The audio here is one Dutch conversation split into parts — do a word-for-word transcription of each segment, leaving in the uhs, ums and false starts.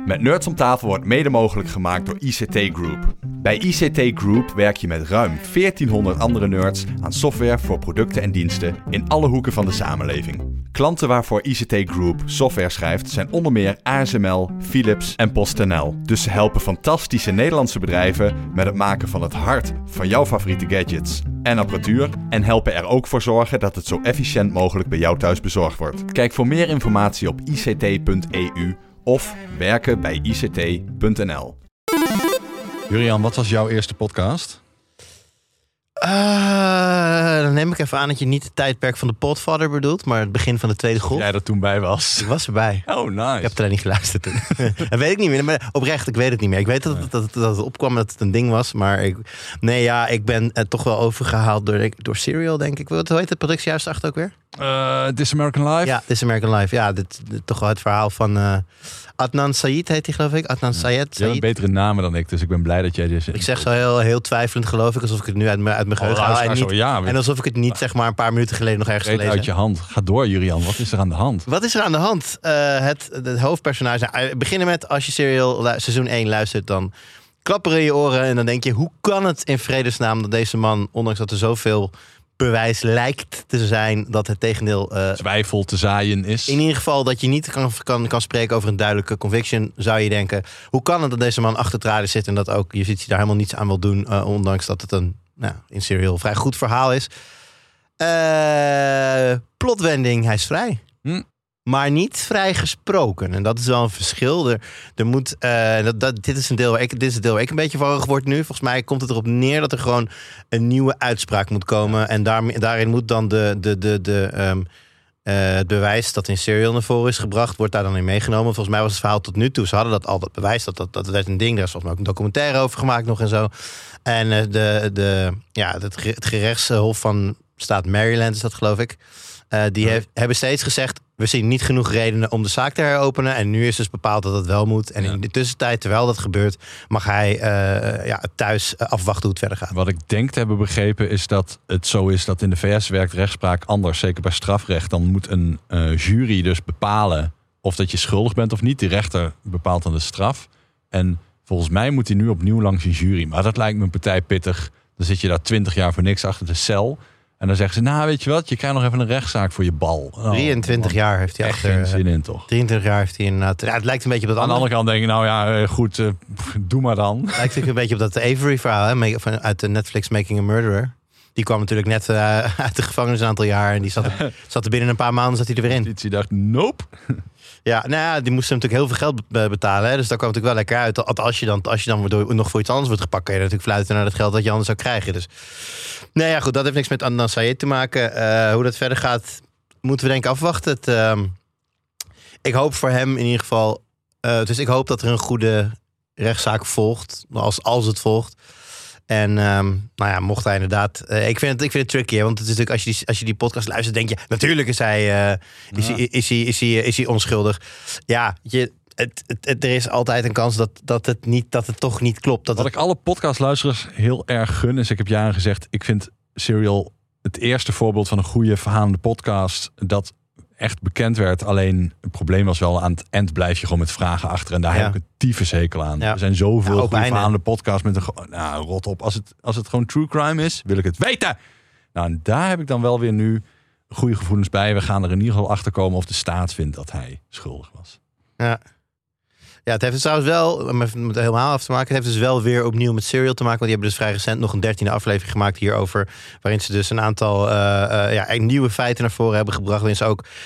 Met Nerds om tafel wordt mede mogelijk gemaakt door I C T Group. Bij I C T Group werk je met ruim veertienhonderd andere nerds aan software voor producten en diensten in alle hoeken van de samenleving. Klanten waarvoor I C T Group software schrijft zijn onder meer A S M L, Philips en PostNL. Dus ze helpen fantastische Nederlandse bedrijven met het maken van het hart van jouw favoriete gadgets en apparatuur en helpen er ook voor zorgen dat het zo efficiënt mogelijk bij jou thuis bezorgd wordt. Kijk voor meer informatie op i c t punt e u of werken bij i c t punt n l. Jurian, wat was jouw eerste podcast? Uh, dan neem ik even aan dat je niet het tijdperk van de Podfather bedoelt, maar het begin van de tweede golf. Jij er toen bij was. Ik was erbij. Oh, nice. Ik heb er alleen niet geluisterd toen. Dat weet ik niet meer. Maar oprecht, ik weet het niet meer. Ik weet dat het, dat het, dat het opkwam dat het een ding was, maar ik, nee, ja, ik ben uh, toch wel overgehaald door, door Serial, denk ik. Wat heet het productiehuis achter ook weer? Uh, This American Life? Ja, This American Life. Ja, dit, dit, toch wel het verhaal van uh, Adnan Syed heet hij, geloof ik. Adnan Syed. Je hebt betere namen dan ik, dus ik ben blij dat jij dit... Ik zeg zo heel, heel twijfelend, geloof ik, alsof ik het nu uit mijn, uit mijn geheugen oh, haal. En, niet, zo, ja, en alsof ik het niet, zeg maar, een paar minuten geleden nog ergens gelezen heb. uit je hand. Ga door, Jurian. Wat is er aan de hand? Wat is er aan de hand? Uh, het, het hoofdpersonage... Nou, we beginnen met, als je Serial seizoen één luistert, dan klapperen je oren en dan denk je, hoe kan het in vredesnaam dat deze man, ondanks dat er zoveel bewijs lijkt te zijn dat het tegendeel Uh, twijfel te zaaien is. In ieder geval dat je niet kan, kan, kan spreken over een duidelijke conviction, zou je denken, hoe kan het dat deze man achter tralies zit en dat ook justitie daar helemaal niets aan wil doen, uh, ondanks dat het een, nou, in Serial vrij goed verhaal is. Uh, plotwending, hij is vrij. Hm. Maar niet vrij gesproken. En dat is wel een verschil. Er, er moet, uh, dat, dat, dit, is een deel waar ik, dit is het deel waar ik een beetje warrig word nu. Volgens mij komt het erop neer dat er gewoon een nieuwe uitspraak moet komen. En daar, daarin moet dan de, de, de, de, um, uh, het bewijs dat in Serial naar voren is gebracht, wordt daar dan in meegenomen. Volgens mij was het verhaal tot nu toe. Ze hadden dat al, dat bewijs. Dat, dat, dat werd een ding. Daar is volgens mij ook een documentaire over gemaakt nog en zo. En uh, de, de, ja, het, het gerechtshof van staat Maryland is dat, geloof ik. Uh, die heeft, hebben steeds gezegd, we zien niet genoeg redenen om de zaak te heropenen. En nu is dus bepaald dat het wel moet. En ja. in de tussentijd, terwijl dat gebeurt, mag hij uh, ja, thuis afwachten hoe het verder gaat. Wat ik denk te hebben begrepen is dat het zo is dat in de V S werkt rechtspraak anders. Zeker bij strafrecht. Dan moet een uh, jury dus bepalen of dat je schuldig bent of niet. Die rechter bepaalt dan de straf. En volgens mij moet hij nu opnieuw langs een jury. Maar dat lijkt me een partij pittig. Dan zit je daar twintig jaar voor niks achter de cel. En dan zeggen ze, nou weet je wat, je krijgt nog even een rechtszaak voor je bal. Oh, drieëntwintig man, jaar heeft hij echt achter. Geen zin in, toch? drieëntwintig jaar heeft hij inderdaad. Ja, het lijkt een beetje op dat Aan de andere. andere kant denk ik, nou ja, goed, uh, doe maar dan. Het lijkt natuurlijk een beetje op dat Avery verhaal hè, uit de Netflix Making a Murderer. Die kwam natuurlijk net uh, uit de gevangenis een aantal jaar. En die zat er, zat er binnen een paar maanden zat hij er weer in. Die dacht, nope. Ja, nou ja, die moesten natuurlijk heel veel geld betalen. Hè? Dus daar kwam het natuurlijk wel lekker uit. Als je dan, als je dan door, nog voor iets anders wordt gepakt, kan je natuurlijk fluiten naar het geld dat je anders zou krijgen. Dus nee, ja, goed, dat heeft niks met Adnan Syed te maken. Uh, hoe dat verder gaat, moeten we denk ik afwachten. Het, uh, ik hoop voor hem in ieder geval. Uh, dus ik hoop dat er een goede rechtszaak volgt. Als, als het volgt. En um, nou ja, mocht hij inderdaad. Uh, ik, vind het, ik vind het tricky, hè, want het is natuurlijk als je die, als je die podcast luistert, denk je, natuurlijk is hij, uh, is, ja. hij, is, hij, is, hij, is hij onschuldig. Ja, je, het, het, het, er is altijd een kans dat, dat, het, niet, dat het toch niet klopt. Dat Wat het... ik alle podcastluisteraars heel erg gun, is, ik heb jaren gezegd, ik vind Serial het eerste voorbeeld van een goede verhalende podcast dat echt bekend werd. Alleen het probleem was wel, aan het eind blijf je gewoon met vragen achter. En daar ja. heb ik een tyfushekel aan. Ja. Er zijn zoveel ja, goede verhalende podcasts met een... Nou, rot op. Als het, als het gewoon true crime is, wil ik het weten. Nou, en daar heb ik dan wel weer nu goede gevoelens bij. We gaan er in ieder geval achter komen of de staat vindt dat hij schuldig was. Ja. Ja, het heeft het trouwens wel, om het helemaal af te maken, het heeft dus wel weer opnieuw met Serial te maken. Want die hebben dus vrij recent nog een dertiende aflevering gemaakt hierover. Waarin ze dus een aantal uh, uh, ja, nieuwe feiten naar voren hebben gebracht. Waarin ze ook uh,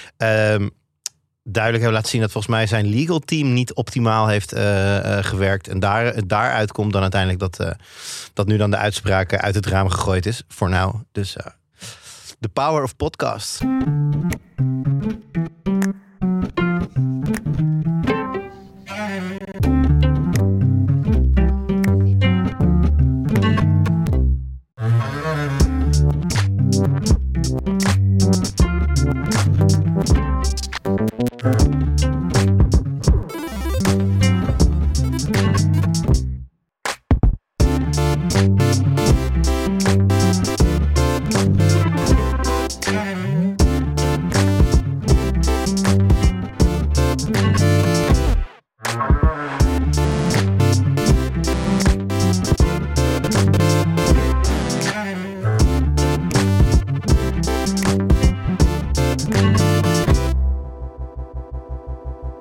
duidelijk hebben laten zien dat volgens mij zijn legal team niet optimaal heeft uh, uh, gewerkt. En daar, daaruit komt dan uiteindelijk dat, uh, dat nu dan de uitspraak uit het raam gegooid is. Voor nou. Dus uh, the power of podcast.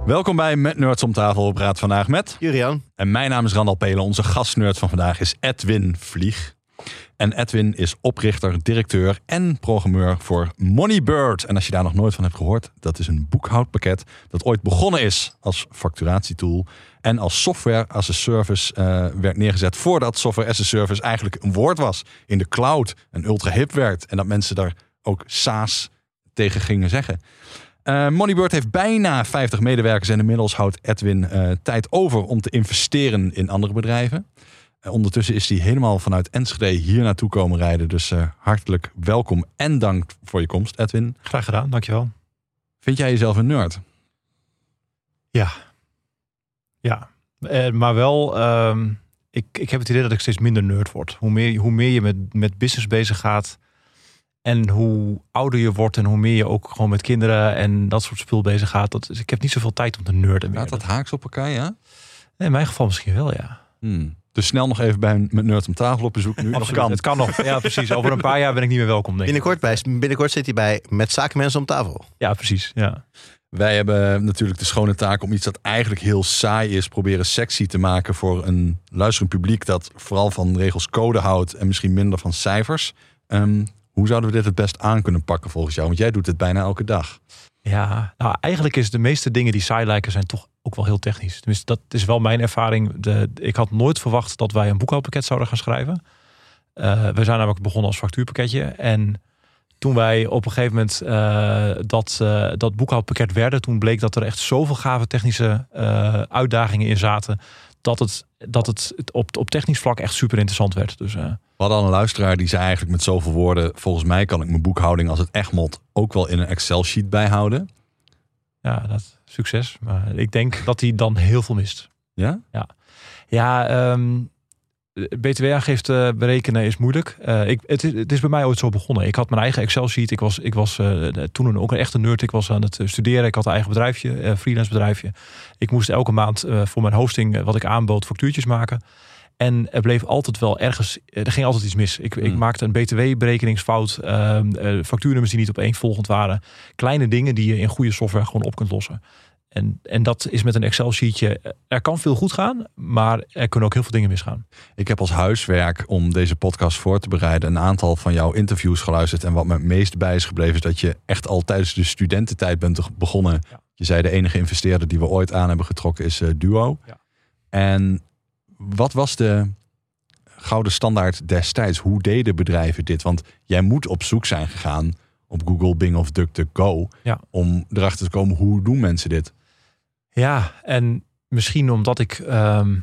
Welkom bij Met Nerds om tafel. Ik praat vandaag met Jurian. En mijn naam is Randal Pelen. Onze gastnerd van vandaag is Edwin Vlieg. En Edwin is oprichter, directeur en programmeur voor Moneybird. En als je daar nog nooit van hebt gehoord, dat is een boekhoudpakket dat ooit begonnen is als facturatietool en als software as a service uh, werd neergezet voordat software as a service eigenlijk een woord was in de cloud en ultra hip werd en dat mensen daar ook SaaS tegen gingen zeggen. Uh, Moneybird heeft bijna vijftig medewerkers en inmiddels houdt Edwin uh, tijd over om te investeren in andere bedrijven. Uh, ondertussen is hij helemaal vanuit Enschede hier naartoe komen rijden. Dus uh, hartelijk welkom en dank voor je komst, Edwin. Graag gedaan, dankjewel. Vind jij jezelf een nerd? Ja. Ja, uh, maar wel, uh, ik, ik heb het idee dat ik steeds minder nerd word. Hoe meer, hoe meer je met, met business bezig gaat en hoe ouder je wordt en hoe meer je ook gewoon met kinderen en dat soort spul bezig gaat. Dat, dus ik heb niet zoveel tijd om te nerden meer. Gaat dat haaks op elkaar, ja? Nee, in mijn geval misschien wel, ja. Hmm. Dus snel nog even bij Met Nerds om tafel op bezoek nu. Absoluut, kan. Het kan nog. Ja, precies. Over een paar jaar ben ik niet meer welkom, denk ik. Binnenkort, bij, binnenkort zit hij bij Met Zakenmensen om tafel. Ja, precies. Ja. Wij hebben natuurlijk de schone taak om iets dat eigenlijk heel saai is, proberen sexy te maken voor een luisterend publiek dat vooral van regels code houdt en misschien minder van cijfers. Um, hoe zouden we dit het best aan kunnen pakken volgens jou? Want jij doet het bijna elke dag. Ja, nou eigenlijk is de meeste dingen die saai lijken zijn toch ook wel heel technisch. Tenminste, dat is wel mijn ervaring. De, ik had nooit verwacht dat wij een boekhoudpakket zouden gaan schrijven. Uh, we zijn namelijk begonnen als factuurpakketje. En toen wij op een gegeven moment uh, dat, uh, dat boekhoudpakket werden, toen bleek dat er echt zoveel gave technische uh, uitdagingen in zaten, dat het, dat het op, op technisch vlak echt super interessant werd. Dus, uh... We hadden al een luisteraar die zei eigenlijk met zoveel woorden, volgens mij kan ik mijn boekhouding als het Egmond ook wel in een Excel-sheet bijhouden. Ja, dat succes. Maar ik denk dat hij dan heel veel mist. Ja? Ja, ja um, B T W-aangifte berekenen is moeilijk. Uh, ik, het, is, het is bij mij ooit zo begonnen. Ik had mijn eigen Excel-sheet. Ik was, ik was uh, toen ook een echte nerd. Ik was aan het studeren. Ik had een eigen bedrijfje, uh, freelance bedrijfje. Ik moest elke maand uh, voor mijn hosting, uh, wat ik aanbood, factuurtjes maken. En er bleef altijd wel ergens, er ging altijd iets mis. Ik, hmm. ik maakte een B T W-berekeningsfout. Uh, uh, factuurnummers die niet opeenvolgend waren. Kleine dingen die je in goede software gewoon op kunt lossen. En, en dat is met een Excel-sheetje. Er kan veel goed gaan, maar er kunnen ook heel veel dingen misgaan. Ik heb als huiswerk om deze podcast voor te bereiden een aantal van jouw interviews geluisterd. En wat me het meest bij is gebleven is dat je echt al tijdens de studententijd bent begonnen. Ja. Je zei de enige investeerder die we ooit aan hebben getrokken is uh, Duo. Ja. En wat was de gouden standaard destijds? Hoe deden bedrijven dit? Want jij moet op zoek zijn gegaan op Google, Bing of DuckDuckGo ja. om erachter te komen hoe doen mensen dit? Ja, en misschien omdat ik... Um,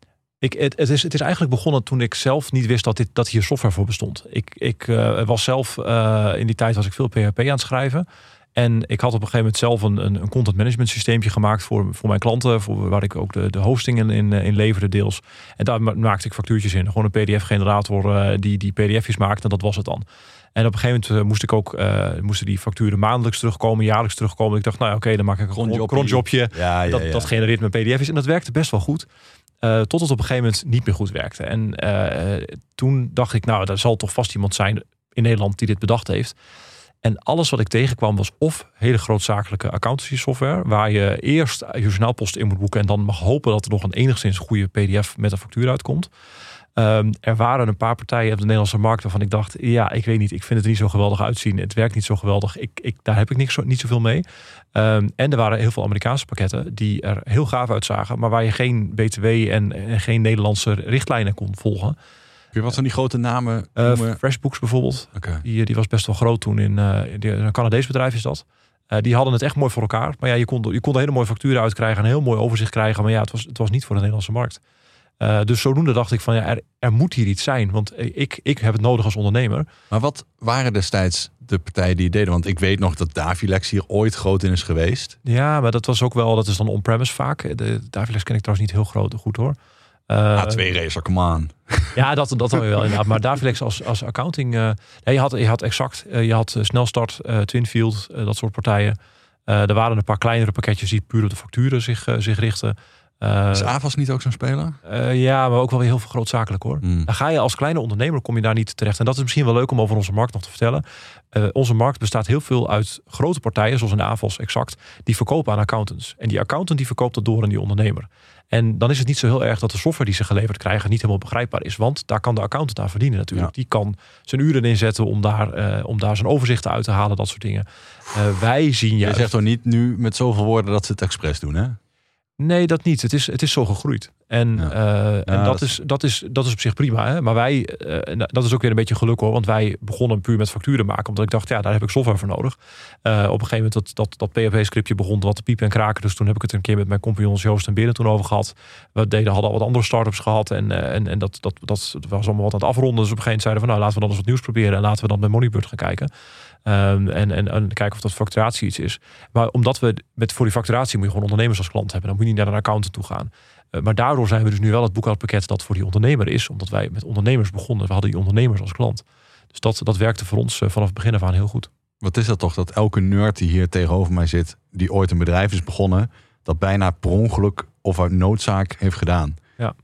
ik het, het, is, het is eigenlijk begonnen toen ik zelf niet wist dat, dit, dat hier software voor bestond. Ik, ik uh, was zelf... Uh, in die tijd was ik veel P H P aan het schrijven. En ik had op een gegeven moment zelf een, een, een content management systeempje gemaakt voor, voor mijn klanten. Voor, waar ik ook de, de hosting in, in, in leverde deels. En daar maakte ik factuurtjes in. Gewoon een P D F-generator uh, die, die P D F's maakte. En dat was het dan. En op een gegeven moment uh, moest ik ook, uh, moesten die facturen maandelijks terugkomen, jaarlijks terugkomen. Ik dacht, nou oké, okay, dan maak ik een cronjobje. Ja, ja, dat, ja. dat genereert mijn P D F's. En dat werkte best wel goed. Uh, tot het op een gegeven moment niet meer goed werkte. En uh, toen dacht ik, nou, er zal toch vast iemand zijn in Nederland die dit bedacht heeft. En alles wat ik tegenkwam was of hele grootzakelijke accountancy software, waar je eerst je journaalpost in moet boeken en dan mag hopen dat er nog een enigszins goede P D F met een factuur uitkomt. Um, er waren een paar partijen op de Nederlandse markt waarvan ik dacht, ja, ik weet niet, ik vind het er niet zo geweldig uitzien. Het werkt niet zo geweldig. Ik, ik, daar heb ik niks, niet zoveel mee. Um, en er waren heel veel Amerikaanse pakketten die er heel gaaf uitzagen, maar waar je geen B T W en, en geen Nederlandse richtlijnen kon volgen. Kun je wat van die grote namen uh, FreshBooks bijvoorbeeld. Okay. Die, die was best wel groot toen. in uh, die, Een Canadees bedrijf is dat. Uh, die hadden het echt mooi voor elkaar. Maar ja, je kon, je kon een hele mooie facturen uitkrijgen. Een heel mooi overzicht krijgen. Maar ja, het was, het was niet voor de Nederlandse markt. Uh, dus zodoende dacht ik van ja, er, er moet hier iets zijn. Want ik, ik heb het nodig als ondernemer. Maar wat waren destijds de partijen die het deden? Want ik weet nog dat Davilex hier ooit groot in is geweest. Ja, maar dat was ook wel, dat is dan on-premise vaak. De Davilex ken ik trouwens niet heel groot goed hoor. Uh, A twee Racer, come on. Ja, dat, dat dan weer wel inderdaad. Maar Davilex als, als accounting... Uh, nee, je, had, je had Exact, uh, je had uh, Snelstart, uh, Twinfield, uh, dat soort partijen. Uh, er waren een paar kleinere pakketjes die puur op de facturen zich, uh, zich richten. Uh, Is Avas niet ook zo'n speler? Uh, ja, maar ook wel weer heel veel grootzakelijk hoor. Mm. Dan ga je als kleine ondernemer, kom je daar niet terecht. En dat is misschien wel leuk om over onze markt nog te vertellen. Uh, onze markt bestaat heel veel uit grote partijen, zoals een Avas exact, die verkopen aan accountants. En die accountant die verkoopt dat door aan die ondernemer. En dan is het niet zo heel erg dat de software die ze geleverd krijgen niet helemaal begrijpbaar is. Want daar kan de accountant aan verdienen natuurlijk. Ja. Die kan zijn uren inzetten om daar, uh, om daar zijn overzichten uit te halen, dat soort dingen. Uh, wij zien juist... Je zegt toch niet nu met zoveel woorden dat ze het expres doen, hè? Nee, dat niet. Het is, het is zo gegroeid. En, ja. uh, en ja, dat, dat, is, dat, is, dat is op zich prima. Hè? Maar wij, uh, dat is ook weer een beetje geluk hoor. Want wij begonnen puur met facturen maken. Omdat ik dacht, ja, daar heb ik software voor nodig. Uh, op een gegeven moment dat, dat, dat P H P-scriptje begon wat te piepen en kraken. Dus toen heb ik het een keer met mijn compagnons Joost en Beren toen over gehad. We deden, hadden al wat andere start-ups gehad. En, uh, en, en dat, dat, dat was allemaal wat aan het afronden. Dus op een gegeven moment zeiden we, nou laten we dan eens wat nieuws proberen. En laten we dan met Moneybird gaan kijken. Um, en, en, en kijken of dat facturatie iets is. Maar omdat we met voor die facturatie moet je gewoon ondernemers als klant hebben. Dan moet je niet naar een accountant toe gaan. Uh, maar daardoor zijn we dus nu wel het boekhoudpakket dat voor die ondernemer is. Omdat wij met ondernemers begonnen. We hadden die ondernemers als klant. Dus dat, dat werkte voor ons uh, vanaf het begin af aan heel goed. Wat is dat toch? Dat elke nerd die hier tegenover mij zit, die ooit een bedrijf is begonnen, dat bijna per ongeluk of uit noodzaak heeft gedaan. Ja.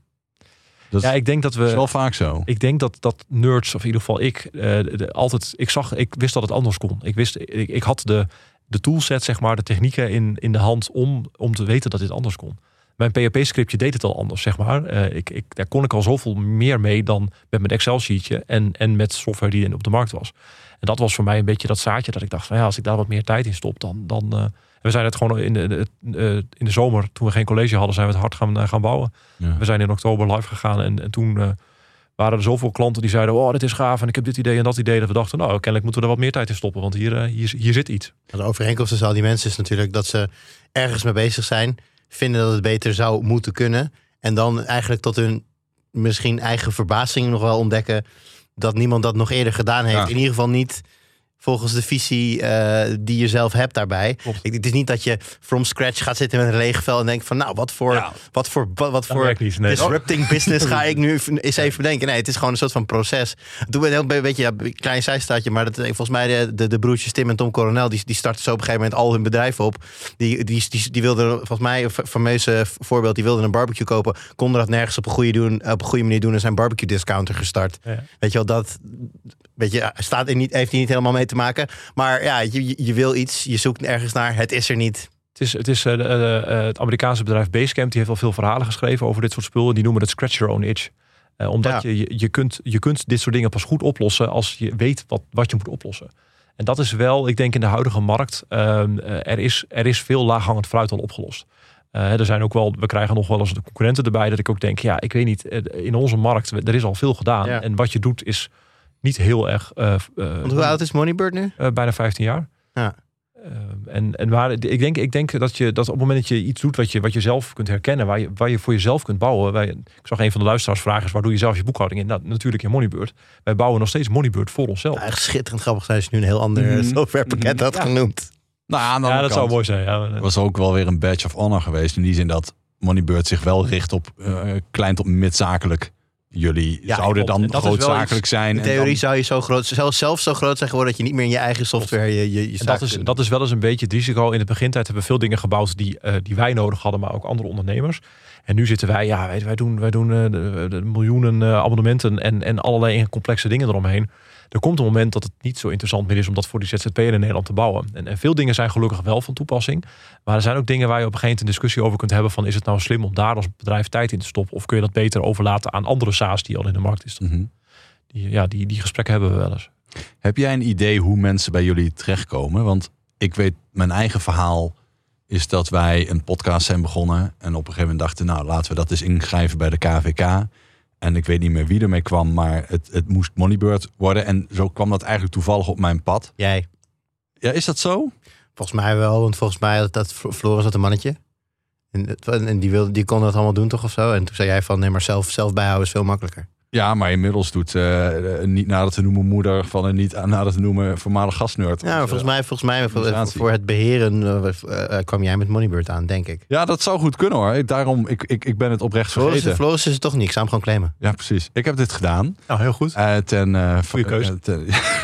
Dat ja, ik denk dat we. is wel vaak zo. Ik denk dat, dat nerds, of in ieder geval ik, uh, de, altijd. Ik zag, ik wist dat het anders kon. Ik wist, ik, ik had de, de toolset, zeg maar, de technieken in, in de hand om, om te weten dat dit anders kon. Mijn P H P-scriptje deed het al anders, zeg maar. Uh, ik, ik, daar kon ik al zoveel meer mee dan met mijn Excel-sheetje en, en met software die op de markt was. En dat was voor mij een beetje dat zaadje dat ik dacht van ja, als ik daar wat meer tijd in stop, dan. dan uh, we zijn het gewoon in de, de, uh, in de zomer, toen we geen college hadden, zijn we het hard gaan, uh, gaan bouwen. Ja. We zijn in oktober live gegaan en, en toen uh, waren er zoveel klanten die zeiden, oh, dit is gaaf en ik heb dit idee en dat idee. Dat we dachten, nou, kennelijk moeten we er wat meer tijd in stoppen, want hier, uh, hier, hier zit iets. De overeenkomst tussen al die mensen is natuurlijk dat ze ergens mee bezig zijn, vinden dat het beter zou moeten kunnen en dan eigenlijk tot hun misschien eigen verbazing nog wel ontdekken dat niemand dat nog eerder gedaan heeft. Ja. In ieder geval niet volgens de visie uh, die je zelf hebt daarbij. Ik, het is niet dat je from scratch gaat zitten met een leeg vel en denkt van nou, wat voor, ja. wat voor, wat, wat voor niet, nee. disrupting business ga ik nu eens even bedenken. Nee, het is gewoon een soort van proces. Doe een heel beetje, ja, een klein zijstaatje, maar dat, volgens mij de, de, de broertjes Tim en Tom Coronel, die, die starten zo op een gegeven moment al hun bedrijf op. Die, die, die, die wilden, volgens mij, een fameuze voorbeeld, die wilden een barbecue kopen, konden dat nergens op een goede, doen, op een goede manier doen en zijn barbecue discounter gestart. Ja. Weet je wel, dat weet je, staat er niet, heeft hij niet helemaal mee te maken. Maar ja, je, je wil iets, je zoekt ergens naar, het is er niet. Het is, het, is uh, uh, het Amerikaanse bedrijf Basecamp, die heeft al veel verhalen geschreven over dit soort spullen. Die noemen het scratch your own itch. Uh, omdat ja. je, je, kunt, je kunt dit soort dingen pas goed oplossen als je weet wat, wat je moet oplossen. En dat is wel, ik denk in de huidige markt, uh, er, is, er is veel laaghangend fruit al opgelost. Uh, er zijn ook wel, we krijgen nog wel eens de concurrenten erbij, dat ik ook denk, ja, ik weet niet, in onze markt, er is al veel gedaan. Ja. En wat je doet is niet heel erg. Uh, uh, Want hoe oud is Moneybird nu? Uh, bijna vijftien jaar. Ja. Uh, en en waar, ik, denk, ik denk dat je dat op het moment dat je iets doet wat je, wat je zelf kunt herkennen, waar je, waar je voor jezelf kunt bouwen. Wij, ik zag een van de luisteraars vragen is, waar doe je zelf je boekhouding in? Nou, natuurlijk in Moneybird. Wij bouwen nog steeds Moneybird voor onszelf. Ja, echt schitterend grappig zijn als je nu een heel ander mm-hmm. softwarepakket had ja. genoemd. Nou, aan de ja, dat kant zou mooi zijn. Ja. Was ook wel weer een badge of honor geweest in die zin dat Moneybird zich wel richt op uh, klein tot midzakelijk. Jullie ja, zouden dan grootzakelijk zijn. In theorie dan zou je zo groot, zelfs zelf zo groot zijn geworden dat je niet meer in je eigen software je, je, je en dat is dat is wel eens een beetje het risico. In de begintijd hebben we veel dingen gebouwd die, uh, die wij nodig hadden, maar ook andere ondernemers. En nu zitten wij, ja, wij, wij doen, wij doen uh, de, de miljoenen uh, abonnementen en, en allerlei complexe dingen eromheen. Er komt een moment dat het niet zo interessant meer is om dat voor die Z Z P'er in Nederland te bouwen. En, en veel dingen zijn gelukkig wel van toepassing. Maar er zijn ook dingen waar je op een gegeven moment een discussie over kunt hebben van, is het nou slim om daar als bedrijf tijd in te stoppen? Of kun je dat beter overlaten aan andere SaaS die al in de markt is? Mm-hmm. Die, ja, die, die gesprekken hebben we wel eens. Heb jij een idee hoe mensen bij jullie terechtkomen? Want ik weet, mijn eigen verhaal is dat wij een podcast zijn begonnen. En op een gegeven moment dachten, nou, laten we dat eens inschrijven bij de K V K. En ik weet niet meer wie ermee kwam, maar het, het moest Moneybird worden. En zo kwam dat eigenlijk toevallig op mijn pad. Jij. Ja, is dat zo? Volgens mij wel, want volgens mij dat, dat Floris had een mannetje. En, en die, wilde, die kon dat allemaal doen toch of zo? En toen zei jij van, nee, maar zelf, zelf bijhouden is veel makkelijker. Ja, maar inmiddels doet uh, niet nader te noemen moeder van een niet nader te noemen voormalig gastnerd. Ja, maar volgens mij, volgens mij voor, voor het beheren uh, uh, kwam jij met Moneybird aan, denk ik. Ja, dat zou goed kunnen hoor. Daarom, ik, ik, ik ben het oprecht vergeten. Floris, Floris is het toch niet, ik zou hem gewoon claimen. Ja, precies. Ik heb dit gedaan. Nou, heel goed. Uh, ten, uh, Goeie keuze. Uh, ten,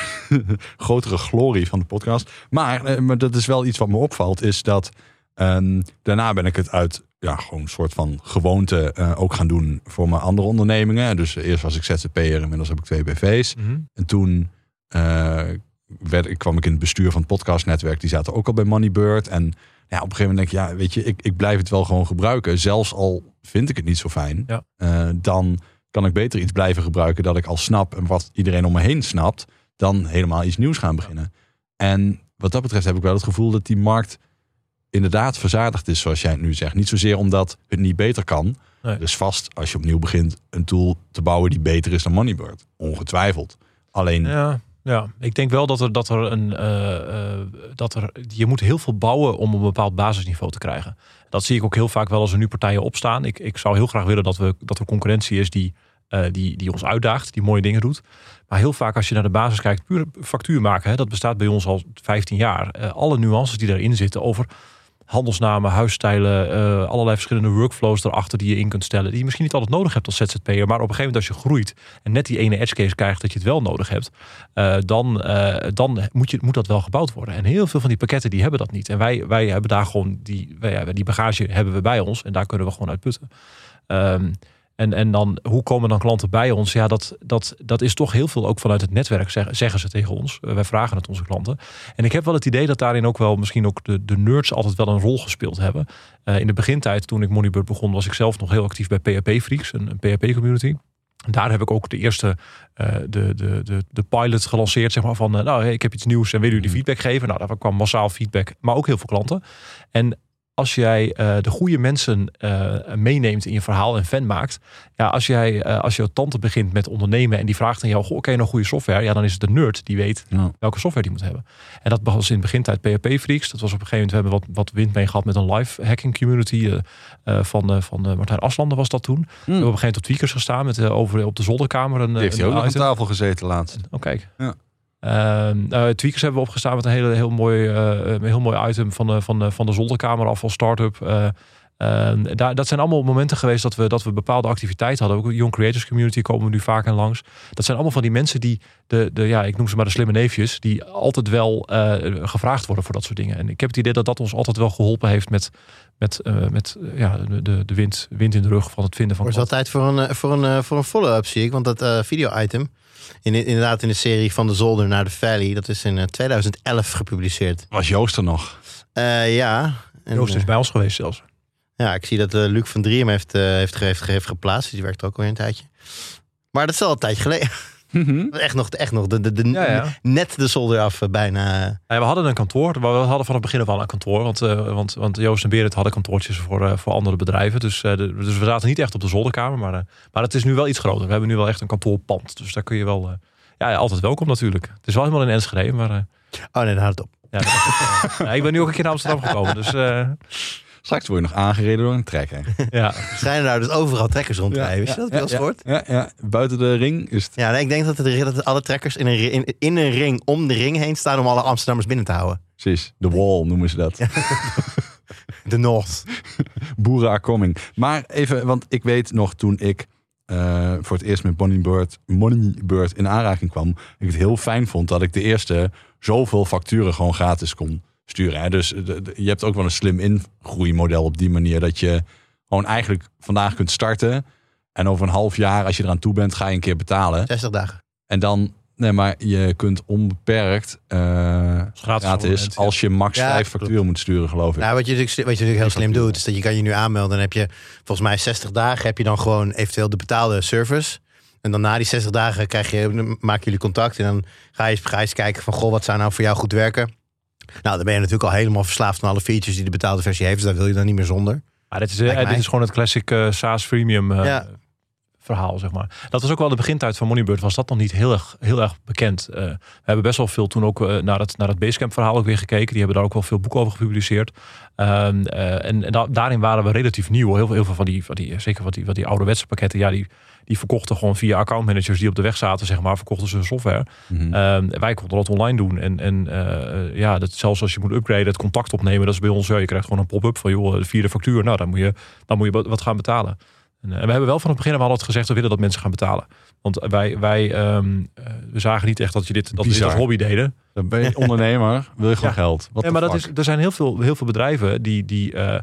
grotere glorie van de podcast. Maar, uh, maar dat is wel iets wat me opvalt, is dat um, daarna ben ik het uit ja, gewoon een soort van gewoonte uh, ook gaan doen voor mijn andere ondernemingen. Dus eerst was ik Z Z P'er, inmiddels heb ik twee B V's. Mm-hmm. En toen uh, werd, kwam ik in het bestuur van het podcastnetwerk. Die zaten ook al bij Moneybird. En ja, op een gegeven moment denk ik, ja, weet je, ik, ik blijf het wel gewoon gebruiken. Zelfs al vind ik het niet zo fijn. Ja. Uh, dan kan ik beter iets blijven gebruiken dat ik al snap en wat iedereen om me heen snapt, dan helemaal iets nieuws gaan beginnen. En wat dat betreft heb ik wel het gevoel dat die markt inderdaad verzadigd is, zoals jij het nu zegt. Niet zozeer omdat het niet beter kan. Nee. Dus vast, als je opnieuw begint, een tool te bouwen die beter is dan Moneybird. Ongetwijfeld. Alleen... Ja, ja. Ik denk wel dat er, dat er een... Uh, uh, dat er, je moet heel veel bouwen om een bepaald basisniveau te krijgen. Dat zie ik ook heel vaak wel als er nu partijen opstaan. Ik, ik zou heel graag willen dat, we, dat er concurrentie is die, uh, die, die ons uitdaagt, die mooie dingen doet. Maar heel vaak als je naar de basis kijkt, puur factuur maken, hè, dat bestaat bij ons al vijftien jaar. Uh, alle nuances die daarin zitten over handelsnamen, huisstijlen, uh, allerlei verschillende workflows erachter die je in kunt stellen, die je misschien niet altijd nodig hebt als Z Z P'er, maar op een gegeven moment als je groeit en net die ene edge case krijgt dat je het wel nodig hebt, uh, dan, uh, dan moet, je, moet dat wel gebouwd worden. En heel veel van die pakketten die hebben dat niet. En wij, wij hebben daar gewoon die, wij, die bagage hebben we bij ons en daar kunnen we gewoon uit putten. Um, En, en dan, hoe komen dan klanten bij ons? Ja, dat, dat, dat is toch heel veel ook vanuit het netwerk, zeg, zeggen ze tegen ons. Uh, wij vragen het onze klanten. En ik heb wel het idee dat daarin ook wel misschien ook de, de nerds altijd wel een rol gespeeld hebben. Uh, in de begintijd, toen ik Moneybird begon, was ik zelf nog heel actief bij P H P Freaks, een, een P H P community. Daar heb ik ook de eerste uh, de, de, de, de pilot gelanceerd, zeg maar, van uh, nou, hey, ik heb iets nieuws en willen jullie feedback geven? Nou, daar kwam massaal feedback, maar ook heel veel klanten. En als jij uh, de goede mensen uh, meeneemt in je verhaal en fan maakt. Ja, als jij uh, als jouw tante begint met ondernemen en die vraagt aan jou, goh, ken je nou goede software? Ja, dan is het de nerd die weet ja. welke software die moet hebben. En dat was in het begintijd P H P Freaks. Dat was op een gegeven moment, we hebben wat, wat wind mee gehad met een live hacking community uh, uh, van, uh, van uh, Martijn Aslander was dat toen. Mm. We hebben op een gegeven moment op Tweakers gestaan met uh, over op de zolderkamer. Een, die heeft hij ook nog aan tafel gezeten laatst. Oh, kijk. Ja. Uh, uh, Tweakers hebben we opgestaan met een hele, heel, mooi, uh, een heel mooi item van de, van de, van de zolderkamer af als start-up. Uh, uh, daar, dat zijn allemaal momenten geweest dat we, dat we bepaalde activiteiten hadden. Ook Young Creators Community komen we nu vaak en langs. Dat zijn allemaal van die mensen die, de, de, ja, ik noem ze maar de slimme neefjes, die altijd wel uh, gevraagd worden voor dat soort dingen. En ik heb het idee dat dat ons altijd wel geholpen heeft met, met, uh, met uh, ja, de, de wind, wind in de rug van het vinden van. Er is wel tijd voor een, voor een, voor een follow-up, zie ik. Want dat uh, video-item, in, inderdaad in de serie Van de Zolder naar de Valley, dat is in uh, tweeduizend elf gepubliceerd. Was Joost er nog? Uh, ja. En, Joost is bij ons geweest zelfs. Ja, ik zie dat uh, Luc van Driem heeft, uh, heeft, heeft, heeft geplaatst. Dus die werkt er ook alweer een tijdje. Maar dat is al een tijdje geleden. Mm-hmm. Echt nog, echt nog de, de, de, ja, ja. net de zolder af uh, bijna. Ja, we hadden een kantoor. We hadden van het begin af aan een kantoor. Want, uh, want, want Joost en Berend hadden kantoortjes voor, uh, voor andere bedrijven. Dus, uh, de, dus we zaten niet echt op de zolderkamer. Maar, uh, maar het is nu wel iets groter. We hebben nu wel echt een kantoorpand. Dus daar kun je wel... Uh, ja, altijd welkom natuurlijk. Het is wel helemaal in Enschede. Maar, uh, oh nee, dan houdt het op. Ja, dat, uh, ja, ik ben nu ook een keer naar Amsterdam gekomen. Dus... Uh, Straks word je nog aangereden door een trekker. Ja. Schijnen daar dus overal trekkers rondrijden. Wist je dat? Heb je ja, ja, ja, ja, buiten de ring is het... Ja, nee, ik denk dat, de, dat alle trekkers in een, in, in een ring om de ring heen staan om alle Amsterdammers binnen te houden. Precies, de wall noemen ze dat. Ja. De North. Boeren are coming. Maar even, want ik weet nog toen ik uh, voor het eerst met Moneybird, Moneybird in aanraking kwam, ik het heel fijn vond dat ik de eerste zoveel facturen gewoon gratis kon sturen. Hè? Dus de, de, je hebt ook wel een slim ingroeimodel op die manier dat je gewoon eigenlijk vandaag kunt starten en over een half jaar, als je eraan toe bent, ga je een keer betalen. zestig dagen. En dan, nee, maar je kunt onbeperkt uh, gratis, gratis als je max ja, vijf facturen moet sturen, geloof ik. Nou, wat je natuurlijk, wat je natuurlijk heel slim doet, is dat je kan je nu aanmelden. Dan heb je volgens mij zestig dagen, heb je dan gewoon eventueel de betaalde service. En dan na die zestig dagen krijg je, maken jullie contact en dan ga je, ga je eens kijken van, goh, wat zou nou voor jou goed werken? Nou, dan ben je natuurlijk al helemaal verslaafd aan alle features die de betaalde versie heeft. Dus daar wil je dan niet meer zonder. Maar dit is, uh, dit is gewoon het classic uh, SaaS freemium uh, ja. verhaal, zeg maar. Dat was ook wel de begintijd van Moneybird. Was dat nog niet heel erg, heel erg bekend. Uh, we hebben best wel veel toen ook uh, naar het, naar het Basecamp verhaal ook weer gekeken. Die hebben daar ook wel veel boeken over gepubliceerd. Um, uh, en en da- daarin waren we relatief nieuw. Heel veel, heel veel van die, van die zeker wat die, wat die ouderwetse pakketten, ja, die, die verkochten gewoon via accountmanagers die op de weg zaten, zeg maar, verkochten ze hun software. Mm-hmm. Um, wij konden dat online doen. En, en uh, ja, dat, zelfs als je moet upgraden, het contact opnemen, dat is bij ons, ja, je krijgt gewoon een pop-up van, joh, de vierde factuur, nou, dan moet je, dan moet je wat gaan betalen. En, uh, en we hebben wel van het begin af altijd gezegd, we willen dat mensen gaan betalen. Want wij, wij um, uh, we zagen niet echt dat je dit, dat we dit als hobby deden. Dan ben je ondernemer, wil je gewoon ja. geld. Wat ja, maar dat is, er zijn heel veel, heel veel bedrijven die, die uh,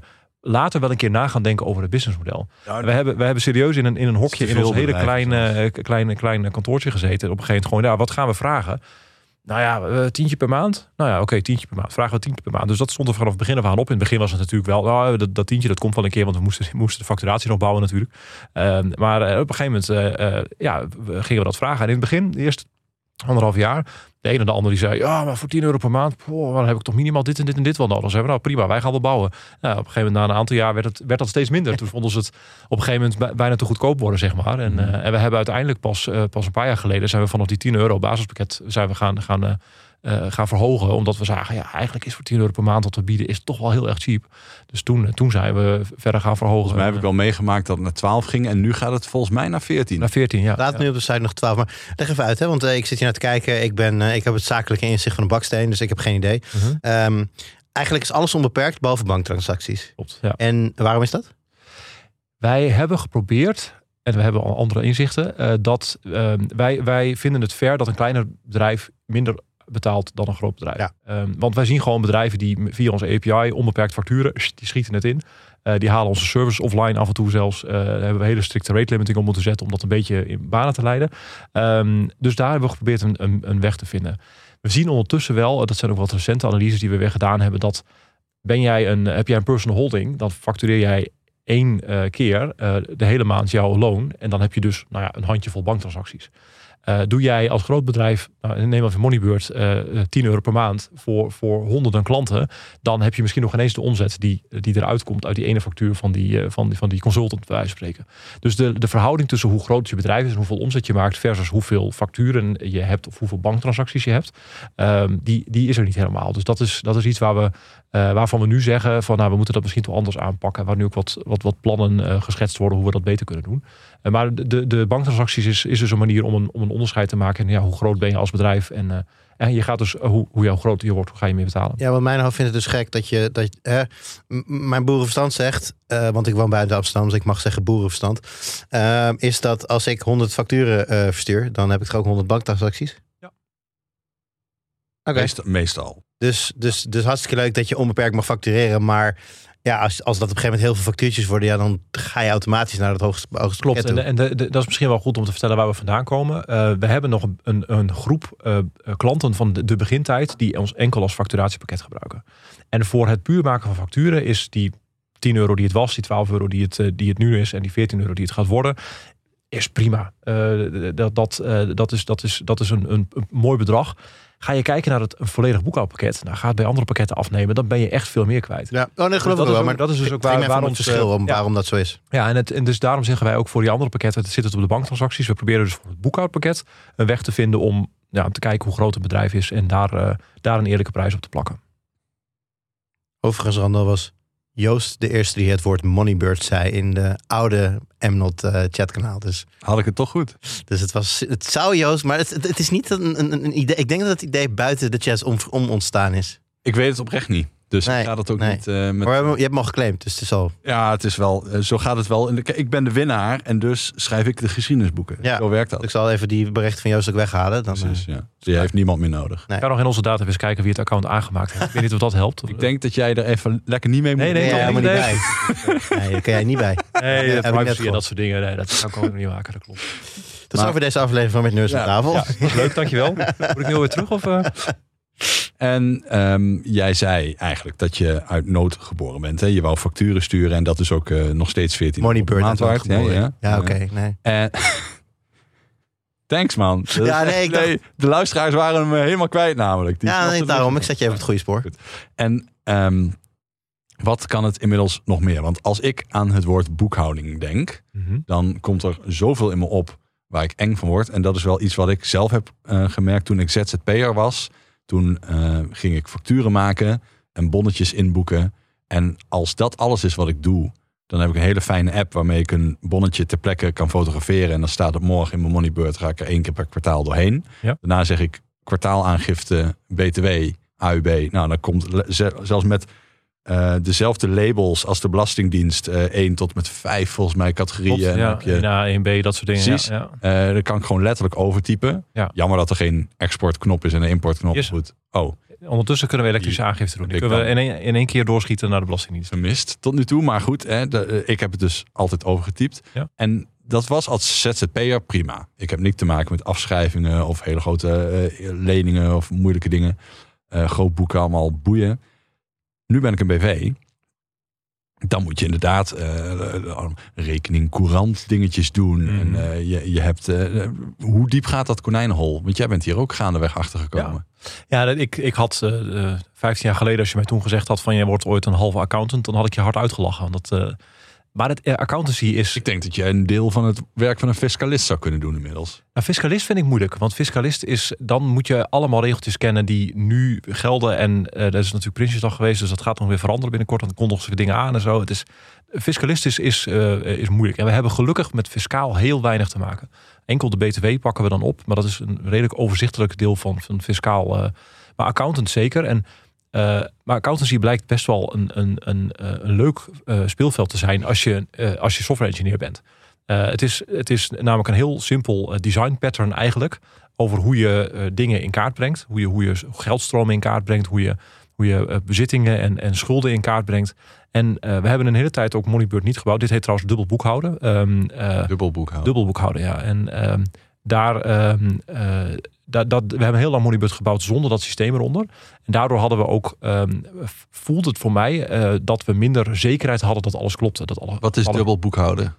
later wel een keer na gaan denken over het businessmodel. Ja, we, hebben, we hebben serieus in een, in een hokje in ons hele kleine, kleine, kleine kantoortje gezeten. Op een gegeven moment gewoon, ja, wat gaan we vragen? Nou ja, uh, tientje per maand. Nou ja, oké, okay, tientje per maand. Vragen we tientje per maand. Dus dat stond er vanaf het begin af aan op. In het begin was het natuurlijk wel, nou, dat, dat tientje, dat komt wel een keer, want we moesten, moesten de facturatie nog bouwen natuurlijk. Uh, maar uh, op een gegeven moment uh, uh, ja, we gingen we dat vragen. En in het begin, de eerste anderhalf jaar, de ene en de ander die zei, ja, maar voor tien euro per maand, poh, dan heb ik toch minimaal dit en dit en dit wel nodig. Dan zeiden we, nou prima, wij gaan wel bouwen. Nou, op een gegeven moment, na een aantal jaar, werd, het, werd dat steeds minder. Toen vonden ze het op een gegeven moment bijna te goedkoop worden, zeg maar. En, uh, en we hebben uiteindelijk pas, uh, pas een paar jaar geleden, zijn we vanaf die tien euro basispakket, zijn we gaan, gaan, uh, uh, gaan verhogen. Omdat we zagen, ja, eigenlijk is voor tien euro per maand wat we bieden, is toch wel heel erg cheap. Dus toen, toen zijn we verder gaan verhogen. Volgens mij heb ik wel meegemaakt dat het naar twaalf ging. En nu gaat het volgens mij naar veertien. Naar veertien, ja. Laat ja. nu op de site nog twaalf. Maar leg even uit, hè, want uh, ik zit hier naar te kijken. Ik, ben, uh, ik heb het zakelijke inzicht van de baksteen, dus ik heb geen idee. Uh-huh. Um, eigenlijk is alles onbeperkt, behalve banktransacties. Klopt, ja. En waarom is dat? Wij hebben geprobeerd, en we hebben al andere inzichten, uh, dat uh, wij, wij vinden het fair dat een kleiner bedrijf minder betaalt dan een groot bedrijf. Ja. Um, want wij zien gewoon bedrijven die via onze A P I onbeperkt facturen, die schieten het in. Uh, die halen onze service offline af en toe zelfs. Uh, daar hebben we hele strikte rate limiting om moeten zetten om dat een beetje in banen te leiden. Um, dus daar hebben we geprobeerd een, een, een weg te vinden. We zien ondertussen wel, dat zijn ook wat recente analyses die we weer gedaan hebben, dat ben jij een, heb jij een personal holding, dan factureer jij één uh, keer uh, de hele maand jouw loon. En dan heb je dus nou ja, een handjevol banktransacties. Uh, doe jij als groot bedrijf, nou, neem even Moneybird, uh, tien euro per maand voor, voor honderden klanten, dan heb je misschien nog ineens de omzet die, die eruit komt uit die ene factuur van die, uh, van die, van die consultant, bij wijze van spreken. Dus de, de verhouding tussen hoe groot je bedrijf is en hoeveel omzet je maakt versus hoeveel facturen je hebt of hoeveel banktransacties je hebt, um, die, die is er niet helemaal. Dus dat is, dat is iets waar we, uh, waarvan we nu zeggen van nou, we moeten dat misschien toch anders aanpakken, waar nu ook wat, wat, wat plannen uh, geschetst worden hoe we dat beter kunnen doen. Uh, maar de, de banktransacties is, is dus een manier om een, om een onderscheid te maken. En ja, hoe groot ben je als bedrijf? En, uh, en je gaat dus, uh, hoe, hoe jouw groter je wordt, hoe ga je meer betalen? Ja, want mijn hoofd vindt het dus gek dat je, dat, hè, m- mijn boerenverstand zegt, uh, want ik woon buiten Amsterdam, dus ik mag zeggen boerenverstand, uh, is dat als ik honderd facturen uh, verstuur, dan heb ik toch ook honderd banktransacties? Ja. Oké. Okay. Meestal. meestal. Dus, dus, dus hartstikke leuk dat je onbeperkt mag factureren, maar ja, als, als dat op een gegeven moment heel veel factuurtjes worden, ja, dan ga je automatisch naar het hoogste, hoogste Klopt, pakket toe. en, de, en de, dat is misschien wel goed om te vertellen waar we vandaan komen. Uh, we hebben nog een, een, een groep uh, klanten van de, de begintijd die ons enkel als facturatiepakket gebruiken. En voor het puur maken van facturen is die tien euro die het was, die twaalf euro die het, uh, die het nu is en die veertien euro die het gaat worden, is prima. Uh, dat, dat, uh, dat, is, dat, is, dat is een, een, een mooi bedrag. Ga je kijken naar het een volledig boekhoudpakket, nou, ga het bij andere pakketten afnemen, dan ben je echt veel meer kwijt. Ja, oh nee, geloof ik wel. Maar dat is dus ook waar, waarom het verschil om ja. waarom dat zo is. Ja, en, het, en dus daarom zeggen wij ook voor die andere pakketten, het zit het op de banktransacties. We proberen dus voor het boekhoudpakket een weg te vinden om ja, te kijken hoe groot het bedrijf is en daar, uh, daar een eerlijke prijs op te plakken. Overigens, Randall, was Joost de eerste die het woord Moneybird zei in de oude M-Not uh, chatkanaal. Dus, Had ik het toch goed? dus het, was, het zou Joost, maar het, het, het is niet een, een, een idee. Ik denk dat het idee buiten de chats om, om ontstaan is. Ik weet het oprecht niet. Dus Nee, ik ga dat ook nee. niet uh, met... Maar je hebt hem al geclaimd, dus het is al... Ja, het is wel... uh, zo gaat het wel. Ik ben de winnaar en dus schrijf ik de geschiedenisboeken. Ja. Zo werkt dat. Ik zal even die bericht van Joost ook weghalen. Dan, Precies, uh, ja. Die heeft niemand meer nodig. Nee. Ik ga nog in onze database kijken wie het account aangemaakt heeft. Ik weet niet of dat helpt. Ik denk dat jij er even lekker niet mee moet. Nee, nee, nee, toch helemaal niet, niet bij. Nee, daar kan jij niet bij. Nee, heb dat ik net privacy en gehoord. dat soort dingen. Nee, dat kan ik ook niet maken, dat klopt. Tot Maar- zover deze aflevering van Met Nerds Ja, aan tafel. Ja, was leuk, dankjewel. Moet ik nu alweer terug? Of, uh? En um, jij zei eigenlijk dat je uit nood geboren bent. Hè? Je wou facturen sturen en dat is ook uh, nog steeds veertien Moneybird maand waard. Ja, ja. Ja, oké. Okay, nee. En thanks man. Dat Ja, is nee, echt- ik dacht- nee, de luisteraars waren hem uh, helemaal kwijt namelijk. Die Ja, snapten nee, het daarom. niet. Ik zet je even op het goede spoor. En um, wat kan het inmiddels nog meer? Want als ik aan het woord boekhouding denk, Mm-hmm. dan komt er zoveel in me op waar ik eng van word. En dat is wel iets wat ik zelf heb uh, gemerkt toen ik Z Z P'er was. Toen uh, ging ik facturen maken en bonnetjes inboeken. En als dat alles is wat ik doe, dan heb ik een hele fijne app waarmee ik een bonnetje ter plekke kan fotograferen. En dan staat het morgen in mijn Moneybird, ga ik er één keer per kwartaal doorheen. Ja. Daarna zeg ik kwartaalaangifte, B T W, A U B. Nou, dan komt le- ze- zelfs met uh, dezelfde labels als de Belastingdienst. Uh, één tot met vijf volgens mij categorieën. Klopt, En dan ja, heb je, één A, één B, dat soort dingen. Precies. Ja, ja. uh, dan kan ik gewoon letterlijk overtypen. Ja. Jammer dat er geen exportknop is en een importknop. Yes. Goed. Oh, Ondertussen kunnen we elektrische aangifte doen. Die kunnen we in één, in één keer doorschieten naar de Belastingdienst. Gemist tot nu toe, maar goed. Hè, de, ik heb het dus altijd overgetypt. Ja. En dat was als Z Z P'er prima. Ik heb niks te maken met afschrijvingen of hele grote uh, leningen of moeilijke dingen. Uh, groot boeken, allemaal boeien. Nu ben ik een B V. Dan moet je inderdaad uh, rekening, courant dingetjes doen. Mm. En uh, je, je hebt... Uh, hoe diep gaat dat konijnenhol? Want jij bent hier ook gaandeweg achtergekomen. Ja, ja ik, ik had uh, vijftien jaar geleden, als je mij toen gezegd had van je wordt ooit een halve accountant, dan had ik je hard uitgelachen. Want dat, uh, maar het uh, accountancy is... Ik denk dat je een deel van het werk van een fiscalist zou kunnen doen inmiddels. Nou, fiscalist vind ik moeilijk. Want fiscalist is... Dan moet je allemaal regeltjes kennen die nu gelden. En uh, dat is natuurlijk Prinsjesdag geweest. Dus dat gaat nog weer veranderen binnenkort. Dan kondigen ze dingen aan en zo. Het is, fiscalist is, is, uh, is moeilijk. En we hebben gelukkig met fiscaal heel weinig te maken. Enkel de B T W pakken we dan op. Maar dat is een redelijk overzichtelijk deel van, van fiscaal. Uh, maar accountant zeker. En Uh, maar accountancy blijkt best wel een, een, een, een leuk uh, speelveld te zijn als je, uh, als je software engineer bent. Uh, het, is, het is namelijk een heel simpel uh, design pattern eigenlijk. Over hoe je uh, dingen in kaart brengt. Hoe je, hoe je geldstromen in kaart brengt. Hoe je, hoe je uh, bezittingen en, en schulden in kaart brengt. En uh, we hebben een hele tijd ook Moneybird niet gebouwd. Dit heet trouwens dubbel boekhouden. Um, uh, dubbel boekhouden. Dubbel boekhouden, ja. En um, daar... Um, uh, Dat, dat, we hebben heel lang Moneybird gebouwd zonder dat systeem eronder. En daardoor hadden we ook, um, voelde het voor mij, uh, dat we minder zekerheid hadden dat alles klopte. Dat alle, Wat is alle... dubbel boekhouden?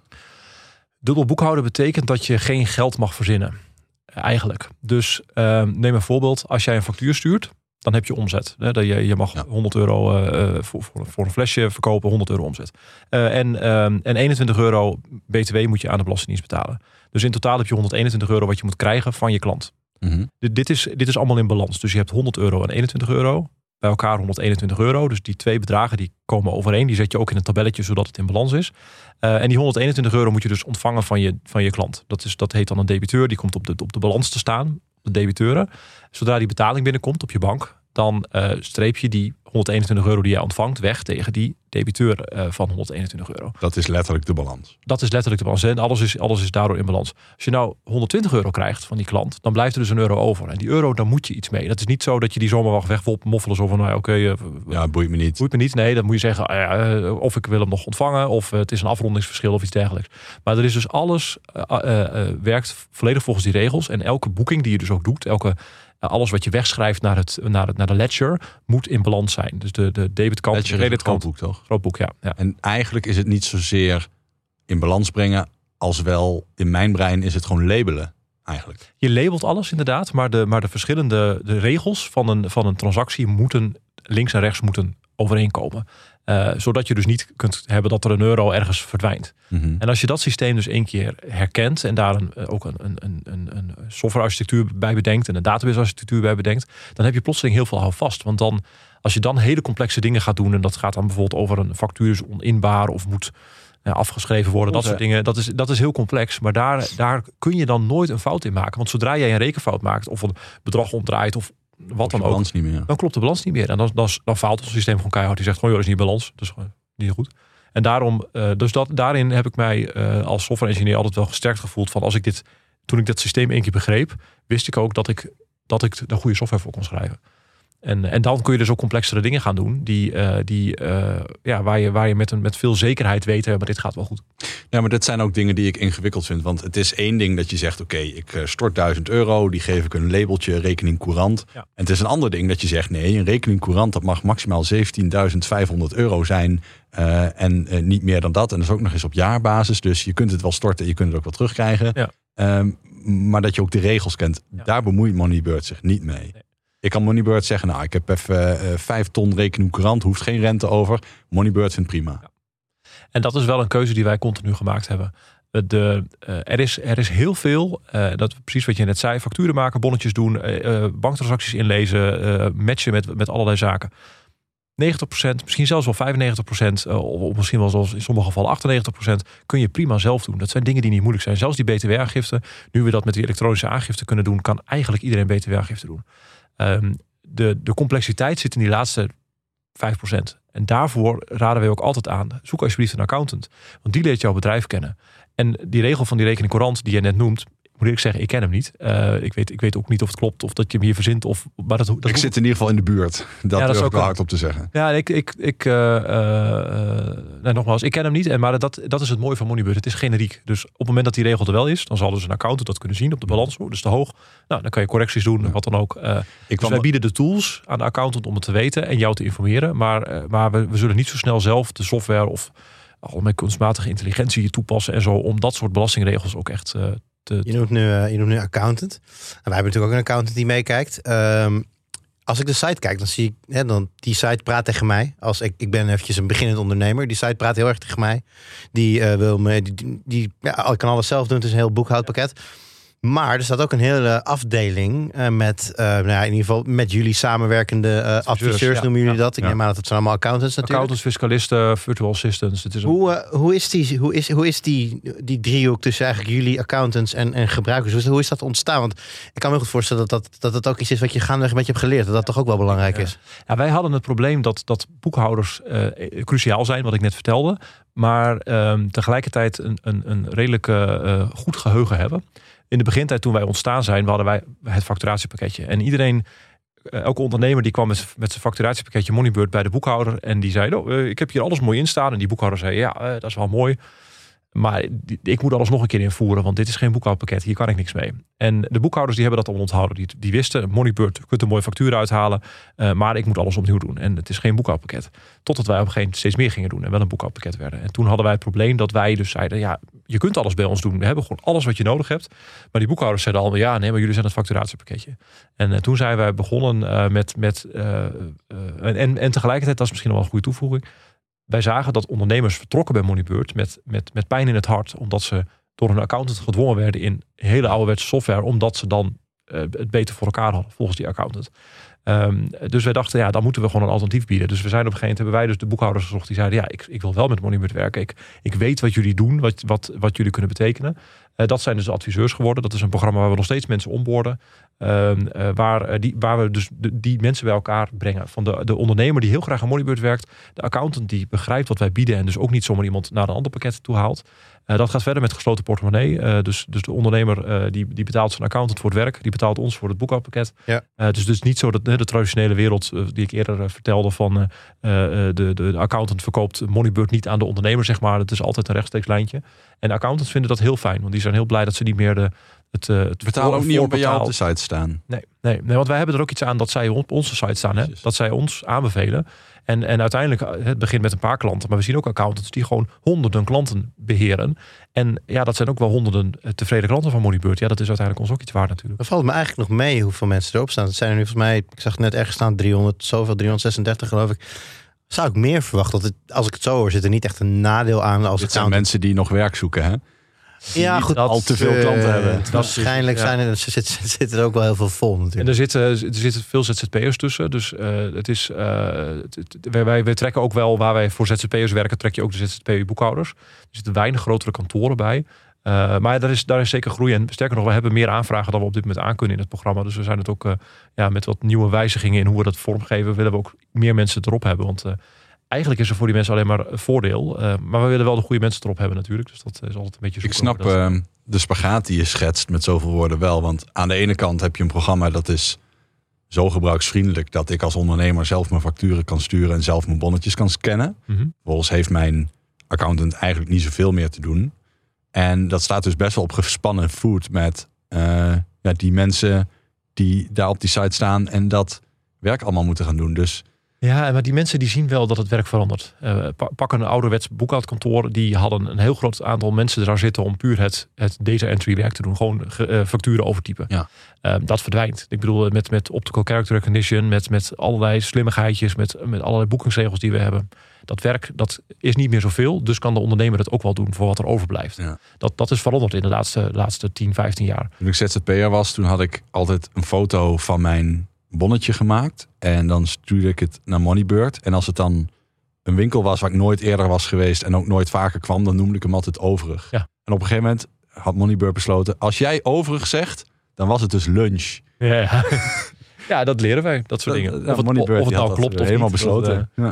Dubbel boekhouden betekent dat je geen geld mag verzinnen. Eigenlijk. Dus uh, neem een voorbeeld. Als jij een factuur stuurt, dan heb je omzet. Hè? Dat je, je mag ja. honderd euro uh, voor, voor, voor een flesje verkopen, honderd euro omzet. Uh, en, uh, en eenentwintig euro B T W moet je aan de Belastingdienst betalen. Dus in totaal heb je honderdeenentwintig euro wat je moet krijgen van je klant. Mm-hmm. Dit, is, dit is allemaal in balans. Dus je hebt honderd euro en eenentwintig euro. Bij elkaar honderdeenentwintig euro. Dus die twee bedragen die komen overeen. Die zet je ook in een tabelletje zodat het in balans is. Uh, en die honderdeenentwintig euro moet je dus ontvangen van je, van je klant. Dat, is, dat heet dan een debiteur. Die komt op de, op de balans te staan. De debiteuren. Zodra die betaling binnenkomt op je bank, dan uh, streep je die honderdeenentwintig euro die jij ontvangt weg tegen die debiteur uh, van honderdeenentwintig euro. Dat is letterlijk de balans. Dat is letterlijk de balans. En alles is, alles is daardoor in balans. Als je nou honderdtwintig euro krijgt van die klant, dan blijft er dus een euro over. En die euro, daar moet je iets mee. Dat is niet zo dat je die zomaar wacht weg wil moffelen. Zo van, nou oké. Okay, uh, ja, boeit me niet. Boeit me niet. Nee, dan moet je zeggen, uh, uh, of ik wil hem nog ontvangen, of uh, het is een afrondingsverschil of iets dergelijks. Maar er is dus alles, uh, uh, uh, werkt volledig volgens die regels. En elke boeking die je dus ook doet, elke... alles wat je wegschrijft naar, het, naar, het, naar de ledger moet in balans zijn. Dus de, de debitkant, ledger de creditkant. Groot boek, toch? Groot boek, ja, ja. En eigenlijk is het niet zozeer in balans brengen, als wel in mijn brein is het gewoon labelen eigenlijk. Je labelt alles inderdaad, maar de, maar de verschillende de regels van een, van een transactie moeten links en rechts moeten overeenkomen. Uh, zodat je dus niet kunt hebben dat er een euro ergens verdwijnt. Mm-hmm. En als je dat systeem dus één keer herkent en daar een, ook een, een, een, een softwarearchitectuur bij bedenkt en een databasearchitectuur bij bedenkt, dan heb je plotseling heel veel houvast. Want dan, als je dan hele complexe dingen gaat doen en dat gaat dan bijvoorbeeld over een factuur is oninbaar of moet ja, afgeschreven worden, dat soort dingen. Dat is, dat is heel complex, maar daar, daar kun je dan nooit een fout in maken. Want zodra jij een rekenfout maakt of een bedrag omdraait of wat dan ook, niet meer. Dan klopt de balans niet meer. En dan, dan, dan faalt ons systeem gewoon keihard. Die zegt gewoon, joh, dat is niet balans. Dat is gewoon niet goed. En daarom, uh, dus dat, daarin heb ik mij uh, als software engineer altijd wel gesterkt gevoeld van als ik dit, toen ik dat systeem één keer begreep, wist ik ook dat ik, dat ik er goede software voor kon schrijven. En, en dan kun je dus ook complexere dingen gaan doen die, uh, die, uh, ja, waar je, waar je met, een, met veel zekerheid weet, maar dit gaat wel goed. Ja, maar dit zijn ook dingen die ik ingewikkeld vind. Want het is één ding dat je zegt, oké, okay, ik stort duizend euro, die geef ik een labeltje, rekening courant. Ja. En het is een ander ding dat je zegt, nee, een rekening courant, dat mag maximaal zeventienduizend vijfhonderd euro zijn. Uh, en uh, niet meer dan dat. En dat is ook nog eens op jaarbasis. Dus je kunt het wel storten, je kunt het ook wel terugkrijgen. Ja. Um, maar dat je ook de regels kent, ja. Daar bemoeit Moneybird zich niet mee. Nee. Ik kan Moneybird zeggen, nou, ik heb even uh, vijf ton rekening courant, hoeft geen rente over. Moneybird vindt prima. Ja. En dat is wel een keuze die wij continu gemaakt hebben. De, uh, er, is, er is heel veel, uh, dat precies wat je net zei, facturen maken, bonnetjes doen, uh, banktransacties inlezen, uh, matchen met, met allerlei zaken. negentig procent, misschien zelfs wel vijfennegentig procent, uh, of misschien wel zoals in sommige gevallen achtennegentig procent, kun je prima zelf doen. Dat zijn dingen die niet moeilijk zijn. Zelfs die B T W-aangifte, nu we dat met die elektronische aangifte kunnen doen, kan eigenlijk iedereen B T W-aangifte doen. Um, de, de complexiteit zit in die laatste vijf procent. En daarvoor raden wij ook altijd aan, zoek alsjeblieft een accountant. Want die leert jouw bedrijf kennen. En die regel van die rekening courant die je net noemt, moet ik zeggen, ik ken hem niet. Uh, ik, weet, ik weet ook niet of het klopt of dat je hem hier verzint. Of, maar dat, dat ik zit in ieder geval in de buurt. Dat ja, durf ik wel hard op te zeggen. Ja, ik, ik, ik uh, uh, nee, nogmaals, ik ken hem niet. En, maar dat, dat is het mooie van Moneybird. Het is generiek. Dus op het moment dat die regel er wel is, dan zal dus een accountant dat kunnen zien op de balans. Dus te hoog. Nou, dan kan je correcties doen, ja. wat dan ook. Uh, ik dus wij bieden de tools aan de accountant om het te weten en jou te informeren. Maar, uh, maar we, we zullen niet zo snel zelf de software of al met kunstmatige intelligentie toepassen en zo om dat soort belastingregels ook echt uh, te... Je noemt nu, uh, je noemt nu accountant. En wij hebben natuurlijk ook een accountant die meekijkt. Um, als ik de site kijk, dan zie ik, hè, dan die site praat tegen mij. Als ik, ik ben eventjes een beginnend ondernemer. Die site praat heel erg tegen mij. Die uh, wil me, die, die ja, ik kan alles zelf doen. Het is een heel boekhoudpakket. Maar er staat ook een hele afdeling uh, met, uh, nou ja, in ieder geval met jullie samenwerkende uh, adviseurs, adviseurs ja, noemen jullie ja, dat. Ik ja. neem aan dat het zijn allemaal accountants natuurlijk. Accountants, fiscalisten, virtual assistants. Het is een... hoe, uh, hoe is, die, hoe is, hoe is die, die driehoek tussen eigenlijk jullie accountants en, en gebruikers? Hoe is, hoe is dat ontstaan? Want ik kan me goed voorstellen dat dat, dat het ook iets is wat je gaandeweg een beetje hebt geleerd. Dat dat toch ook wel belangrijk ja. is. Ja, wij hadden het probleem dat, dat boekhouders uh, cruciaal zijn, wat ik net vertelde. Maar um, tegelijkertijd een, een, een redelijk uh, goed geheugen hebben. In de begintijd toen wij ontstaan zijn, hadden wij het facturatiepakketje. En iedereen, elke ondernemer die kwam met, met zijn facturatiepakketje Moneybird bij de boekhouder. En die zei, oh, uh, ik heb hier alles mooi in staan. En die boekhouder zei, ja, uh, dat is wel mooi. Maar die, ik moet alles nog een keer invoeren, want dit is geen boekhoudpakket. Hier kan ik niks mee. En de boekhouders die hebben dat al onthouden. Die, die wisten, Moneybird, je kunt een mooie factuur uithalen. Uh, maar ik moet alles opnieuw doen. En het is geen boekhoudpakket. Totdat wij op een gegeven moment steeds meer gingen doen. En wel een boekhoudpakket werden. En toen hadden wij het probleem dat wij dus zeiden, ja, je kunt alles bij ons doen. We hebben gewoon alles wat je nodig hebt. Maar die boekhouders zeiden allemaal, ja, nee, maar jullie zijn het facturatiepakketje. En uh, toen zijn wij begonnen uh, met, met uh, uh, en, en tegelijkertijd, dat is misschien nog wel een goede toevoeging. Wij zagen dat ondernemers vertrokken bij Moneybird met, met, met pijn in het hart. Omdat ze door een accountant gedwongen werden in hele ouderwetse software. Omdat ze dan uh, het beter voor elkaar hadden volgens die accountant. Um, dus wij dachten, ja, dan moeten we gewoon een alternatief bieden. Dus we zijn op een gegeven moment, hebben wij dus de boekhouders gezocht. Die zeiden, ja, ik, ik wil wel met Moneybird werken. Ik, ik weet wat jullie doen, wat, wat, wat jullie kunnen betekenen. Uh, dat zijn dus de adviseurs geworden. Dat is een programma waar we nog steeds mensen onboarden. Uh, uh, waar, uh, die, waar we dus de, die mensen bij elkaar brengen. Van de, de ondernemer die heel graag aan Moneybird werkt. De accountant die begrijpt wat wij bieden. En dus ook niet zomaar iemand naar een ander pakket toe haalt. Uh, dat gaat verder met gesloten portemonnee. Uh, dus, dus de ondernemer uh, die, die betaalt zijn accountant voor het werk. Die betaalt ons voor het boekhoudpakket. Ja. Uh, dus het is niet zo dat uh, de traditionele wereld uh, die ik eerder uh, vertelde van uh, uh, de, de, de accountant verkoopt Moneybird niet aan de ondernemer, zeg maar. Het is altijd een rechtstreeks lijntje. En de accountants vinden dat heel fijn. Want die zijn heel blij dat ze niet meer de het, uh, het betalen ook niet op bij jou op de site staan. Nee, nee, nee, want wij hebben er ook iets aan dat zij op onze site staan. Hè? Dat zij ons aanbevelen. En, en uiteindelijk, het begint met een paar klanten. Maar we zien ook accountants die gewoon honderden klanten beheren. En ja, dat zijn ook wel honderden tevreden klanten van Moneybird. Ja, dat is uiteindelijk ons ook iets waard natuurlijk. Dat valt me eigenlijk nog mee hoeveel mensen erop staan. Dat zijn er nu volgens mij, ik zag net ergens staan, driehonderd, zoveel, driehonderdzesendertig geloof ik. Zou ik meer verwachten. Dat het, als ik het zo hoor, zit er niet echt een nadeel aan. Als Dit zijn mensen die nog werk zoeken, hè? Die ja, goed, al te veel klanten uh, hebben. Waarschijnlijk zijn er, zitten zit er ook wel heel veel vol natuurlijk. En er zitten, er zitten veel Z Z P'ers tussen. Dus uh, het is, uh, het, het, wij, wij trekken ook wel, waar wij voor Z Z P'ers werken, trek je ook de Z Z P-boekhouders. Er zitten weinig grotere kantoren bij. Uh, maar daar is, daar is zeker groei. En sterker nog, we hebben meer aanvragen dan we op dit moment aan kunnen in het programma. Dus we zijn het ook uh, ja, met wat nieuwe wijzigingen in hoe we dat vormgeven, willen we ook meer mensen erop hebben. Want uh, eigenlijk is er voor die mensen alleen maar een voordeel. Uh, maar we willen wel de goede mensen erop hebben natuurlijk. Dus dat is altijd een beetje zoeken. Ik snap uh, de spagaat die je schetst met zoveel woorden wel. Want aan de ene kant heb je een programma dat is zo gebruiksvriendelijk dat ik als ondernemer zelf mijn facturen kan sturen en zelf mijn bonnetjes kan scannen. Mm-hmm. Vervolgens heeft mijn accountant eigenlijk niet zoveel meer te doen. En dat staat dus best wel op gespannen voet met uh, ja, die mensen die daar op die site staan en dat werk allemaal moeten gaan doen. Dus ja, maar die mensen die zien wel dat het werk verandert. Uh, pak een ouderwets boekhoudkantoor. Die hadden een heel groot aantal mensen daar zitten om puur het, het data entry werk te doen. Gewoon uh, facturen overtypen. Ja. Uh, dat verdwijnt. Ik bedoel, met, met optical character recognition, met, met allerlei slimmigheidjes, met, met allerlei boekingsregels die we hebben. Dat werk, dat is niet meer zoveel. Dus kan de ondernemer het ook wel doen voor wat er overblijft. Ja. Dat, dat is veranderd in de laatste, laatste tien, vijftien jaar. Toen ik Z Z P'er was, toen had ik altijd een foto van mijn bonnetje gemaakt. En dan stuurde ik het naar Moneybird. En als het dan een winkel was waar ik nooit eerder was geweest en ook nooit vaker kwam, dan noemde ik hem altijd overig. Ja. En op een gegeven moment had Moneybird besloten, als jij overig zegt, dan was het dus lunch. Ja, ja. Ja, dat leren wij, dat soort dingen. Ja, of het, Moneybird of het nou klopt of helemaal niet, besloten. Dat, uh, ja.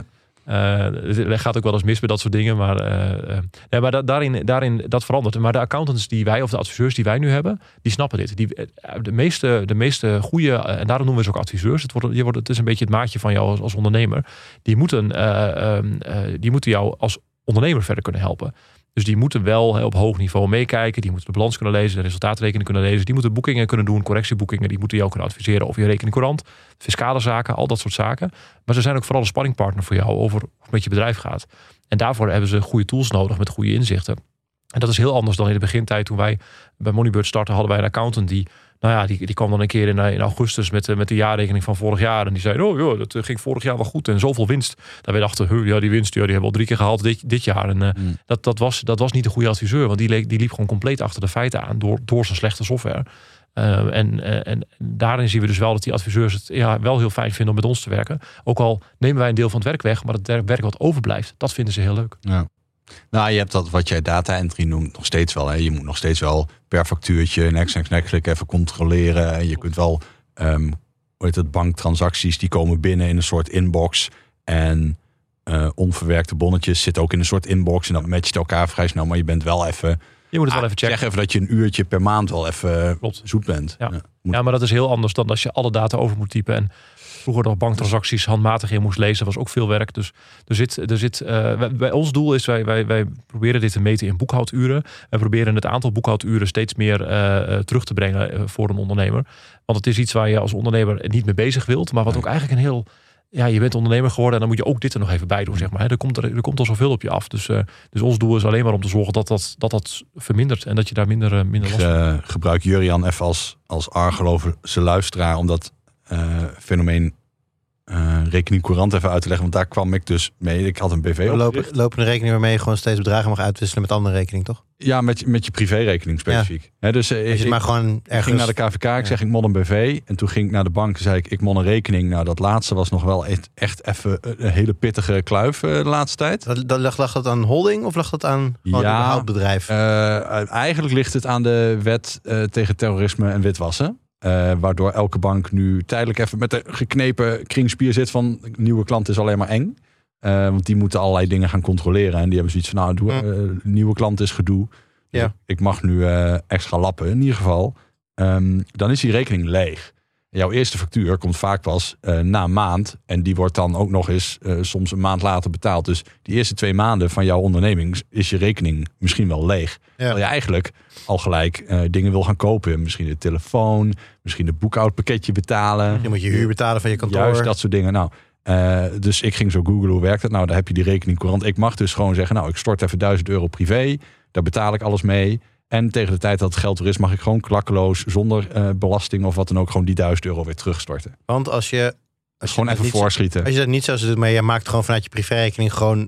Uh, het gaat ook wel eens mis met dat soort dingen. Maar, uh, uh, nee, maar da- daarin, daarin, dat verandert. Maar de accountants die wij, of de adviseurs die wij nu hebben, die snappen dit. Die, de meeste, de meeste goede, uh, en daarom noemen we ze ook adviseurs. Het, wordt, je wordt, het is een beetje het maatje van jou als, als ondernemer. Die moeten, uh, uh, uh, die moeten jou als ondernemer verder kunnen helpen. Dus die moeten wel op hoog niveau meekijken. Die moeten de balans kunnen lezen, de resultaatrekening kunnen lezen. Die moeten boekingen kunnen doen, correctieboekingen. Die moeten jou kunnen adviseren over je rekeningcourant, fiscale zaken, al dat soort zaken. Maar ze zijn ook vooral een sparringpartner voor jou over hoe het met je bedrijf gaat. En daarvoor hebben ze goede tools nodig met goede inzichten. En dat is heel anders dan in de begintijd. Toen wij bij Moneybird startten, hadden wij een accountant die... Nou ja, die, die kwam dan een keer in, in augustus met, met de jaarrekening van vorig jaar. En die zei, oh joh, dat ging vorig jaar wel goed en zoveel winst. Daar wij dachten, huh, ja, die winst ja, die hebben we al drie keer gehaald dit, dit jaar. En uh, mm. dat, dat, was, dat was niet de goede adviseur. Want die, leek, die liep gewoon compleet achter de feiten aan door, door zijn slechte software. Uh, en, uh, en daarin zien we dus wel dat die adviseurs het ja, wel heel fijn vinden om met ons te werken. Ook al nemen wij een deel van het werk weg, maar het werk wat overblijft, dat vinden ze heel leuk. Ja. Nou, je hebt dat wat jij data entry noemt nog steeds wel. Hè. Je moet nog steeds wel per factuurtje next, next, next klik even controleren. En je kunt wel, um, hoe heet het, banktransacties die komen binnen in een soort inbox. En uh, onverwerkte bonnetjes zitten ook in een soort inbox. En dat matcht elkaar vrij snel. Maar je bent wel even... Je moet het wel even checken. Zeg even dat je een uurtje per maand wel even Klopt. zoet bent. Ja. Ja, ja, maar dat is heel anders dan als je alle data over moet typen. En vroeger nog banktransacties handmatig in moest lezen, was ook veel werk. Dus er zit, er zit, uh, wij, wij, ons doel is, wij, wij, wij proberen dit te meten in boekhouduren. We proberen het aantal boekhouduren steeds meer uh, terug te brengen uh, voor een ondernemer. Want het is iets waar je als ondernemer niet mee bezig wilt, maar wat ook eigenlijk een heel... Ja, je bent ondernemer geworden en dan moet je ook dit er nog even bij doen, zeg maar. Er komt er, er komt al zoveel op je af. Dus, uh, dus ons doel is alleen maar om te zorgen dat dat, dat, dat vermindert en dat je daar minder, uh, minder last van hebt. Ik uh, gebruik Jurian even als, als argeloze luisteraar om dat uh, fenomeen uh, rekening courant even uit te leggen. Want daar kwam ik dus mee. Ik had een B V op. Lopen, lopende rekening waarmee je gewoon steeds bedragen mag uitwisselen met andere rekening, toch? Ja, met, met je privérekening specifiek. Ja. He, dus uh, Als je ik, maar gewoon ergens... ik ging naar de K V K, ik ja. zeg ik mon een B V. En toen ging ik naar de bank, zei ik, ik mon een rekening. Nou, dat laatste was nog wel echt, echt even een hele pittige kluif uh, de laatste tijd. Dat, dat, lag, lag dat aan holding of lag dat aan gewoon ja, een houtbedrijf? Uh, eigenlijk ligt het aan de wet uh, tegen terrorisme en witwassen. Uh, waardoor elke bank nu tijdelijk even met de geknepen kringspier zit van nieuwe klant is alleen maar eng. Uh, want die moeten allerlei dingen gaan controleren. En die hebben zoiets van, nou, doe, uh, nieuwe klant is gedoe. Dus ja. ik, ik mag nu uh, extra lappen. In ieder geval, um, dan is die rekening leeg. Jouw eerste factuur komt vaak pas uh, na een maand. En die wordt dan ook nog eens uh, soms een maand later betaald. Dus die eerste twee maanden van jouw onderneming is je rekening misschien wel leeg. Ja. Terwijl je eigenlijk al gelijk uh, dingen wil gaan kopen. Misschien de telefoon, misschien een boekhoudpakketje betalen. Je moet je huur betalen van je kantoor. Juist dat soort dingen. Nou, uh, dus ik ging zo googlen, hoe werkt het? Nou, daar heb je die rekening courant. Ik mag dus gewoon zeggen, nou, ik stort even duizend euro privé. Daar betaal ik alles mee. En tegen de tijd dat het geld er is, mag ik gewoon klakkeloos, zonder uh, belasting of wat dan ook, gewoon die duizend euro weer terugstorten. Want als je... Als dus je gewoon even voorschieten. Zo, als je dat niet zo doet, maar je maakt gewoon vanuit je privérekening gewoon,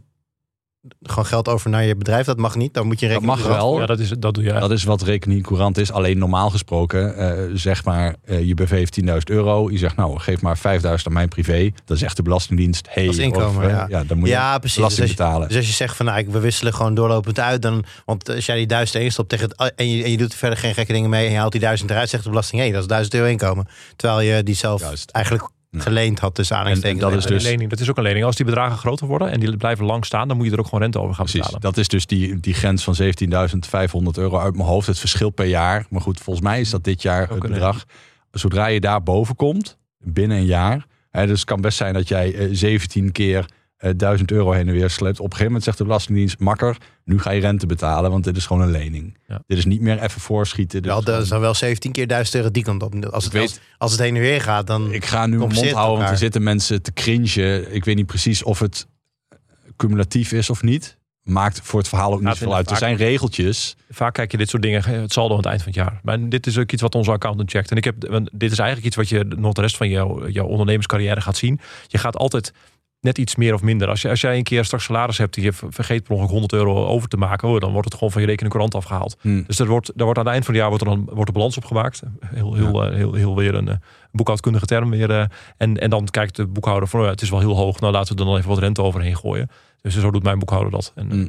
gewoon geld over naar je bedrijf, dat mag niet. Dan moet je rekening. Dat mag wel. Ja, dat is, dat doe je. Dat is wat rekening courant is. Alleen normaal gesproken, uh, zeg maar, uh, je B V heeft tienduizend euro. Je zegt, nou, geef maar vijfduizend aan mijn privé. Dan zegt de Belastingdienst, hey, als inkomen, of, uh, ja. ja, dan moet je ja, precies. belasting dus als je, betalen. Dus als je zegt van, nou, we wisselen gewoon doorlopend uit, dan, want als jij die duizend instopt tegen het, en, je, en je doet er verder geen gekke dingen mee en je haalt die duizend eruit, zegt de belasting, hé, hey, dat is duizend euro inkomen. Terwijl je die zelf Juist. eigenlijk geleend had tussen aanhalingstekens. En, en dat is dus lening. Dat is ook een lening. Als die bedragen groter worden en die blijven lang staan, dan moet je er ook gewoon rente over gaan Precies, betalen. dat is dus die, die grens van zeventienduizend vijfhonderd euro uit mijn hoofd. Het verschil per jaar. Maar goed, volgens mij is dat dit jaar het bedrag. Zodra je daar boven komt, binnen een jaar. Hè, dus het kan best zijn dat jij uh, zeventien keer uh, duizend euro heen en weer slept. Op een gegeven moment zegt de Belastingdienst, makker, nu ga je rente betalen, want dit is gewoon een lening. Ja. Dit is niet meer even voorschieten. Wel, dat is dan wel zeventien keer duizend euro die kant op. Als het, weet, als, als het heen en weer gaat, dan... Ik ga nu mijn mond houden, elkaar. Want er zitten mensen te cringen. Ik weet niet precies of het cumulatief is of niet. Maakt voor het verhaal ook niet veel uit. Er zijn regeltjes. Vaak kijk je dit soort dingen, het saldo aan het eind van het jaar. Maar dit is ook iets wat onze accountant checkt. En ik heb, dit is eigenlijk iets wat je nog de rest van jouw, jouw ondernemerscarrière gaat zien. Je gaat altijd net iets meer of minder. Als, je, als jij een keer straks salaris hebt, die je vergeet per ongeluk honderd euro over te maken, oh, dan wordt het gewoon van je rekening courant afgehaald. Hmm. Dus er wordt, er wordt aan het eind van het jaar wordt er dan wordt de balans opgemaakt. Heel, heel, ja. uh, heel, heel weer een uh, boekhoudkundige term weer. Uh, en, en dan kijkt de boekhouder van, oh, het is wel heel hoog. Nou, laten we er dan even wat rente overheen gooien. Dus zo doet mijn boekhouder dat. En, hmm.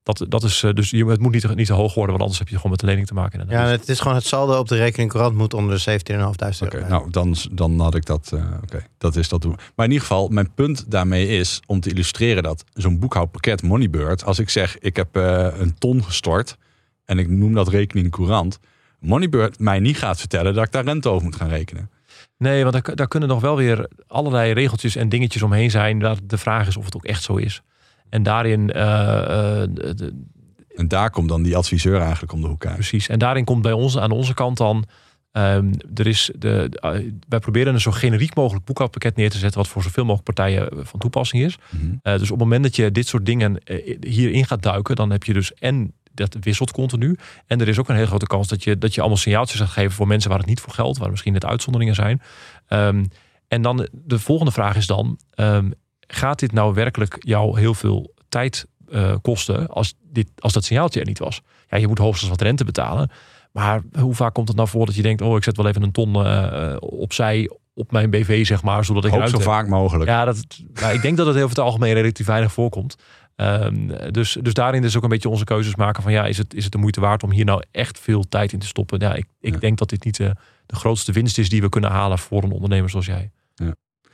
Dat, dat is, uh, dus je, het moet niet, niet te hoog worden, want anders heb je gewoon met de lening te maken. Ja, het is gewoon het saldo op de rekening courant moet onder de zeventienduizend vijfhonderd euro. Oké, nou dan, dan had ik dat. Uh, Oké, okay, dat is dat doen. Maar in ieder geval, mijn punt daarmee is om te illustreren dat zo'n boekhoudpakket Moneybird, als ik zeg ik heb uh, een ton gestort en ik noem dat rekening courant, Moneybird mij niet gaat vertellen dat ik daar rente over moet gaan rekenen. Nee, want daar, daar kunnen nog wel weer allerlei regeltjes en dingetjes omheen zijn. Waar de vraag is of het ook echt zo is. En daarin... Uh, uh, de, en daar komt dan die adviseur eigenlijk om de hoek uit. Precies. En daarin komt bij ons aan onze kant dan... Um, er is de, uh, wij proberen een zo generiek mogelijk boekhoudpakket neer te zetten... wat voor zoveel mogelijk partijen van toepassing is. Mm-hmm. Uh, dus op het moment dat je dit soort dingen uh, hierin gaat duiken... dan heb je dus en... dat wisselt continu. En er is ook een hele grote kans dat je, dat je allemaal signaaltjes gaat geven... voor mensen waar het niet voor geldt, waar misschien net uitzonderingen zijn. Um, en dan de volgende vraag is dan... Um, gaat dit nou werkelijk jou heel veel tijd uh, kosten... Als, dit, als dat signaaltje er niet was? Ja, je moet hoogstens wat rente betalen. Maar hoe vaak komt het nou voor dat je denkt... oh, ik zet wel even een ton uh, opzij op mijn B V, zeg maar... zodat ik Hoop ruimte zo heb. vaak mogelijk. Ja, dat, nou, ik denk dat het over het algemeen relatief weinig voorkomt. Um, dus, dus daarin is ook een beetje onze keuzes maken van ja, is het, is het de moeite waard om hier nou echt veel tijd in te stoppen? Ja, ik, ik ja. denk dat dit niet de, de grootste winst is die we kunnen halen voor een ondernemer zoals jij. Ja.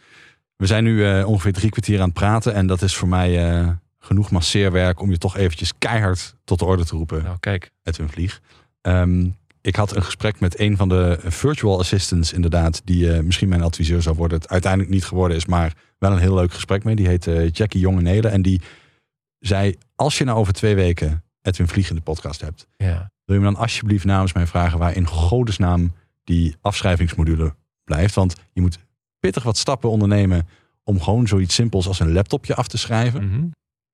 We zijn nu uh, ongeveer drie kwartier aan het praten en dat is voor mij uh, genoeg masseerwerk om je toch eventjes keihard tot de orde te roepen. Nou, kijk. Edwin Vlieg. Um, ik had een gesprek met een van de virtual assistants inderdaad, die uh, misschien mijn adviseur zou worden. Het uiteindelijk niet geworden is, maar wel een heel leuk gesprek mee. Die heet uh, Jackie Jongenelen en die zei, als je nou over twee weken Edwin Vlieg in de podcast hebt, ja. wil je me dan alsjeblieft namens mij vragen waar in godesnaam die afschrijvingsmodule blijft? Want je moet pittig wat stappen ondernemen om gewoon zoiets simpels als een laptopje af te schrijven. Mm-hmm.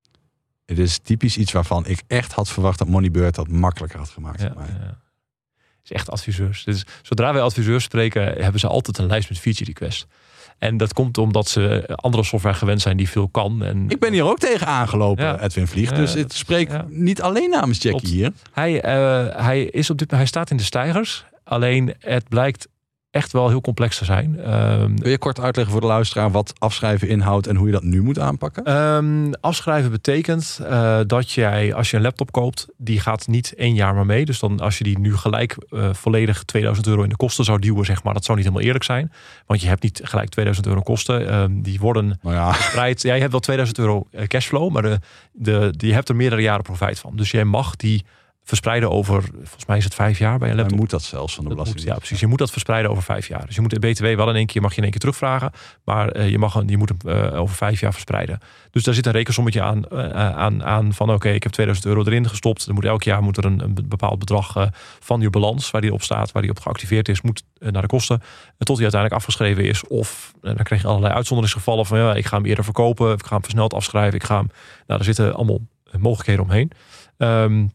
Het is typisch iets waarvan ik echt had verwacht dat Moneybird dat makkelijker had gemaakt. Ja, voor mij. ja. Het is echt adviseurs. Dus zodra wij adviseurs spreken, hebben ze altijd een lijst met feature requests. En dat komt omdat ze andere software gewend zijn die veel kan. En ik ben hier ook tegen aangelopen, ja. Edwin Vlieg. Dus ja, ik spreek ja. niet alleen namens Jackie Klopt. hier. Hij, uh, hij, is op dit, hij staat in de stijgers. Alleen het blijkt echt wel heel complex te zijn. Um, Wil je kort uitleggen voor de luisteraar wat afschrijven inhoudt en hoe je dat nu moet aanpakken? Um, afschrijven betekent uh, dat jij, als je een laptop koopt, die gaat niet één jaar maar mee. Dus dan als je die nu gelijk uh, volledig tweeduizend euro in de kosten zou duwen, zeg maar, dat zou niet helemaal eerlijk zijn. Want je hebt niet gelijk tweeduizend euro kosten. Um, die worden nou ja. verspreid. Ja, je hebt wel tweeduizend euro cashflow, maar de, de, die hebt er meerdere jaren profijt van. Dus jij mag die verspreiden over, volgens mij is het vijf jaar bij een laptop. Dan moet dat zelfs van de belasting. Ja, precies. Je moet dat verspreiden over vijf jaar. Dus je moet de B T W wel in één keer, mag je in één keer terugvragen. Maar uh, je, mag, je moet hem uh, over vijf jaar verspreiden. Dus daar zit een rekensommetje aan, uh, aan, aan van oké, okay, ik heb tweeduizend euro erin gestopt. Er moet elk jaar moet er een, een bepaald bedrag uh, van je balans, waar die op staat, waar die op geactiveerd is, moet uh, naar de kosten. Uh, tot die uiteindelijk afgeschreven is. Of uh, dan krijg je allerlei uitzonderingsgevallen van ja, ik ga hem eerder verkopen. Ik ga hem versneld afschrijven. Ik ga hem, nou, daar zitten allemaal mogelijkheden omheen. Um,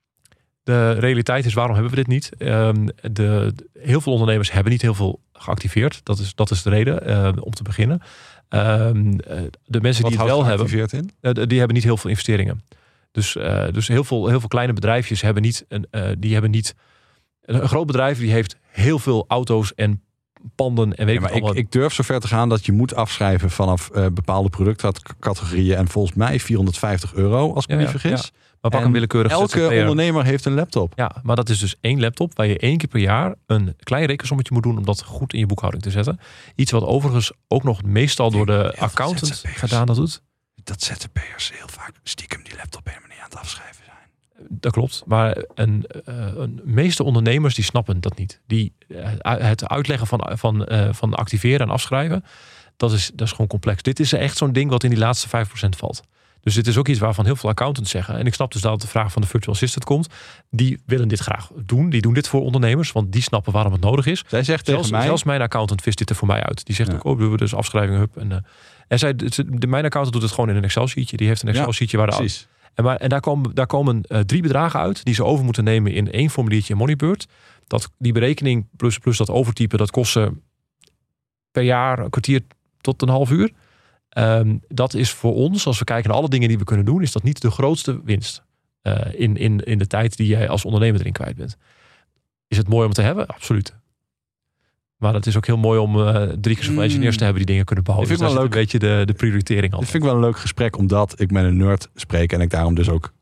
De realiteit is, waarom hebben we dit niet? Um, de, de, heel veel ondernemers hebben niet heel veel geactiveerd. Dat is, dat is de reden uh, om te beginnen. Um, de mensen Wat die het wel hebben, in? Uh, die hebben niet heel veel investeringen. Dus, uh, dus heel, veel, heel veel kleine bedrijfjes hebben niet, een, uh, die hebben niet... Een groot bedrijf die heeft heel veel auto's en panden en weet ja, maar ik, ik, ik durf zo ver te gaan dat je moet afschrijven vanaf uh, bepaalde productcategorieën en volgens mij vierhonderdvijftig euro als ik me ja, niet vergis. Ja. Maar pak een willekeurig elke Z Z P'er. ondernemer heeft een laptop. Ja, maar dat is dus één laptop waar je één keer per jaar een klein rekensommetje moet doen om dat goed in je boekhouding te zetten. Iets wat overigens ook nog meestal door de accountant gedaan dat doet. Dat Z Z P'ers heel vaak stiekem die laptop helemaal niet aan het afschrijven zijn. Dat klopt, maar een, uh, een meeste ondernemers die snappen dat niet. Die, uh, het uitleggen van, van, uh, van activeren en afschrijven, dat is, dat is gewoon complex. Dit is echt zo'n ding wat in die laatste vijf procent valt. Dus dit is ook iets waarvan heel veel accountants zeggen. En ik snap dus dat de vraag van de virtual assistant komt. Die willen dit graag doen. Die doen dit voor ondernemers, want die snappen waarom het nodig is. Zij zegt zelfs, tegen mij... zelfs mijn accountant vist dit er voor mij uit. Die zegt ja. ook, oh, doen we dus afschrijving, hup. En, uh, en zij, de, mijn accountant doet het gewoon in een Excel-sheetje. Die heeft een Excel-sheetje waar de... Precies. En, maar, en daar komen, daar komen uh, drie bedragen uit die ze over moeten nemen in één formuliertje in Moneybird. Dat, die berekening plus, plus dat overtypen, dat kost ze per jaar een kwartier tot een half uur. Um, dat is voor ons, als we kijken naar alle dingen die we kunnen doen, is dat niet de grootste winst uh, in, in, in de tijd die jij als ondernemer erin kwijt bent. Is het mooi om te hebben? Absoluut. Maar het is ook heel mooi om uh, drie keer zoveel engineers te hebben die dingen kunnen bouwen. Ik vind dus wel leuk. Een beetje de, de prioritering. Dat vind ik wel een leuk gesprek, omdat ik met een nerd spreek en ik daarom dus ook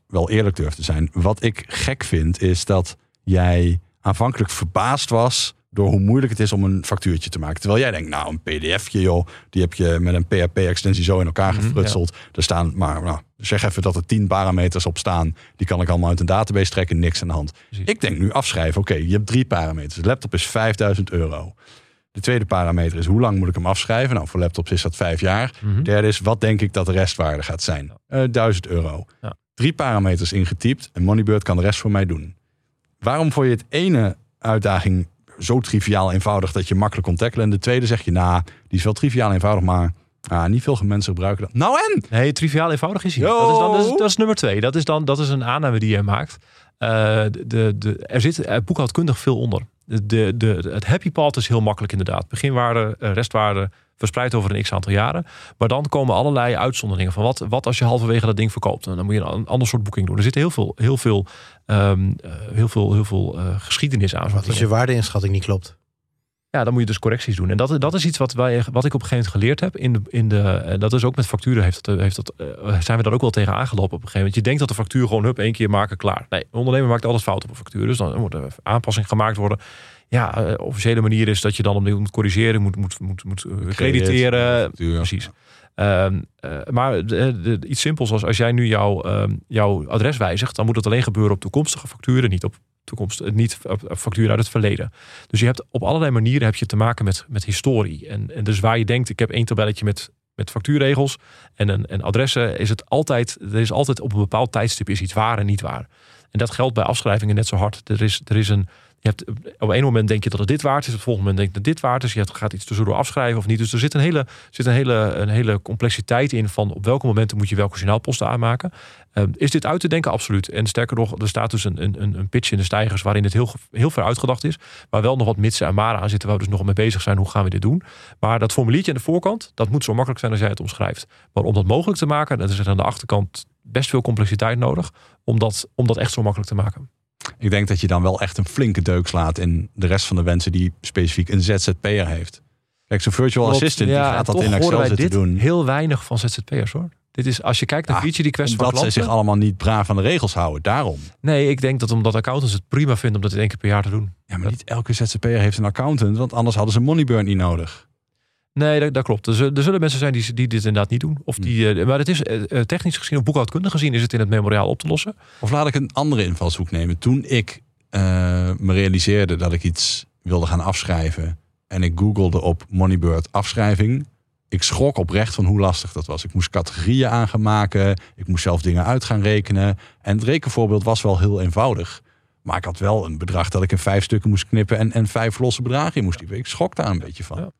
wel eerlijk durf te zijn. Wat ik gek vind is dat jij aanvankelijk verbaasd was door hoe moeilijk het is om een factuurtje te maken. Terwijl jij denkt, nou een P D F'je joh, die heb je met een P H P-extensie zo in elkaar gefrutseld. Mm-hmm, ja. Er staan, maar nou, zeg even dat er tien parameters op staan. Die kan ik allemaal uit een database trekken, niks aan de hand. Precies. Ik denk nu afschrijven, oké, okay, je hebt drie parameters. De laptop is vijfduizend euro. De tweede parameter is, hoe lang moet ik hem afschrijven? Nou, voor laptops is dat vijf jaar. Mm-hmm. Derde is, wat denk ik dat de restwaarde gaat zijn? Uh, duizend euro. Ja. Drie parameters ingetypt en Moneybird kan de rest voor mij doen. Waarom vond je het ene uitdaging zo triviaal eenvoudig dat je makkelijk kon tackelen? En de tweede zeg je, nou, die is wel triviaal eenvoudig, maar ah, niet veel mensen gebruiken dat. Nou en? Nee, triviaal eenvoudig is hij. Dat is, dan, dat, is, dat is nummer twee. Dat is, dan, dat is een aanname die je maakt. Uh, de, de, er zit uh, boekhoudkundig veel onder. De, de, de, het happy path is heel makkelijk inderdaad. Beginwaarde, restwaarde, verspreid over een x-aantal jaren. Maar dan komen allerlei uitzonderingen van wat, wat als je halverwege dat ding verkoopt. Dan moet je een ander soort boeking doen. Er zit heel veel, heel veel, um, uh, heel veel, heel veel uh, geschiedenis aan. Wat als je waardeinschatting niet klopt? Ja, dan moet je dus correcties doen. En dat, dat is iets wat, wij, wat ik op een gegeven moment geleerd heb. In de, in de, dat is ook met facturen. Heeft dat, heeft dat, uh, zijn we daar ook wel tegen aangelopen op een gegeven moment. Je denkt dat de factuur gewoon hup één keer maken, klaar. Nee, een ondernemer maakt altijd fout op een factuur. Dus dan moet er aanpassing gemaakt worden. Ja, uh, officiële manier is dat je dan opnieuw moet corrigeren, moet, moet, moet, moet uh, crediteren. Factuur, precies. Ja. Uh, uh, maar de, de, iets simpels als als jij nu jouw, uh, jouw adres wijzigt, dan moet het alleen gebeuren op toekomstige facturen, niet op toekomst, niet facturen uit het verleden. Dus je hebt op allerlei manieren heb je te maken met, met historie. En, en dus waar je denkt, ik heb één tabelletje met, met factuurregels en, een, en adressen, is het altijd, er is altijd op een bepaald tijdstip is iets waar en niet waar. En dat geldt bij afschrijvingen net zo hard. Er is, er is een Je hebt, op een moment denk je dat het dit waard is. Op het volgende moment denk je dat dit waard is. Je gaat iets tussendoor afschrijven of niet. Dus er zit een hele, zit een hele, een hele complexiteit in van op welke momenten moet je welke signaalposten aanmaken. Uh, is dit uit te denken? Absoluut. En sterker nog, er staat dus een, een, een pitch in de stijgers waarin het heel, heel ver uitgedacht is. Waar wel nog wat mitsen en maren aan zitten waar we dus nog mee bezig zijn. Hoe gaan we dit doen? Maar dat formuliertje aan de voorkant, dat moet zo makkelijk zijn als jij het omschrijft. Maar om dat mogelijk te maken, dan is er aan de achterkant best veel complexiteit nodig. Om dat, om dat echt zo makkelijk te maken. Ik denk dat je dan wel echt een flinke deuk slaat in de rest van de wensen die specifiek een Z Z P'er heeft. Kijk, zo'n virtual Klopt, assistant ja, die gaat dat in Excel zitten doen. Heel weinig van Z Z P'ers hoor. Dit is, als je kijkt naar ja, feature requests van klanten. Dat ze zich allemaal niet braaf aan de regels houden, daarom. Nee, ik denk dat omdat accountants het prima vinden om dat één keer per jaar te doen. Ja, maar dat... niet elke Z Z P'er heeft een accountant, want anders hadden ze Moneybird niet nodig. Nee, dat, dat klopt. Er zullen, er zullen mensen zijn die, die dit inderdaad niet doen. Of die, hmm. Maar het is uh, technisch gezien of boekhoudkundig gezien is het in het memoriaal op te lossen. Of laat ik een andere invalshoek nemen. Toen ik uh, me realiseerde dat ik iets wilde gaan afschrijven en ik googelde op Moneybird afschrijving. Ik schrok oprecht van hoe lastig dat was. Ik moest categorieën aan gaan maken. Ik moest zelf dingen uit gaan rekenen. En het rekenvoorbeeld was wel heel eenvoudig. Maar ik had wel een bedrag dat ik in vijf stukken moest knippen en, en vijf losse bedragen in moest. Ik schrok daar een beetje van. Ja.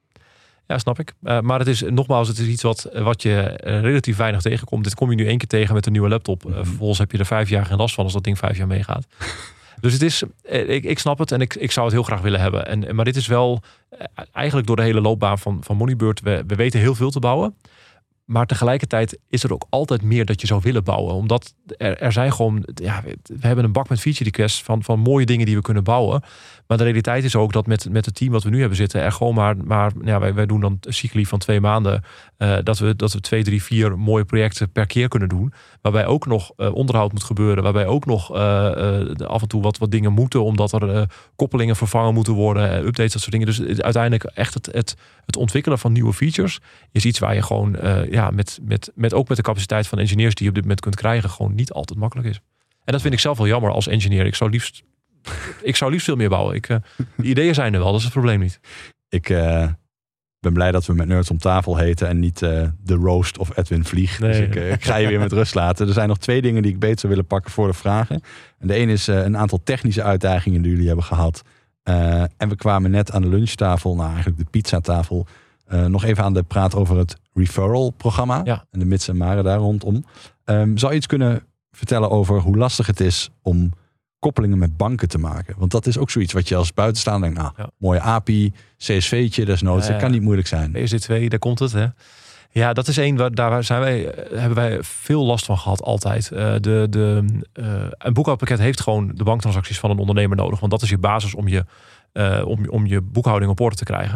Ja, snap ik. Uh, maar het is nogmaals, het is iets wat, wat je uh, relatief weinig tegenkomt. Dit kom je nu één keer tegen met een nieuwe laptop. Uh, mm-hmm. Vervolgens heb je er vijf jaar geen last van als dat ding vijf jaar meegaat. Dus het is, uh, ik, ik snap het en ik, ik zou het heel graag willen hebben. En, maar dit is wel uh, eigenlijk door de hele loopbaan van, van Moneybird. We, we weten heel veel te bouwen. Maar tegelijkertijd is er ook altijd meer dat je zou willen bouwen. Omdat er, er zijn gewoon... Ja, we hebben een bak met feature requests van, van mooie dingen die we kunnen bouwen. Maar de realiteit is ook dat met, met het team wat we nu hebben zitten... er gewoon maar... maar ja, wij, wij doen dan een cycli van twee maanden... Uh, dat, we, dat we twee, drie, vier mooie projecten per keer kunnen doen. Waarbij ook nog uh, onderhoud moet gebeuren. Waarbij ook nog uh, uh, af en toe wat, wat dingen moeten... omdat er uh, koppelingen vervangen moeten worden. Uh, updates, dat soort dingen. Dus het, uiteindelijk echt het, het, het ontwikkelen van nieuwe features... is iets waar je gewoon... Uh, ja, met, met, met ook met de capaciteit van engineers... die je op dit moment kunt krijgen... gewoon niet altijd makkelijk is. En dat vind ik zelf wel jammer als engineer. Ik zou liefst... Ik zou liefst veel meer bouwen. Ik, uh, de ideeën zijn er wel, dat is het probleem niet. Ik uh, ben blij dat we met Nerds om tafel heten en niet uh, de roast of Edwin Vlieg. Nee, dus ik, uh, ik ga je weer met rust laten. Er zijn nog twee dingen die ik beter zou willen pakken voor de vragen. En de een is uh, een aantal technische uitdagingen die jullie hebben gehad. Uh, en we kwamen net aan de lunchtafel, nou eigenlijk de pizzatafel, uh, nog even aan de praat over het referral-programma. Ja. En de mits en maren daar rondom. Um, zou je iets kunnen vertellen over hoe lastig het is om koppelingen met banken te maken? Want dat is ook zoiets wat je als buitenstaander denkt, nou, ja. mooie A P I, C S V'tje, desnoods, ja, ja. dat kan niet moeilijk zijn. P S D twee, daar komt het, hè? Ja, dat is één, waar, daar zijn wij, hebben wij veel last van gehad, altijd. Uh, de, de, uh, een boekhoudpakket heeft gewoon de banktransacties van een ondernemer nodig, want dat is je basis om je, uh, om, om je boekhouding op orde te krijgen.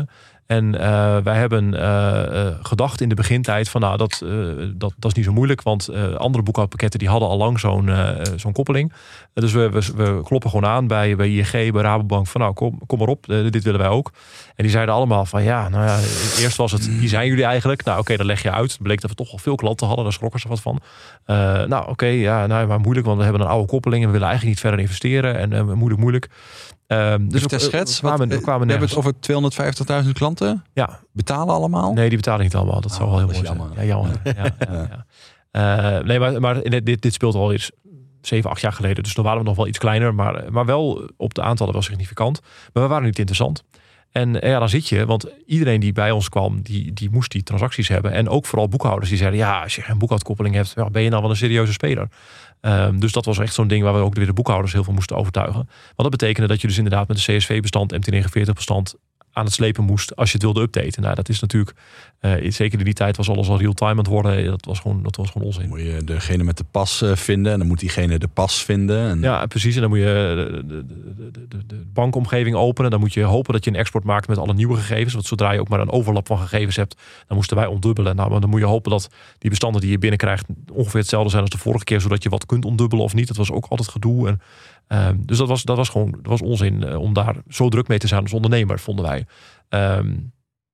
En uh, wij hebben uh, uh, gedacht in de begintijd van nou, dat, uh, dat, dat is niet zo moeilijk. Want uh, andere boekhoudpakketten die hadden al lang zo'n, uh, zo'n koppeling. Uh, dus we, we, we kloppen gewoon aan bij, bij I N G, bij Rabobank van nou, kom, kom maar op, uh, dit willen wij ook. En die zeiden allemaal van ja, nou ja, eerst was het, wie zijn jullie eigenlijk? Nou oké, okay, dan leg je uit. Het bleek dat we toch al veel klanten hadden, daar schrokken ze wat van. Uh, nou oké, okay, ja, nou, maar moeilijk, want we hebben een oude koppeling en we willen eigenlijk niet verder investeren. En uh, moeilijk, moeilijk. Um, dus ter schets, we kwamen, we kwamen we hebben het over tweehonderdvijftigduizend klanten. Ja. Betalen allemaal? Nee, die betalen niet allemaal. Dat oh, zou wel heel mooi jammer. zijn. Ja, jammer. ja, ja, ja. Uh, nee, maar, maar dit, dit speelt al eens zeven, acht jaar geleden. Dus dan waren we nog wel iets kleiner. Maar, maar wel op de aantallen wel significant. Maar we waren niet interessant. En ja, dan zit je, want iedereen die bij ons kwam, die, die moest die transacties hebben. En ook vooral boekhouders die zeiden, ja, als je geen boekhoudkoppeling hebt, ja, ben je nou wel een serieuze speler. Um, dus dat was echt zo'n ding waar we ook weer de boekhouders heel veel moesten overtuigen. Want dat betekende dat je dus inderdaad met een C S V-bestand, M T negenenveertig bestand aan het slepen moest als je het wilde updaten. Nou, dat is natuurlijk, uh, zeker in die tijd was alles al real-time aan het worden. Dat was gewoon, dat was gewoon onzin. Dan moet je degene met de pas uh, vinden en dan moet diegene de pas vinden. En... Ja, precies. En dan moet je de, de, de, de, de bankomgeving openen. Dan moet je hopen dat je een export maakt met alle nieuwe gegevens. Want zodra je ook maar een overlap van gegevens hebt, dan moesten wij ontdubbelen. Nou, maar dan moet je hopen dat die bestanden die je binnenkrijgt ongeveer hetzelfde zijn als de vorige keer, zodat je wat kunt ontdubbelen of niet. Dat was ook altijd gedoe. En Um, dus dat was, dat was gewoon dat was onzin uh, om daar zo druk mee te zijn als ondernemer, vonden wij. Um,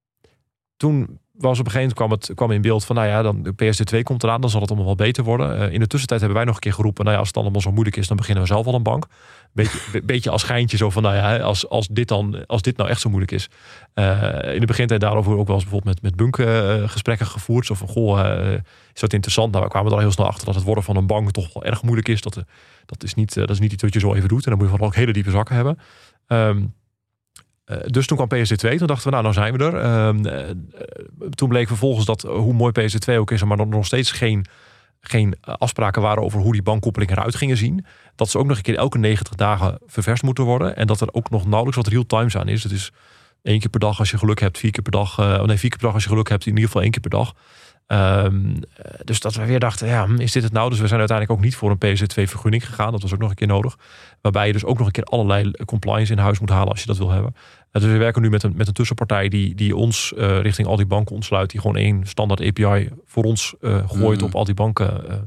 toen was op een gegeven moment kwam het kwam in beeld van nou ja, dan de P S D twee komt eraan, dan zal het allemaal wel beter worden. Uh, in de tussentijd hebben wij nog een keer geroepen, nou ja, als het allemaal zo moeilijk is, dan beginnen we zelf al een bank. Beetje, be, beetje als schijntje zo van nou ja, als, als dit dan als dit nou echt zo moeilijk is. Uh, in de begintijd daarover ook wel eens bijvoorbeeld met, met Bunk uh, gesprekken gevoerd. Zo van goh, uh, is dat interessant? Nou, we kwamen er al heel snel achter dat het worden van een bank toch wel erg moeilijk is. Dat, uh, dat, is niet, uh, dat is niet iets wat je zo even doet. En dan moet je vooral ook hele diepe zakken hebben. Um, Uh, dus toen kwam P S D twee. Toen dachten we, nou, nou zijn we er. Uh, uh, toen bleek vervolgens dat, uh, hoe mooi P S D twee ook is, maar nog steeds geen, geen afspraken waren over hoe die bankkoppeling eruit gingen zien. Dat ze ook nog een keer elke negentig dagen ververst moeten worden. En dat er ook nog nauwelijks wat real-time aan is. Het is één keer per dag als je geluk hebt, vier keer per dag. Uh, nee, vier keer per dag als je geluk hebt, in ieder geval één keer per dag. Um, dus dat we weer dachten, ja, is dit het nou? Dus we zijn uiteindelijk ook niet voor een P S D twee vergunning gegaan. Dat was ook nog een keer nodig. Waarbij je dus ook nog een keer allerlei compliance in huis moet halen als je dat wil hebben. Uh, dus we werken nu met een, met een tussenpartij die, die ons uh, richting al die banken ontsluit. Die gewoon één standaard A P I voor ons uh, gooit mm. op al die banken. Uh,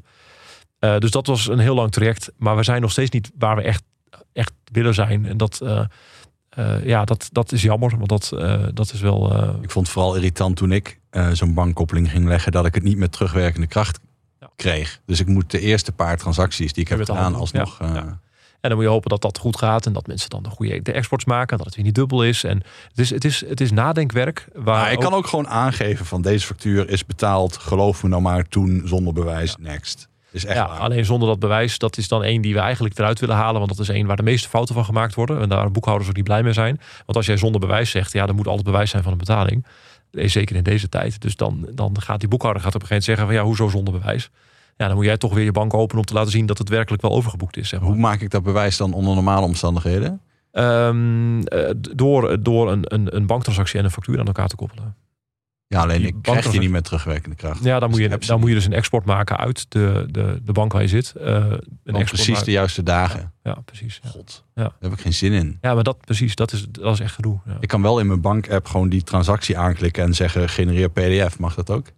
uh, dus dat was een heel lang traject. Maar we zijn nog steeds niet waar we echt, echt willen zijn. En dat... Uh, Uh, ja, dat, dat is jammer, want dat, uh, dat is wel... Uh... Ik vond het vooral irritant toen ik uh, zo'n bankkoppeling ging leggen, dat ik het niet met terugwerkende kracht ja. kreeg. Dus ik moet de eerste paar transacties die ik heb gedaan alsnog... Ja, uh... ja. En dan moet je hopen dat dat goed gaat en dat mensen dan de goede de exports maken, dat het weer niet dubbel is. En het is, het is, het is nadenkwerk. Waar ja, ik ook... kan ook gewoon aangeven van deze factuur is betaald, geloof me nou maar, toen zonder bewijs, ja. next. Is echt ja, waar. Alleen zonder dat bewijs, dat is dan één die we eigenlijk eruit willen halen. Want dat is één waar de meeste fouten van gemaakt worden. En daar boekhouders ook niet blij mee zijn. Want als jij zonder bewijs zegt, ja, dan moet altijd bewijs zijn van een betaling. Zeker in deze tijd. Dus dan, dan gaat die boekhouder gaat op een gegeven moment zeggen van ja, hoezo zonder bewijs? Ja, dan moet jij toch weer je bank openen om te laten zien dat het werkelijk wel overgeboekt is. Zeg maar. Hoe maak ik dat bewijs dan onder normale omstandigheden? Um, door door een, een, een banktransactie en een factuur aan elkaar te koppelen. Ja, alleen ik krijg die niet met terugwerkende kracht. Ja, dan, dus moet, je, dan moet je dus een export maken uit de, de, de bank waar je zit. Uh, een precies maken. De juiste dagen. Ja, ja precies. Ja. God, ja. daar heb ik geen zin in. Ja, maar dat precies, dat is, dat is echt gedoe. Ja. Ik kan wel in mijn bank-app gewoon die transactie aanklikken en zeggen genereer P D F. Mag dat ook?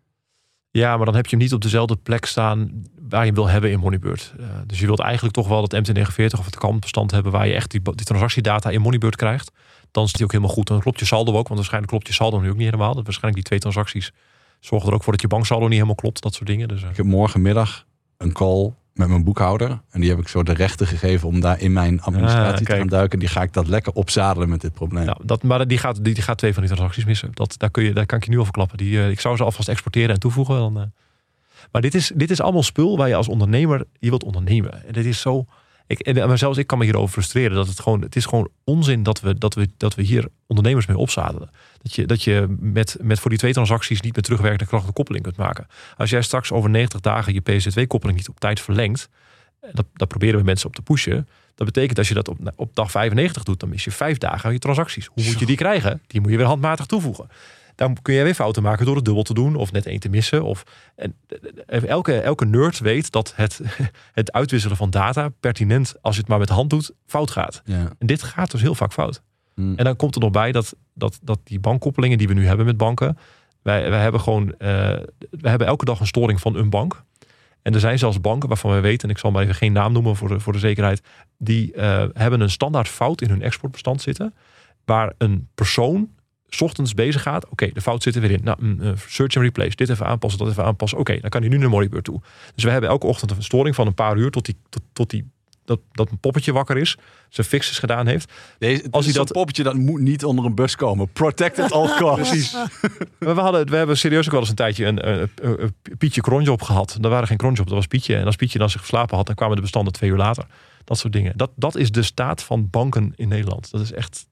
Ja, maar dan heb je hem niet op dezelfde plek staan waar je hem wil hebben in Moneybird. Uh, dus je wilt eigenlijk toch wel dat M T negenenveertig of het K A M-bestand hebben waar je echt die, die transactiedata in Moneybird krijgt. Dan is die ook helemaal goed. Dan klopt je saldo ook, want waarschijnlijk klopt je saldo nu ook niet helemaal. Dat waarschijnlijk die twee transacties zorgen er ook voor dat je banksaldo niet helemaal klopt. Dat soort dingen. Dus, uh... Ik heb morgenmiddag een call met mijn boekhouder. En die heb ik zo de rechten gegeven om daar in mijn administratie ah, te gaan duiken. Die ga ik dat lekker opzadelen met dit probleem. Nou, dat, maar die gaat, die, die gaat twee van die transacties missen. Dat, daar, kun je, daar kan ik je nu over klappen. Die, uh, ik zou ze alvast exporteren en toevoegen. Dan, uh... Maar dit is, dit is allemaal spul waar je als ondernemer, je wilt ondernemen. En dit is zo... Ik, en, maar zelfs ik kan me hierover frustreren. Dat het gewoon, het is gewoon onzin dat we, dat we, dat we hier ondernemers mee opzadelen. Dat je, dat je met, met voor die twee transacties niet met terugwerkende kracht een koppeling kunt maken. Als jij straks over negentig dagen je P S D twee koppeling niet op tijd verlengt. Dat, dat proberen we mensen op te pushen. Dat betekent als je dat op, op dag vijfennegentig doet, dan mis je vijf dagen aan je transacties. Hoe moet je die krijgen? Die moet je weer handmatig toevoegen. Dan kun je weer fouten maken door het dubbel te doen of net één te missen. Of, en elke, elke nerd weet dat het, het uitwisselen van data pertinent, als je het maar met de hand doet, fout gaat. Ja. En dit gaat dus heel vaak fout. Hmm. En dan komt er nog bij dat, dat, dat die bankkoppelingen die we nu hebben met banken. Wij, wij hebben gewoon, uh, we hebben elke dag een storing van een bank. En er zijn zelfs banken waarvan wij weten, en ik zal maar even geen naam noemen voor de, voor de zekerheid, die uh, hebben een standaard fout in hun exportbestand zitten, waar een persoon 's ochtends bezig gaat. Oké, okay, de fout zit er weer in. Nou, uh, search and replace. Dit even aanpassen, dat even aanpassen. Oké, okay, dan kan hij nu naar Moneybird toe. Dus we hebben elke ochtend een storing van een paar uur tot die, tot, tot die dat, dat een poppetje wakker is, zijn fixes gedaan heeft. Deze, als hij dat poppetje dat moet niet onder een bus komen. Protect at all costs. Precies. we, hadden, we hebben serieus ook wel eens een tijdje een, een, een, een Pietje cronjob gehad. Er waren geen cronjob, dat was Pietje. En als Pietje dan zich verslapen had, dan kwamen de bestanden twee uur later. Dat soort dingen. Dat, dat is de staat van banken in Nederland. Dat is echt,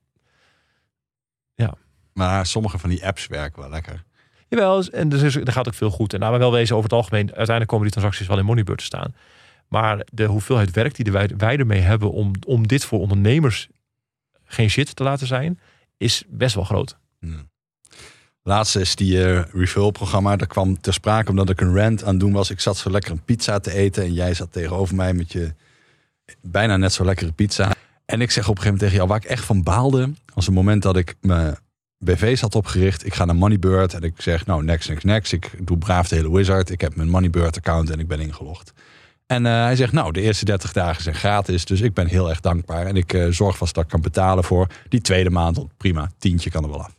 ja. Maar sommige van die apps werken wel lekker. Jawel, en er, is, er gaat ook veel goed. En nou, maar wel wezen over het algemeen, uiteindelijk komen die transacties wel in Moneybird te staan. Maar de hoeveelheid werk die wij, wij ermee hebben om, om dit voor ondernemers geen shit te laten zijn, is best wel groot. Hmm. Laatste is die uh, refill-programma. Dat kwam ter sprake omdat ik een rant aan het doen was. Ik zat zo lekker een pizza te eten en jij zat tegenover mij met je bijna net zo lekkere pizza. En ik zeg op een gegeven moment tegen jou, waar ik echt van baalde, was het moment dat ik mijn B V's had opgericht. Ik ga naar Moneybird en ik zeg, nou, next, next, next. Ik doe braaf de hele wizard. Ik heb mijn Moneybird-account en ik ben ingelogd. En uh, hij zegt, nou, de eerste dertig dagen zijn gratis. Dus ik ben heel erg dankbaar. En ik uh, zorg vast dat ik kan betalen voor die tweede maand. Want prima, tientje kan er wel af.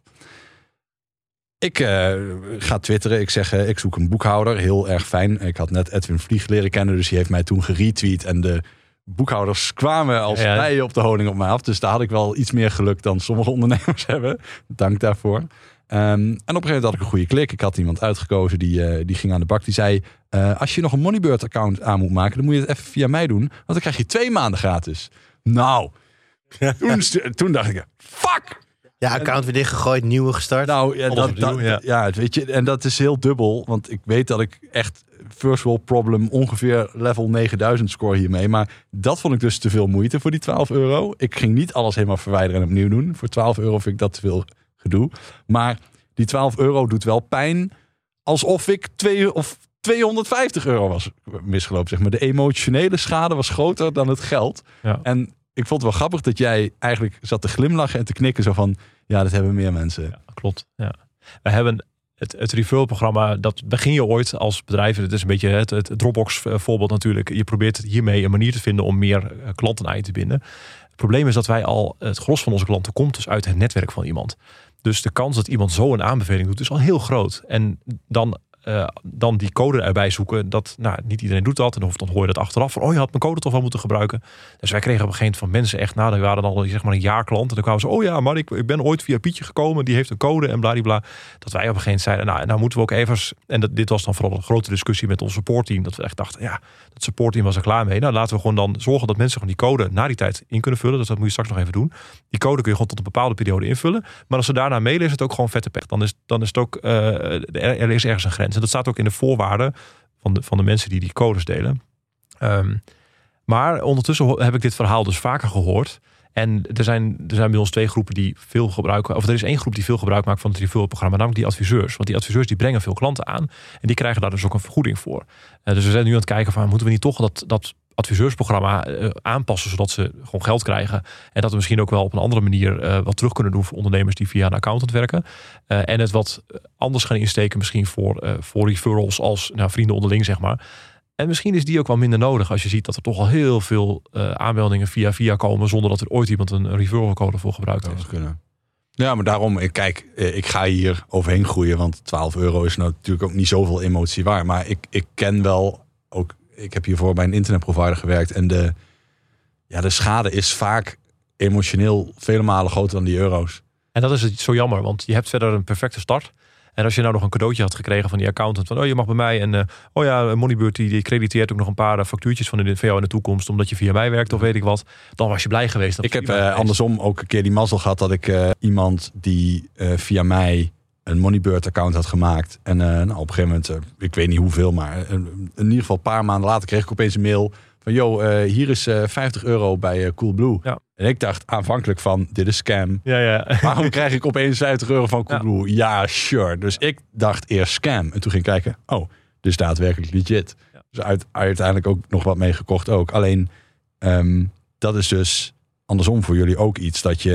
Ik uh, ga twitteren. Ik zeg, uh, ik zoek een boekhouder. Heel erg fijn. Ik had net Edwin Vlieg leren kennen. Dus die heeft mij toen geretweet. En de boekhouders kwamen als ja, ja. bijen op de honing op mij af. Dus daar had ik wel iets meer geluk dan sommige ondernemers hebben. Dank daarvoor. Um, en op een gegeven moment had ik een goede klik. Ik had iemand uitgekozen die, uh, die ging aan de bak. Die zei, uh, als je nog een Moneybird account aan moet maken, dan moet je het even via mij doen. Want dan krijg je twee maanden gratis. Nou, toen, toen dacht ik, fuck! Ja, account weer dichtgegooid, nieuwe gestart. Nou, ja, dat, opnieuw, dat, ja. ja, weet je, en dat is heel dubbel. Want ik weet dat ik echt first world problem ongeveer level negenduizend score hiermee. Maar dat vond ik dus te veel moeite voor die twaalf euro. Ik ging niet alles helemaal verwijderen en opnieuw doen. Voor twaalf euro vind ik dat te veel gedoe. Maar die twaalf euro doet wel pijn alsof ik twee of tweehonderdvijftig euro was misgelopen. Zeg maar. De emotionele schade was groter dan het geld. Ja. En ik vond het wel grappig dat jij eigenlijk zat te glimlachen en te knikken. Zo van, ja, dat hebben meer mensen. Ja, klopt. Ja. We hebben het, het referral-programma, dat begin je ooit als bedrijf. Het is een beetje het, het Dropbox-voorbeeld natuurlijk. Je probeert hiermee een manier te vinden om meer klanten aan je te binden. Het probleem is dat wij al, het gros van onze klanten komt dus uit het netwerk van iemand. Dus de kans dat iemand zo een aanbeveling doet, is al heel groot. En dan, uh, dan die code erbij zoeken, dat nou, niet iedereen doet dat. En dan, dan hoor je dat achteraf van, oh, je had mijn code toch wel moeten gebruiken. Dus wij kregen op een gegeven moment van mensen echt, nou, die waren al zeg maar een jaar klant. En dan kwamen ze, oh ja, maar ik, ik ben ooit via Pietje gekomen, die heeft een code en bladibla. Dat wij op een gegeven moment zeiden, nou, nou moeten we ook even, en dat, dit was dan vooral een grote discussie met ons supportteam, dat we echt dachten, ja, dat supportteam was er klaar mee. Nou, laten we gewoon dan zorgen dat mensen gewoon die code na die tijd in kunnen vullen. Dus dat moet je straks nog even doen. Die code kun je gewoon tot een bepaalde periode invullen. Maar als ze daarna mailen, is het ook gewoon vette pech. Dan is, dan is het ook, uh, er is ergens een grens. En dat staat ook in de voorwaarden van de, van de mensen die die codes delen. Um, maar ondertussen heb ik dit verhaal dus vaker gehoord. En er zijn, er zijn bij ons twee groepen die veel gebruiken. Of er is één groep die veel gebruik maakt van het referral-programma, namelijk die adviseurs. Want die adviseurs die brengen veel klanten aan. En die krijgen daar dus ook een vergoeding voor. Uh, dus we zijn nu aan het kijken van, moeten we niet toch dat, dat adviseursprogramma uh, aanpassen, zodat ze gewoon geld krijgen. En dat we misschien ook wel op een andere manier uh, wat terug kunnen doen voor ondernemers die via een accountant werken. Uh, en het wat anders gaan insteken misschien voor, uh, voor referrals als nou, vrienden onderling, zeg maar. En misschien is die ook wel minder nodig als je ziet dat er toch al heel veel uh, aanmeldingen via via komen zonder dat er ooit iemand een referral code voor gebruikt heeft. Kunnen. Ja, maar daarom, ik kijk, ik ga hier overheen groeien, want twaalf euro is nou natuurlijk ook niet zoveel emotie waar. Maar ik, ik ken wel ook, ik heb hiervoor bij een internetprovider gewerkt en de, ja, de schade is vaak emotioneel vele malen groter dan die euro's. En dat is het zo jammer, want je hebt verder een perfecte start. En als je nou nog een cadeautje had gekregen van die accountant, van oh, je mag bij mij en uh, oh ja, Moneybird die, die crediteert ook nog een paar factuurtjes van de, van jou in de toekomst, omdat je via mij werkt of weet ik wat, dan was je blij geweest. Dat ik heb uh, andersom ook een keer die mazzel gehad dat ik uh, iemand die uh, via mij een Moneybird account had gemaakt en uh, nou, op een gegeven moment, uh, ik weet niet hoeveel, maar uh, in ieder geval een paar maanden later kreeg ik opeens een mail van yo, uh, hier is uh, vijftig euro bij uh, Coolblue. Ja. En ik dacht aanvankelijk van, dit is scam. Ja, ja. Waarom krijg ik opeens vijftig euro van Coolblue? Ja. ja, sure. Dus ik dacht eerst scam. En toen ging ik kijken, oh, dus daadwerkelijk legit. Ja. Dus uit, uiteindelijk ook nog wat meegekocht ook. Alleen, um, dat is dus andersom voor jullie ook iets dat je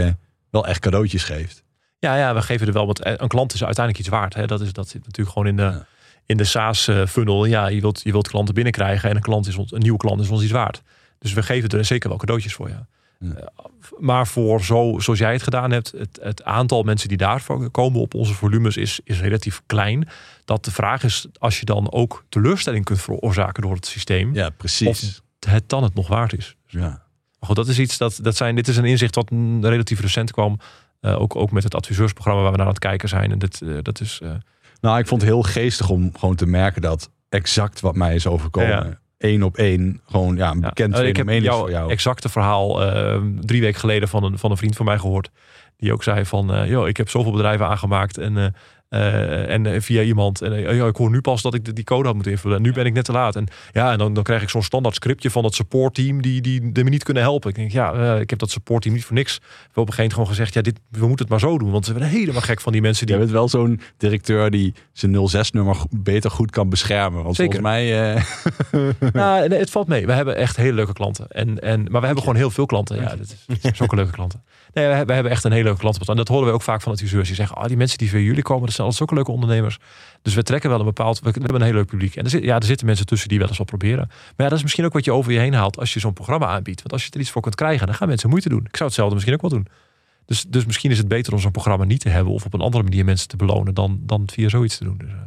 wel echt cadeautjes geeft. Ja, ja, we geven er wel wat. Een klant is uiteindelijk iets waard. Hè? Dat, is, dat zit natuurlijk gewoon in de, ja. in de SaaS-funnel. Ja, je wilt, je wilt klanten binnenkrijgen en een, klant is ons, een nieuwe klant is ons iets waard. Dus we geven er zeker wel cadeautjes voor, ja. ja. Uh, maar voor zo, zoals jij het gedaan hebt, het, het aantal mensen die daarvoor komen op onze volumes is, is relatief klein. Dat de vraag is, als je dan ook teleurstelling kunt veroorzaken door het systeem. Ja, precies. Of het dan het nog waard is. Ja. Maar goed, dat is iets dat, dat zijn, dit is een inzicht wat relatief recent kwam. Uh, ook, ook met het adviseursprogramma waar we naar aan het kijken zijn. En dit, uh, dat is, uh... Nou, ik vond het heel geestig om gewoon te merken dat exact wat mij is overkomen. Ja, ja. Eén op één, gewoon ja, een bekend ja, fenomeen is voor jou. Exacte verhaal uh, drie weken geleden van een, van een vriend van mij gehoord. Die ook zei van, uh, joh, ik heb zoveel bedrijven aangemaakt en, uh, uh, en uh, via iemand. En uh, joh, ik hoor nu pas dat ik de, die code had moeten invullen. En nu ben ik net te laat. En ja, en dan, dan krijg ik zo'n standaard scriptje van het supportteam die, die, die me niet kunnen helpen. Ik denk, ja, uh, ik heb dat supportteam niet voor niks. We hebben op een gegeven moment gewoon gezegd, ja, dit, we moeten het maar zo doen. Want ze zijn helemaal gek van die mensen die... Je bent wel zo'n directeur die zijn nul zes nummer beter goed kan beschermen. Want Zeker. volgens mij... Uh... nou, nee, het valt mee. We hebben echt hele leuke klanten. En, en, maar we hebben gewoon heel veel klanten. Ja, dat is, dat is ook een leuke klanten. Nee, we hebben echt een hele leuke klant. En dat horen we ook vaak van adviseurs. Die zeggen, ah, die mensen die via jullie komen, dat zijn altijd zulke leuke ondernemers. Dus we trekken wel een bepaald... We hebben een heel leuk publiek. En er, zit, ja, er zitten mensen tussen die wel eens wat proberen. Maar ja, dat is misschien ook wat je over je heen haalt als je zo'n programma aanbiedt. Want als je er iets voor kunt krijgen, dan gaan mensen moeite doen. Ik zou hetzelfde misschien ook wel doen. Dus, dus misschien is het beter om zo'n programma niet te hebben of op een andere manier mensen te belonen dan, dan via zoiets te doen. Dus, uh...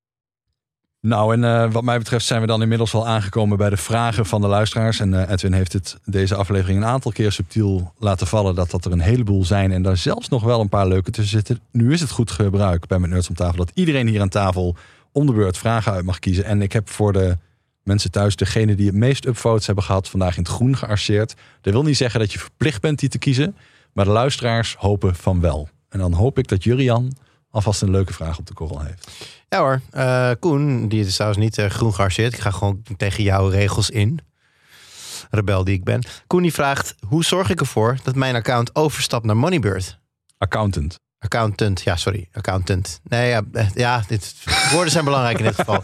Nou, en uh, wat mij betreft zijn we dan inmiddels wel aangekomen bij de vragen van de luisteraars. En uh, Edwin heeft het deze aflevering een aantal keer subtiel laten vallen dat dat er een heleboel zijn. En daar zelfs nog wel een paar leuke tussen zitten. Nu is het goed gebruik bij Met Nerds om tafel dat iedereen hier aan tafel om de beurt vragen uit mag kiezen. En ik heb voor de mensen thuis degene die het meest upvotes hebben gehad vandaag in het groen gearseerd. Dat wil niet zeggen dat je verplicht bent die te kiezen. Maar de luisteraars hopen van wel. En dan hoop ik dat Jurian alvast een leuke vraag op de korrel heeft. Ja hoor, uh, Koen, die is trouwens niet uh, groen gearseerd. Ik ga gewoon tegen jouw regels in. Rebel die ik ben. Koen die vraagt, hoe zorg ik ervoor dat mijn account overstapt naar Moneybird? Accountant. Accountant, ja sorry, accountant. Nee, ja, ja dit, woorden zijn belangrijk in dit geval.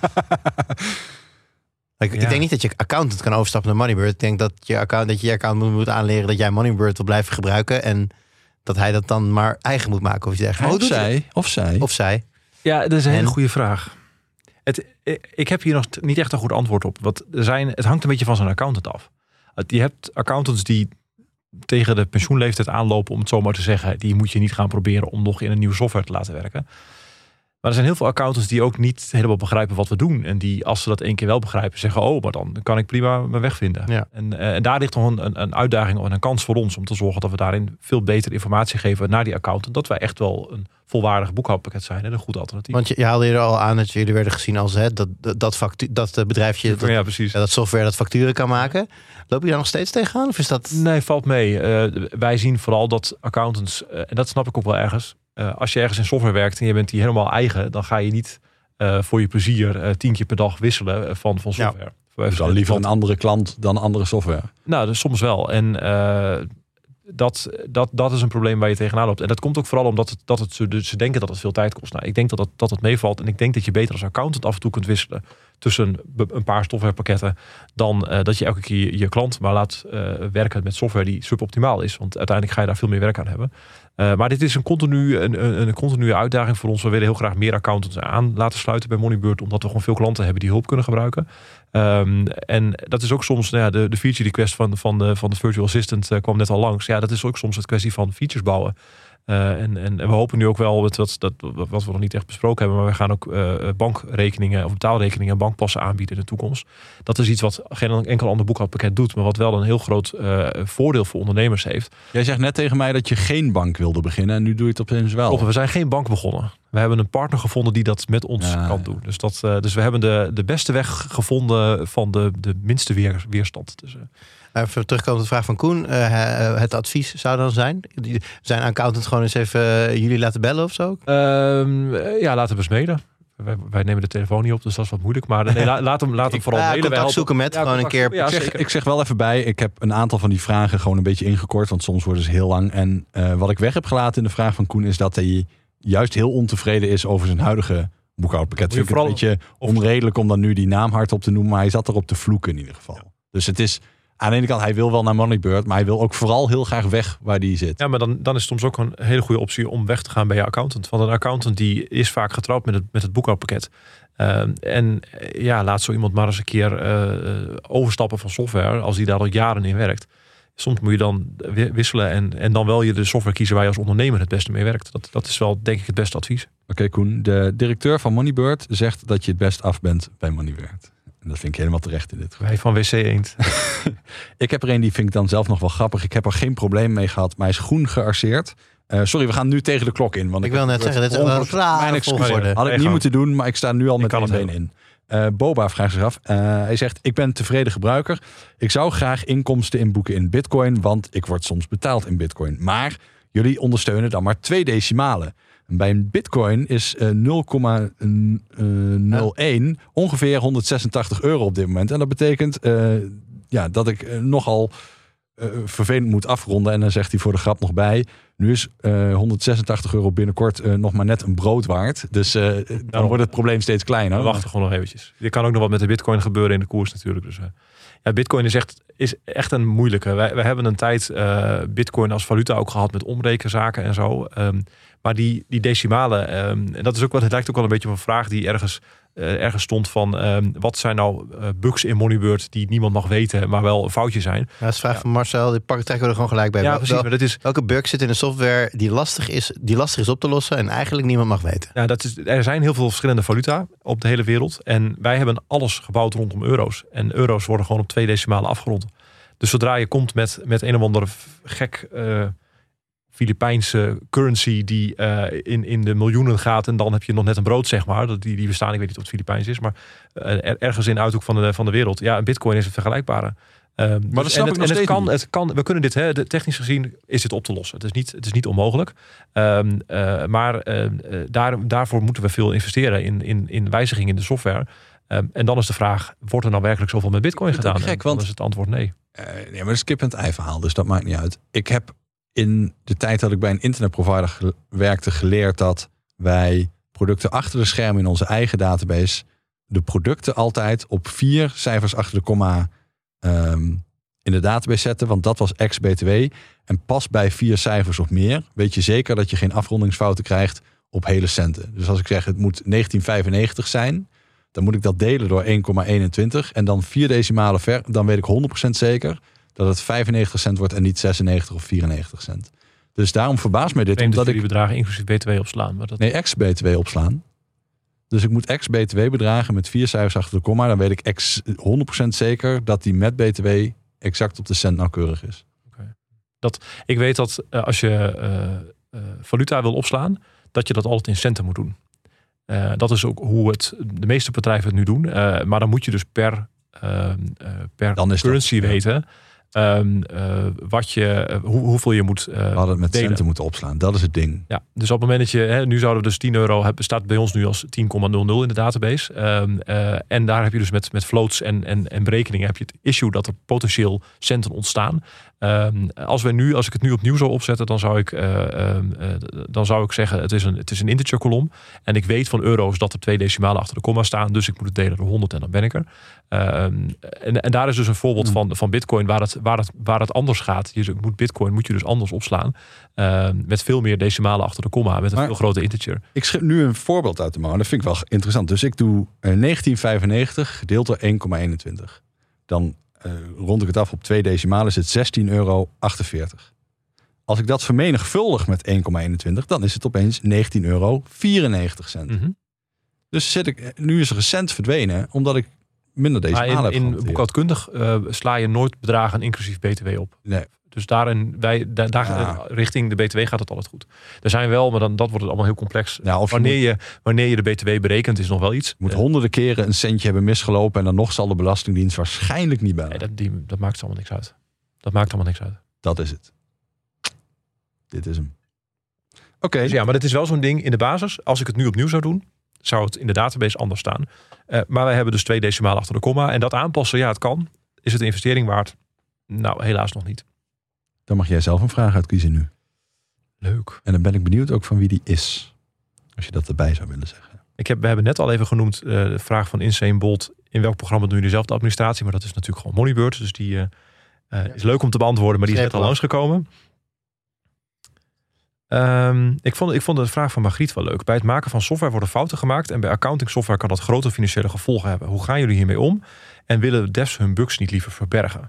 Ik, ja. ik denk niet dat je accountant kan overstappen naar Moneybird. Ik denk dat je account, dat je, je account moet, moet aanleren dat jij Moneybird wil blijven gebruiken. En dat hij dat dan maar eigen moet maken. Of, je zegt, of, zij, of zij. Of zij. Ja, dat is een en... hele goede vraag. Het, ik heb hier nog niet echt een goed antwoord op. Want er zijn, het hangt een beetje van zijn accountant af. Je hebt accountants die tegen de pensioenleeftijd aanlopen, om het zo maar te zeggen. Die moet je niet gaan proberen om nog in een nieuwe software te laten werken. Maar er zijn heel veel accountants die ook niet helemaal begrijpen wat we doen. En die, als ze dat één keer wel begrijpen, zeggen, oh, maar dan kan ik prima mijn weg vinden. Ja. En, uh, en daar ligt nog een, een uitdaging en een kans voor ons om te zorgen dat we daarin veel betere informatie geven naar die accountant. Dat wij echt wel een volwaardig boekhoudpakket zijn en een goed alternatief. Want je, je haalde er al aan dat jullie werden gezien als hè, dat, dat, factu- dat bedrijfje, dat, ja, precies. dat software dat facturen kan maken. Loop je daar nog steeds tegenaan? Of is dat... Nee, valt mee. Uh, wij zien vooral dat accountants, uh, en dat snap ik ook wel ergens, Uh, als je ergens in software werkt en je bent die helemaal eigen, dan ga je niet uh, voor je plezier uh, tien keer per dag wisselen van, van software. Ja. Dus dan liever een andere klant dan andere software. Nou, dus soms wel. En uh, dat, dat, dat is een probleem waar je tegenaan loopt. En dat komt ook vooral omdat het, dat het, ze, ze denken dat het veel tijd kost. Nou, ik denk dat het, dat het meevalt. En ik denk dat je beter als accountant af en toe kunt wisselen tussen een paar softwarepakketten dan uh, dat je elke keer je, je klant maar laat uh, werken met software die suboptimaal is. Want uiteindelijk ga je daar veel meer werk aan hebben. Uh, maar dit is een continu, een, een, een continue uitdaging voor ons. We willen heel graag meer accountants aan laten sluiten bij Moneybird, omdat we gewoon veel klanten hebben die hulp kunnen gebruiken. Um, en dat is ook soms, nou ja, de, de feature request van, van, de, van de Virtual Assistant uh, kwam net al langs. Ja, dat is ook soms het kwestie van features bouwen. Uh, en, en, en we hopen nu ook wel, met wat, dat, wat we nog niet echt besproken hebben, maar we gaan ook uh, bankrekeningen of betaalrekeningen en bankpassen aanbieden in de toekomst. Dat is iets wat geen enkel ander boekhoudpakket doet, maar wat wel een heel groot uh, voordeel voor ondernemers heeft. Jij zegt net tegen mij dat je geen bank wilde beginnen en nu doe je het opeens wel. Klopt, we zijn geen bank begonnen. We hebben een partner gevonden die dat met ons ja, kan doen. Dus, dat, uh, dus we hebben de, de beste weg gevonden van de, de minste weer, weerstand. Dus, uh, Even terugkomen op de vraag van Koen. Uh, het advies zou dan zijn? Zijn accountant gewoon eens even uh, jullie laten bellen of zo? Uh, ja, laten we smeden. Wij, wij nemen de telefoon niet op, dus dat is wat moeilijk. Maar nee, la, laat hem, laat hem vooral ja, mailen. Contact zoeken met, ja, gewoon een keer. Ja, ik, zeg, ik zeg wel even bij, ik heb een aantal van die vragen gewoon een beetje ingekort. Want soms worden ze heel lang. En uh, wat ik weg heb gelaten in de vraag van Koen is dat hij juist heel ontevreden is over zijn huidige boekhoudpakket. Vind ik het een beetje onredelijk om dan nu die naam hardop te noemen. Maar hij zat erop te vloeken in ieder geval. Ja. Dus het is... aan de ene kant, hij wil wel naar Moneybird, maar hij wil ook vooral heel graag weg waar die zit. Ja, maar dan, dan is het soms ook een hele goede optie om weg te gaan bij je accountant. Want een accountant die is vaak getrouwd met het, met het boekhoudpakket. Uh, en ja, laat zo iemand maar eens een keer uh, overstappen van software als die daar al jaren in werkt. Soms moet je dan wisselen en, en dan wel je de software kiezen waar je als ondernemer het beste mee werkt. Dat, dat is wel denk ik het beste advies. Oké, okay, Koen. De directeur van Moneybird zegt dat je het best af bent bij Moneybird. En dat vind ik helemaal terecht in dit geval. Wij van W C Eend. Ik heb er een die vind ik dan zelf nog wel grappig. Ik heb er geen probleem mee gehad, maar hij is groen gearseerd. Uh, sorry, we gaan nu tegen de klok in. Want ik, ik wil net zeggen, dit is een rare volgorde. Had ik niet moeten doen, maar ik sta nu al met één been in. Uh, Boba vraagt zich af. Uh, hij zegt, ik ben tevreden gebruiker. Ik zou graag inkomsten inboeken in bitcoin, want ik word soms betaald in bitcoin. Maar jullie ondersteunen dan maar twee decimalen. En bij een bitcoin is uh, nul komma nul één ongeveer honderdzesentachtig euro op dit moment. En dat betekent uh, ja, dat ik uh, nogal uh, vervelend moet afronden. En dan zegt hij voor de grap nog bij, nu is uh, honderdzesentachtig euro binnenkort uh, nog maar net een brood waard. Dus uh, dan Daarom, wordt het probleem steeds kleiner. We wachten gewoon nog eventjes. Er kan ook nog wat met de bitcoin gebeuren in de koers natuurlijk. Dus uh, ja, bitcoin is echt, is echt een moeilijke. Wij, wij hebben een tijd uh, bitcoin als valuta ook gehad met omrekenzaken en zo. Um, maar die, die decimalen, um, en dat is ook wat, het lijkt ook wel een beetje op een vraag die ergens, uh, ergens stond van um, wat zijn nou uh, bugs in Moneybird die niemand mag weten, maar wel een foutje zijn. Ja, dat is de vraag ja. van Marcel. Die pak, trekken we er gewoon gelijk bij. Ja, Wel, precies. Maar dat is, welke bug zit in de software die lastig is, die lastig is op te lossen en eigenlijk niemand mag weten? Ja, dat is, er zijn heel veel verschillende valuta op de hele wereld. En wij hebben alles gebouwd rondom euro's. En euro's worden gewoon op twee decimalen afgerond. Dus zodra je komt met, met een of andere gek Uh, Filipijnse currency die uh, in, in de miljoenen gaat en dan heb je nog net een brood, zeg maar. Dat die, die bestaan, ik weet niet of het Filipijns is, maar uh, er, ergens in de uithoek van de, van de wereld. Ja, een bitcoin is het vergelijkbare. Uh, maar dus, dat snap en ik het, nog en het steeds kan, niet. het kan, we kunnen dit, hè, de, technisch gezien is dit op te lossen. Het is niet, het is niet onmogelijk. Um, uh, maar uh, daar, daarvoor moeten we veel investeren in, in, in wijzigingen in de software. Um, en dan is de vraag, wordt er nou werkelijk zoveel met bitcoin gedaan? Gek, dan want, is het antwoord nee. Uh, nee, maar dat is kip en het ei verhaal, dus dat maakt niet uit. Ik heb in de tijd dat ik bij een internetprovider ge- werkte geleerd dat wij producten achter de schermen in onze eigen database de producten altijd op vier cijfers achter de komma um, in de database zetten, want dat was ex-B T W. En pas bij vier cijfers of meer weet je zeker dat je geen afrondingsfouten krijgt op hele centen. Dus als ik zeg het moet negentien vijfennegentig zijn, dan moet ik dat delen door één komma eenentwintig en dan vier decimalen ver, dan weet ik honderd procent zeker dat het vijfennegentig cent wordt en niet zesennegentig of vierennegentig cent. Dus daarom verbaast mij dit. Ik omdat dat ik die bedragen inclusief B T W opslaan. Maar dat... Nee, ex-B T W opslaan. Dus ik moet ex-B T W bedragen met vier cijfers achter de komma. Dan weet ik ex honderd procent zeker dat die met B T W exact op de cent nauwkeurig is. Okay. Dat, ik weet dat uh, als je uh, uh, valuta wil opslaan, dat je dat altijd in centen moet doen. Uh, dat is ook hoe het de meeste bedrijven het nu doen. Uh, maar dan moet je dus per, uh, uh, per dan is currency dat, weten. Ja. Um, uh, wat je, uh, hoe, hoeveel je moet uh, We hadden het met delen. centen moeten opslaan. Dat is het ding. Ja, dus op het moment dat je, hè, nu zouden we dus tien euro hebben, staat bij ons nu als tien komma nul nul in de database. Um, uh, en daar heb je dus met, met floats en, en, en berekeningen heb je het issue dat er potentieel centen ontstaan. Um, als we nu, als ik het nu opnieuw zou opzetten, dan zou ik, uh, uh, dan zou ik zeggen, het is een, het is een integer kolom. En ik weet van euro's dat er twee decimalen achter de komma staan. Dus ik moet het delen door honderd en dan ben ik er. Um, en, en daar is dus een voorbeeld van, van Bitcoin waar het, waar het, waar het anders gaat. Je moet Bitcoin moet je dus anders opslaan. Uh, met veel meer decimalen achter de komma. Met een maar veel groter integer. Ik schrijf nu een voorbeeld uit de mouw. Dat vind ik wel interessant. Dus ik doe uh, negentien vijfennegentig gedeeld door één komma eenentwintig. Dan uh, rond ik het af op twee decimalen is het zestien euro achtenveertig. Als ik dat vermenigvuldig met één komma eenentwintig, dan is het opeens negentien euro vierennegentig cent. Mm-hmm. Dus zit ik, nu is er een cent verdwenen, omdat ik minder decimalen heb. In, in boekhoudkundig uh, sla je nooit bedragen inclusief B T W op. Nee. Dus daarin, wij, da, daar, ja. richting de B T W gaat het altijd goed. Er zijn wel, maar dan dat wordt het allemaal heel complex. Ja, of wanneer, je moet, je, wanneer je de B T W berekent, is nog wel iets. Je moet honderden keren een centje hebben misgelopen en dan nog zal de Belastingdienst waarschijnlijk niet bellen. Nee, dat, die, dat maakt allemaal niks uit. Dat maakt allemaal niks uit. Dat is het. Dit is hem. Oké. Okay. Dus ja, maar het is wel zo'n ding in de basis. Als ik het nu opnieuw zou doen, zou het in de database anders staan. Uh, maar wij hebben dus twee decimalen achter de komma. En dat aanpassen, ja, het kan. Is het een investering waard? Nou, helaas nog niet. Dan mag jij zelf een vraag uitkiezen nu. Leuk. En dan ben ik benieuwd ook van wie die is. Als je dat erbij zou willen zeggen. Ik heb, we hebben net al even genoemd uh, de vraag van Insane Bolt. In welk programma doen jullie zelf de administratie? Maar dat is natuurlijk gewoon Moneybird. Dus die, uh, Uh, is leuk om te beantwoorden, maar die is net al langsgekomen. Um, ik, vond, ik vond de vraag van Margriet wel leuk. Bij het maken van software worden fouten gemaakt en bij accounting software kan dat grote financiële gevolgen hebben. Hoe gaan jullie hiermee om? En willen devs hun bugs niet liever verbergen?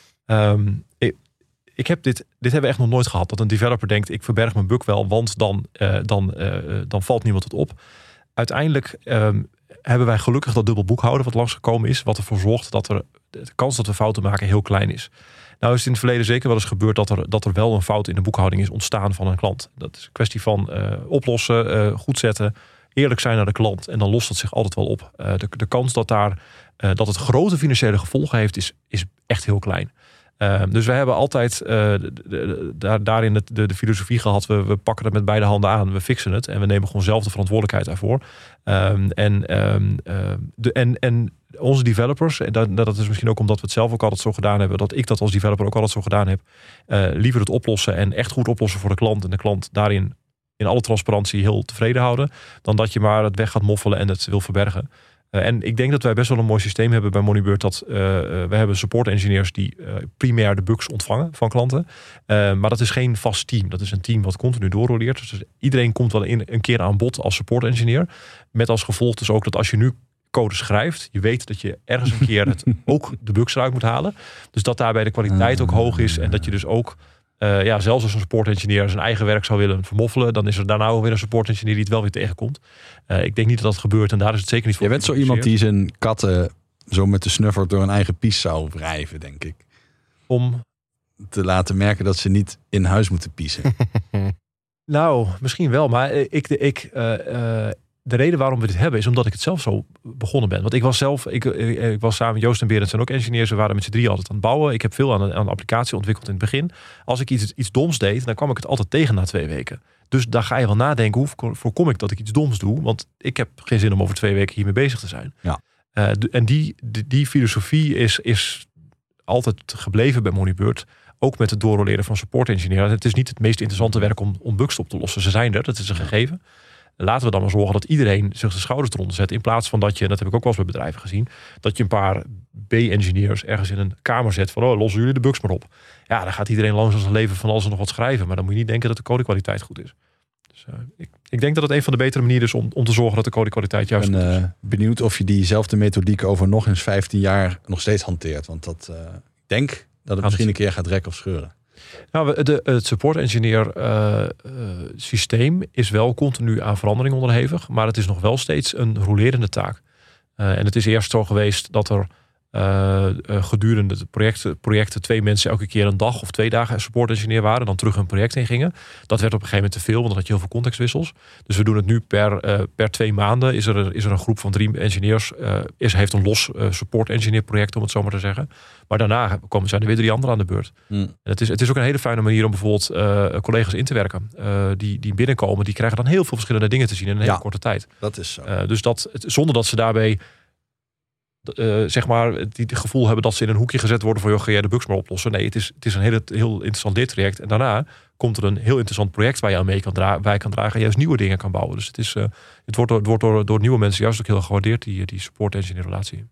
Um, ik, ik heb dit, dit hebben we echt nog nooit gehad. Dat een developer denkt, ik verberg mijn bug wel, want dan, uh, dan, uh, dan valt niemand het op. Uiteindelijk um, hebben wij gelukkig dat dubbel boekhouden wat langsgekomen is, wat ervoor zorgt dat er de kans dat we fouten maken heel klein is. Nou is het in het verleden zeker wel eens gebeurd dat er, dat er wel een fout in de boekhouding is ontstaan van een klant. Dat is een kwestie van uh, oplossen, uh, goed zetten, eerlijk zijn naar de klant en dan lost het zich altijd wel op. Uh, de, de kans dat, daar, uh, dat het grote financiële gevolgen heeft is, is echt heel klein. Uh, dus we hebben altijd uh, de, de, daar, daarin de, de, de filosofie gehad, we, we pakken het met beide handen aan, we fixen het en we nemen gewoon zelf de verantwoordelijkheid daarvoor. Um, en, um, uh, de, en, en onze developers, en dat, dat is misschien ook omdat we het zelf ook altijd zo gedaan hebben, dat ik dat als developer ook altijd zo gedaan heb, uh, liever het oplossen en echt goed oplossen voor de klant en de klant daarin in alle transparantie heel tevreden houden, dan dat je maar het weg gaat moffelen en het wil verbergen. Uh, en ik denk dat wij best wel een mooi systeem hebben bij Moneybird. Dat uh, we hebben support engineers die uh, primair de bugs ontvangen van klanten. Uh, maar dat is geen vast team. Dat is een team wat continu doorroleert. Dus iedereen komt wel in, een keer aan bod als support engineer. Met als gevolg dus ook dat als je nu code schrijft, je weet dat je ergens een keer het, ook de bugs eruit moet halen. Dus dat daarbij de kwaliteit ook hoog is. En dat je dus ook Uh, ja, zelfs als een support engineer zijn eigen werk zou willen vermoffelen, dan is er daarna weer een support engineer die het wel weer tegenkomt. Uh, ik denk niet dat dat gebeurt en daar is het zeker niet voor. Je bent zo iemand die zijn katten zo met de snuffer door een eigen pies zou wrijven, denk ik. Om te laten merken dat ze niet in huis moeten piezen. Nou, misschien wel, maar ik, ik, uh, uh, de reden waarom we dit hebben is omdat ik het zelf zo begonnen ben. Want ik was zelf, ik, ik, ik was samen, Joost en Berend zijn ook engineers. We waren met z'n drie altijd aan het bouwen. Ik heb veel aan een, aan een applicatie ontwikkeld in het begin. Als ik iets, iets doms deed, dan kwam ik het altijd tegen na twee weken. Dus daar ga je wel nadenken, hoe voorkom ik dat ik iets doms doe? Want ik heb geen zin om over twee weken hiermee bezig te zijn. Ja. Uh, en die, die, die filosofie is, is altijd gebleven bij Moneybird. Ook met het doorroleren van support engineer. Het is niet het meest interessante werk om, om bugs op te lossen. Ze zijn er, dat is een gegeven. Laten we dan maar zorgen dat iedereen zich de schouders eronder zet. In plaats van dat je, en dat heb ik ook wel eens bij bedrijven gezien, dat je een paar B-engineers ergens in een kamer zet van, oh, lossen jullie de bugs maar op. Ja, dan gaat iedereen langzaam zijn leven van alles en nog wat schrijven. Maar dan moet je niet denken dat de codekwaliteit goed is. Dus uh, ik, ik denk dat het een van de betere manieren is om, om te zorgen dat de codekwaliteit juist goed is. Ik ben uh, benieuwd of je diezelfde methodiek over nog eens vijftien jaar nog steeds hanteert. Want dat, uh, ik denk dat het misschien een keer gaat rekken of scheuren. Nou, de, het support engineer uh, uh, systeem is wel continu aan verandering onderhevig. Maar het is nog wel steeds een rolerende taak. Uh, en het is eerst zo geweest dat er uh, uh, gedurende de projecten, projecten twee mensen elke keer een dag of twee dagen support engineer waren. En dan terug een project in gingen. Dat werd op een gegeven moment te veel, want dan had je heel veel contextwissels. Dus we doen het nu per, uh, per twee maanden. Is er, is er een groep van drie engineers. Uh, is, heeft een los uh, support engineer project, om het zo maar te zeggen. Maar daarna komen, zijn er weer drie anderen aan de beurt. Hmm. En het, is, het is ook een hele fijne manier om bijvoorbeeld uh, collega's in te werken. Uh, die, die binnenkomen, die krijgen dan heel veel verschillende dingen te zien in een hele ja, korte tijd. Dat is zo. Uh, dus dat, zonder dat ze daarbij uh, zeg maar die, die gevoel hebben dat ze in een hoekje gezet worden van, joh, ga jij de bugs maar oplossen. Nee, het is, het is een hele, heel interessant leertraject. En daarna komt er een heel interessant project waar je aan mee kan, dra- bij kan dragen en juist nieuwe dingen kan bouwen. Dus het, is, uh, het wordt, het wordt door, door nieuwe mensen juist ook heel gewaardeerd, die, die support engineer relatie.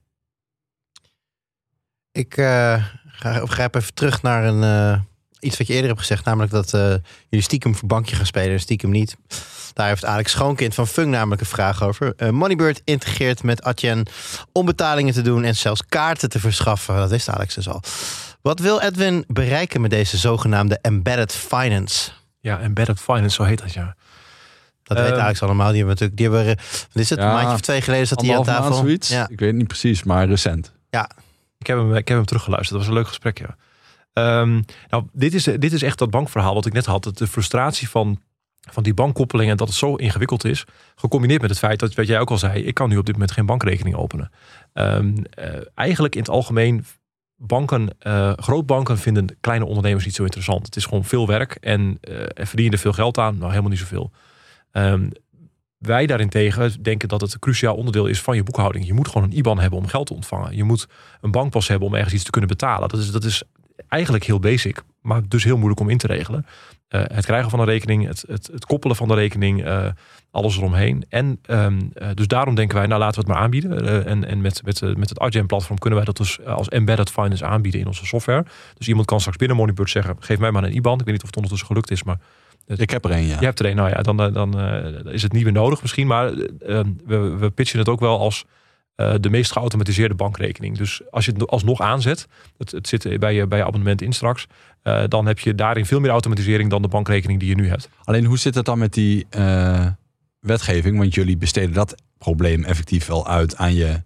Ik uh, ga, ga even terug naar een, uh, iets wat je eerder hebt gezegd. Namelijk dat uh, jullie stiekem voor bankje gaan spelen en stiekem niet. Daar heeft Alex Schoonkind van Funk namelijk een vraag over. Uh, Moneybird integreert met Adyen om betalingen te doen en zelfs kaarten te verschaffen. Dat wist Alex dus al. Wat wil Edwin bereiken met deze zogenaamde embedded finance? Ja, embedded finance, zo heet dat, ja. Dat um, weet Alex allemaal. Die hebben natuurlijk, die hebben, wat is het, ja, een maandje of twee geleden zat hij aan tafel. Zoiets. Ja. Ik weet het niet precies, maar recent. Ja. Ik heb hem, ik heb hem teruggeluisterd. Dat was een leuk gesprek, ja. Um, nou, dit is, dit is echt dat bankverhaal wat ik net had. De frustratie van, van die bankkoppeling en dat het zo ingewikkeld is. Gecombineerd met het feit dat, wat jij ook al zei, ik kan nu op dit moment geen bankrekening openen. Um, uh, eigenlijk in het algemeen, banken, uh, grootbanken vinden kleine ondernemers niet zo interessant. Het is gewoon veel werk en, uh, en verdienen er veel geld aan. Nou, helemaal niet zoveel. Um, Wij daarentegen denken dat het een cruciaal onderdeel is van je boekhouding. Je moet gewoon een I B A N hebben om geld te ontvangen. Je moet een bankpas hebben om ergens iets te kunnen betalen. Dat is, dat is eigenlijk heel basic, maar dus heel moeilijk om in te regelen. Uh, het krijgen van een rekening, het, het, het koppelen van de rekening, uh, alles eromheen. En um, uh, dus daarom denken wij, nou laten we het maar aanbieden. Uh, en en met, met, uh, met het Adyen-platform kunnen wij dat dus als embedded finance aanbieden in onze software. Dus iemand kan straks binnen Moneybird zeggen, geef mij maar een I B A N. Ik weet niet of het ondertussen gelukt is, maar... Het, ik heb er een, ja. Je hebt er een, nou ja, dan, dan uh, is het niet meer nodig misschien. Maar uh, we, we pitchen het ook wel als... Uh, de meest geautomatiseerde bankrekening. Dus als je het alsnog aanzet, het, het zit bij je, bij je abonnement in straks, uh, dan heb je daarin veel meer automatisering dan de bankrekening die je nu hebt. Alleen hoe zit het dan met die uh, wetgeving? Want jullie besteden dat probleem effectief wel uit aan je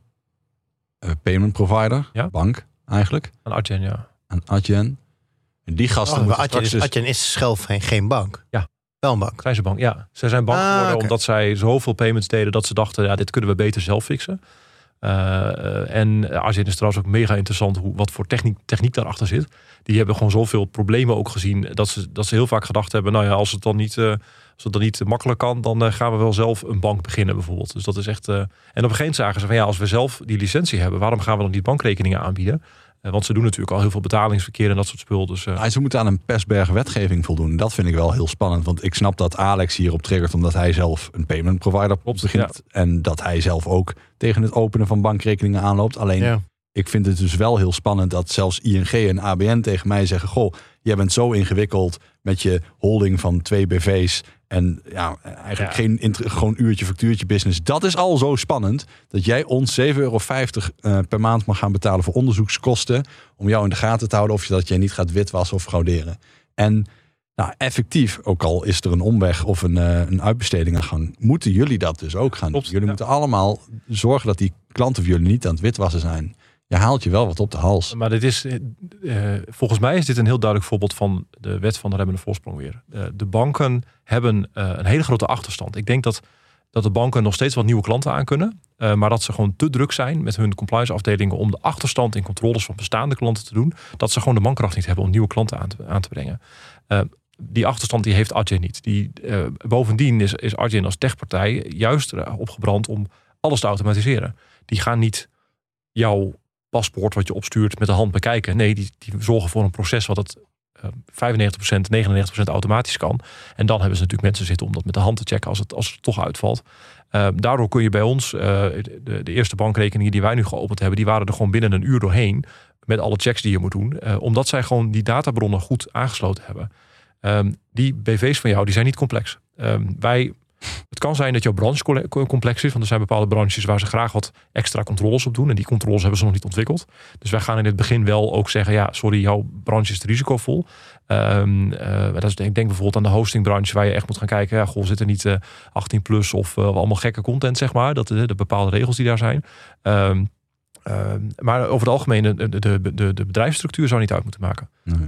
uh, payment provider, ja? bank eigenlijk. Aan Adyen, ja. Aan Adyen. En die gasten oh, moeten Adyen, is, dus... Adyen is zelf geen, geen bank. Ja. Wel een bank. Zijn ze bank? Ja. Ze zijn bank ah, geworden okay. omdat zij zoveel payments deden dat ze dachten, ja, dit kunnen we beter zelf fixen. Uh, uh, en Adyen is trouwens ook mega interessant hoe, wat voor techniek, techniek daarachter zit. Die hebben gewoon zoveel problemen ook gezien dat ze, dat ze heel vaak gedacht hebben, nou ja, als het dan niet, uh, als het dan niet makkelijk kan, dan uh, gaan we wel zelf een bank beginnen bijvoorbeeld. Dus dat is echt. Uh, en op een gegeven moment zagen ze van ja, als we zelf die licentie hebben, waarom gaan we dan niet bankrekeningen aanbieden? Uh, want ze doen natuurlijk al heel veel betalingsverkeer en dat soort spul. Dus, uh... nou, ze moeten aan een persberg wetgeving voldoen. Dat vind ik wel heel spannend. Want ik snap dat Alex hierop triggert omdat hij zelf een payment provider Klopt, begint. Ja. En dat hij zelf ook tegen het openen van bankrekeningen aanloopt. Alleen Ja. ik vind het dus wel heel spannend dat zelfs I N G en A B N tegen mij zeggen, goh, jij bent zo ingewikkeld met je holding van twee B V's. En ja, eigenlijk Ja. geen inter- gewoon uurtje factuurtje business. Dat is al zo spannend dat jij ons zeven euro vijftig uh, per maand mag gaan betalen voor onderzoekskosten. Om jou in de gaten te houden of je dat jij niet gaat witwassen of frauderen. En nou, effectief, ook al is er een omweg of een, uh, een uitbesteding aan de gang, moeten jullie dat dus ook gaan doen. Klopt, Jullie ja. moeten allemaal zorgen dat die klanten van jullie niet aan het witwassen zijn. Je haalt je wel wat op de hals. Maar dit is, uh, volgens mij is dit een heel duidelijk voorbeeld van de wet van de remmende voorsprong weer. Uh, de banken hebben uh, een hele grote achterstand. Ik denk dat, dat de banken nog steeds wat nieuwe klanten aan kunnen. Uh, maar dat ze gewoon te druk zijn met hun compliance afdelingen om de achterstand in controles van bestaande klanten te doen. Dat ze gewoon de mankracht niet hebben om nieuwe klanten aan te, aan te brengen. Uh, die achterstand die heeft Adyen niet. Die, uh, bovendien is, is Adyen als techpartij juist opgebrand om alles te automatiseren. Die gaan niet jouw paspoort wat je opstuurt met de hand bekijken. Nee, die, die zorgen voor een proces wat het uh, vijfennegentig procent, negenennegentig procent automatisch kan. En dan hebben ze natuurlijk mensen zitten om dat met de hand te checken als het, als het toch uitvalt. Uh, daardoor kun je bij ons, uh, de, de eerste bankrekeningen die wij nu geopend hebben, die waren er gewoon binnen een uur doorheen met alle checks die je moet doen. Uh, omdat zij gewoon die databronnen goed aangesloten hebben. Um, die B V's van jou, die zijn niet complex. Um, wij... Het kan zijn dat jouw branche complex is. Want er zijn bepaalde branches waar ze graag wat extra controles op doen. En die controles hebben ze nog niet ontwikkeld. Dus wij gaan in het begin wel ook zeggen, ja, sorry, jouw branche is te risicovol. Um, uh, dat is, ik denk bijvoorbeeld aan de hostingbranche waar je echt moet gaan kijken. Ja, goh, zit er niet uh, achttien plus of uh, allemaal gekke content, zeg maar. Dat de, de bepaalde regels die daar zijn. Um, uh, maar over het algemeen, de, de, de, de bedrijfsstructuur zou niet uit moeten maken. Nee.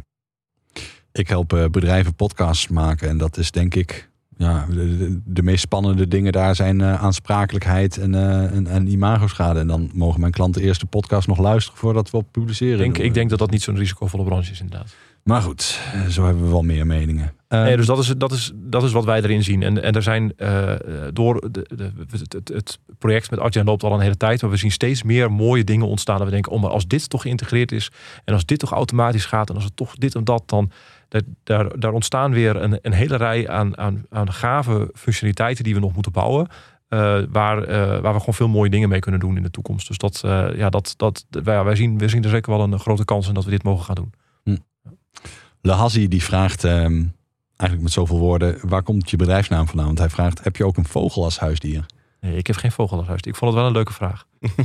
Ik help uh, bedrijven podcasts maken. En dat is denk ik... Ja, de, de meest spannende dingen daar zijn uh, aansprakelijkheid en, uh, en, en imagoschade. En dan mogen mijn klanten eerst de podcast nog luisteren voordat we op publiceren. Ik denk, ik denk dat dat niet zo'n risicovolle branche is, inderdaad. Maar goed, zo hebben we wel meer meningen. Uh, nee, dus dat is, dat, is, dat is wat wij erin zien. En, en er zijn uh, door de, de, het, het, het project met Adyen loopt al een hele tijd, maar we zien steeds meer mooie dingen ontstaan. En we denken, oh, maar als dit toch geïntegreerd is en als dit toch automatisch gaat en als het toch dit en dat, dan dat, daar, daar ontstaan weer een, een hele rij aan, aan, aan gave functionaliteiten die we nog moeten bouwen. Uh, waar, uh, waar we gewoon veel mooie dingen mee kunnen doen in de toekomst. Dus dat, uh, ja, dat, dat, wij, wij, zien, wij zien er zeker wel een grote kans in dat we dit mogen gaan doen. Hm. Lahazi die vraagt, um, eigenlijk met zoveel woorden, waar komt je bedrijfsnaam vandaan? Want hij vraagt, heb je ook een vogel als huisdier? Nee, ik heb geen vogel als huisdier. Ik vond het wel een leuke vraag.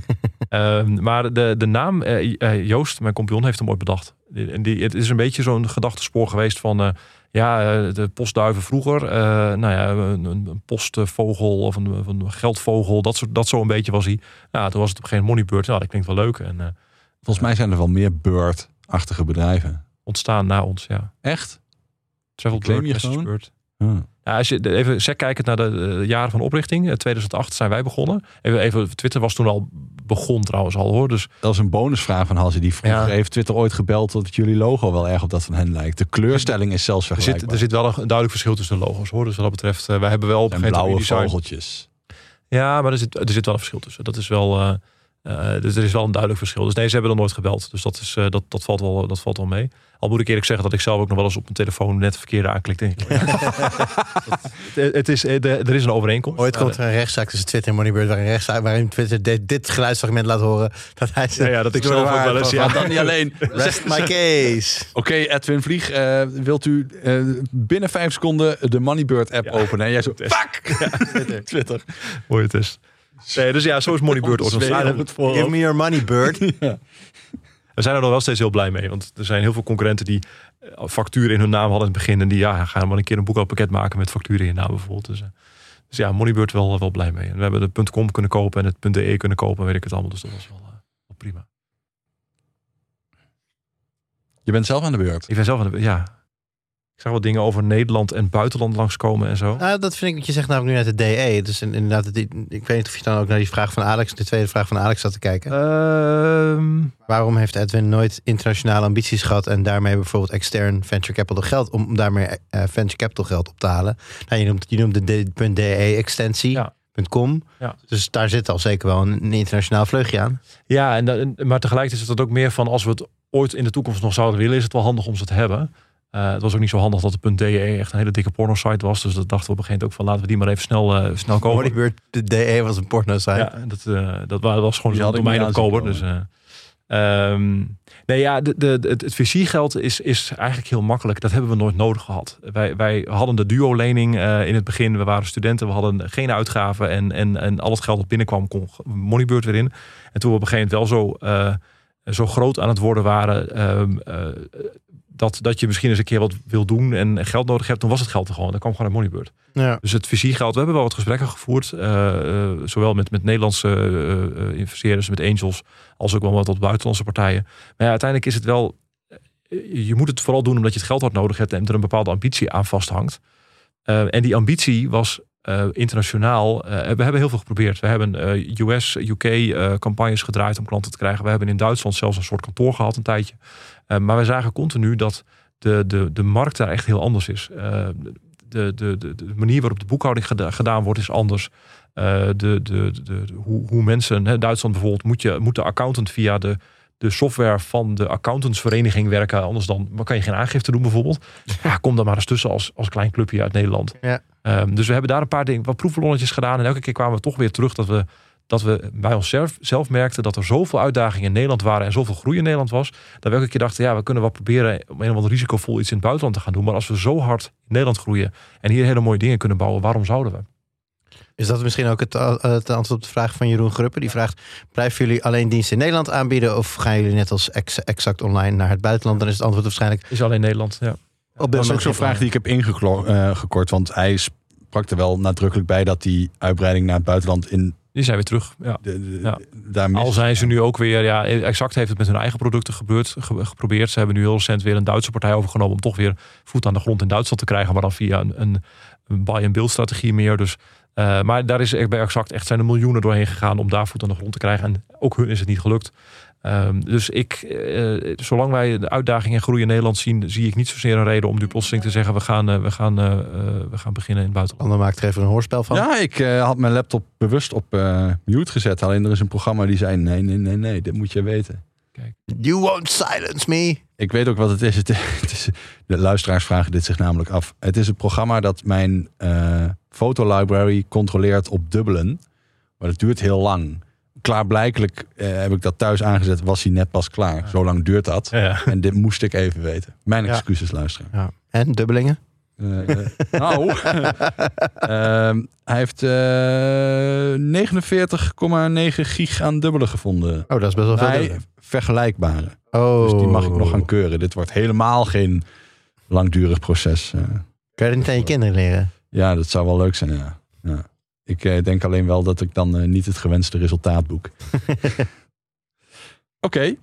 um, maar de, de naam, uh, uh, Joost, mijn compagnon, heeft hem ooit bedacht. En die, het is een beetje zo'n gedachtespoor geweest van... Uh, ja, de postduiven vroeger. Uh, nou ja, een, een postvogel of een, een geldvogel. Dat, soort, dat zo een beetje was hij. Nou, toen was het op een gegeven moment Moneybird. Nou, dat klinkt wel leuk. En, uh, Volgens mij zijn er wel meer bird-achtige bedrijven. Ontstaan na ons, ja. Echt? Travelbird, MessageBird. Huh. Ja, als je even sec kijkt naar de uh, jaren van oprichting. In tweeduizend acht zijn wij begonnen. Even, even, Twitter was toen al begon trouwens al hoor. Dus dat is een bonusvraag van Halsey. Die vroeg, ja. heeft Twitter ooit gebeld dat jullie logo wel erg op dat van hen lijkt. De kleurstelling is zelfs vergelijkbaar. Er zit, er zit wel een duidelijk verschil tussen de logo's hoor. Dus wat dat betreft, uh, wij hebben wel op een blauwe design. vogeltjes. Ja, maar er zit, er zit wel een verschil tussen. Dat is wel... Uh, Uh, dus er is wel een duidelijk verschil. Dus nee, ze hebben dan nooit gebeld. Dus dat, is, uh, dat, dat, valt wel, dat valt wel mee. Al moet ik eerlijk zeggen dat ik zelf ook nog wel eens op mijn telefoon net verkeerde aanklik. Denk ik. het, het is, de, er is een overeenkomst. Ooit komt er een rechtszaak tussen Twitter en Moneybird... waarin, rechtszaak, waarin Twitter dit, dit geluidsfragment laat horen. Dat hij ja, ja, dat ik zelf ook wel eens... Ja, dan niet alleen. Rest my case. Oké, okay, Edwin Vlieg, uh, wilt u uh, binnen vijf seconden de Moneybird app ja, openen? En jij zo, fuck! Ja, Twitter. Twitter. Mooie test. Nee, dus ja, zo is Moneybird ontstaan. Give me your money, Bird. Ja. We zijn er nog wel steeds heel blij mee. Want er zijn heel veel concurrenten die facturen in hun naam hadden in het begin. En die ja, gaan wel een keer een boekhoudpakket maken met facturen in je naam bijvoorbeeld. Dus, uh, dus ja, Moneybird wel, wel blij mee. En we hebben de .com kunnen kopen en het .de kunnen kopen. Weet ik het allemaal. Dus dat was wel, uh, wel prima. Je bent zelf aan de beurt. Ik ben zelf aan de beurt, ja. Ik zag wat dingen over Nederland en buitenland langskomen en zo. Nou, dat vind ik wat je zegt namelijk nu uit de D E. Dus inderdaad, ik weet niet of je dan ook naar die vraag van Alex, de tweede vraag van Alex zat te kijken. Uh, Waarom heeft Edwin nooit internationale ambities gehad en daarmee bijvoorbeeld extern venture capital geld, om daarmee uh, venture capital geld op te halen? Nou, je noemt, je noemt de .de extensie. Ja. .com. Ja. Dus daar zit al zeker wel een, een internationaal vleugje aan. Ja, en, en, maar tegelijkertijd is het ook meer van als we het ooit in de toekomst nog zouden willen, is het wel handig om ze te hebben. Uh, het was ook niet zo handig dat de .de echt een hele dikke porno-site was. Dus dat dachten we op een gegeven moment ook van laten we die maar even snel, uh, snel kopen. Moneybird, de D E was een porno-site. Ja, dat, uh, dat was gewoon zo'n domeinopkoper. Dus, uh, um, nee, ja, de, de, de, het V C-geld is, is eigenlijk heel makkelijk. Dat hebben we nooit nodig gehad. Wij, wij hadden de duo-lening uh, in het begin. We waren studenten, we hadden geen uitgaven. En, en, en al het geld dat binnenkwam kon Moneybird weer in. En toen we op een gegeven moment wel zo, uh, zo groot aan het worden waren... Uh, uh, Dat, dat je misschien eens een keer wat wil doen en geld nodig hebt, dan was het geld er gewoon. Dat kwam gewoon uit Moneybird. Ja. Dus het V C-geld, we hebben wel wat gesprekken gevoerd. Uh, uh, zowel met, met Nederlandse uh, uh, investeerders, met angels, als ook wel wat tot buitenlandse partijen. Maar ja, uiteindelijk is het wel... Uh, je moet het vooral doen omdat je het geld hard nodig hebt en er een bepaalde ambitie aan vasthangt. Uh, en die ambitie was uh, internationaal. Uh, we hebben heel veel geprobeerd. We hebben uh, U S, U K uh, campagnes gedraaid om klanten te krijgen. We hebben in Duitsland zelfs een soort kantoor gehad een tijdje. Uh, maar we zagen continu dat de, de, de markt daar echt heel anders is. Uh, de, de, de, de manier waarop de boekhouding geda- gedaan wordt is anders. Uh, de, de, de, de, hoe, hoe mensen, in Duitsland bijvoorbeeld, moet, je, moet de accountant via de, de software van de accountantsvereniging werken. Anders dan kan je geen aangifte doen bijvoorbeeld. Ja, kom dan maar eens tussen als, als klein clubje uit Nederland. Ja. Um, dus we hebben daar een paar dingen, wat proefballonnetjes gedaan. En elke keer kwamen we toch weer terug dat we... dat we bij onszelf zelf merkten dat er zoveel uitdagingen in Nederland waren en zoveel groei in Nederland was, dat we elke keer dachten, ja, we kunnen wel proberen om een of ander risicovol iets in het buitenland te gaan doen. Maar als we zo hard in Nederland groeien en hier hele mooie dingen kunnen bouwen, waarom zouden we? Is dat misschien ook het, uh, het antwoord op de vraag van Jeroen Gruppen? Die vraagt, blijven jullie alleen diensten in Nederland aanbieden of gaan jullie net als ex- exact online naar het buitenland? Dan is het antwoord waarschijnlijk... Is alleen Nederland, ja. Op dat is ook zo'n vraag die ik heb ingekort, uh, want hij sprak er wel nadrukkelijk bij dat die uitbreiding naar het buitenland in... Die zijn weer terug. Ja. De, de, ja. Daar Al zijn ze nu ook weer... Ja, Exact heeft het met hun eigen producten gebeurd, ge, geprobeerd. Ze hebben nu heel recent weer een Duitse partij overgenomen om toch weer voet aan de grond in Duitsland te krijgen, maar dan via een, een, een buy-and-build strategie meer. Dus, uh, maar daar is er bij Exact echt zijn er miljoenen doorheen gegaan om daar voet aan de grond te krijgen. En ook hun is het niet gelukt. Um, dus ik, uh, zolang wij de uitdaging en groei in Nederland zien, zie ik niet zozeer een reden om nu plotseling te zeggen, we gaan, uh, we gaan, uh, we gaan beginnen in het buitenland. Dan maakt er even een hoorspel van. Ja, ik uh, had mijn laptop bewust op uh, mute gezet. Alleen er is een programma die zei, nee, nee, nee, nee, dit moet je weten. Kijk. You won't silence me. Ik weet ook wat het is. Het, het is de luisteraars vragen dit zich namelijk af. Het is een programma dat mijn uh, fotolibrary controleert op dubbelen. Maar dat duurt heel lang. Klaarblijkelijk uh, heb ik dat thuis aangezet, was hij net pas klaar. Ja. Zo lang duurt dat. Ja, ja. En dit moest ik even weten. Mijn excuses, ja. Luisteren. Ja. En dubbelingen? Uh, uh, nou, uh, hij heeft uh, negenenveertig komma negen gig aan dubbelen gevonden. Oh, dat is best wel veel. Bij vergelijkbare. Oh. Dus die mag ik nog gaan keuren. Dit wordt helemaal geen langdurig proces. Uh. Kan je dat niet aan je kinderen leren? Ja, dat zou wel leuk zijn, ja. Ja. Ik uh, denk alleen wel dat ik dan uh, niet het gewenste resultaat boek. Oké. Okay.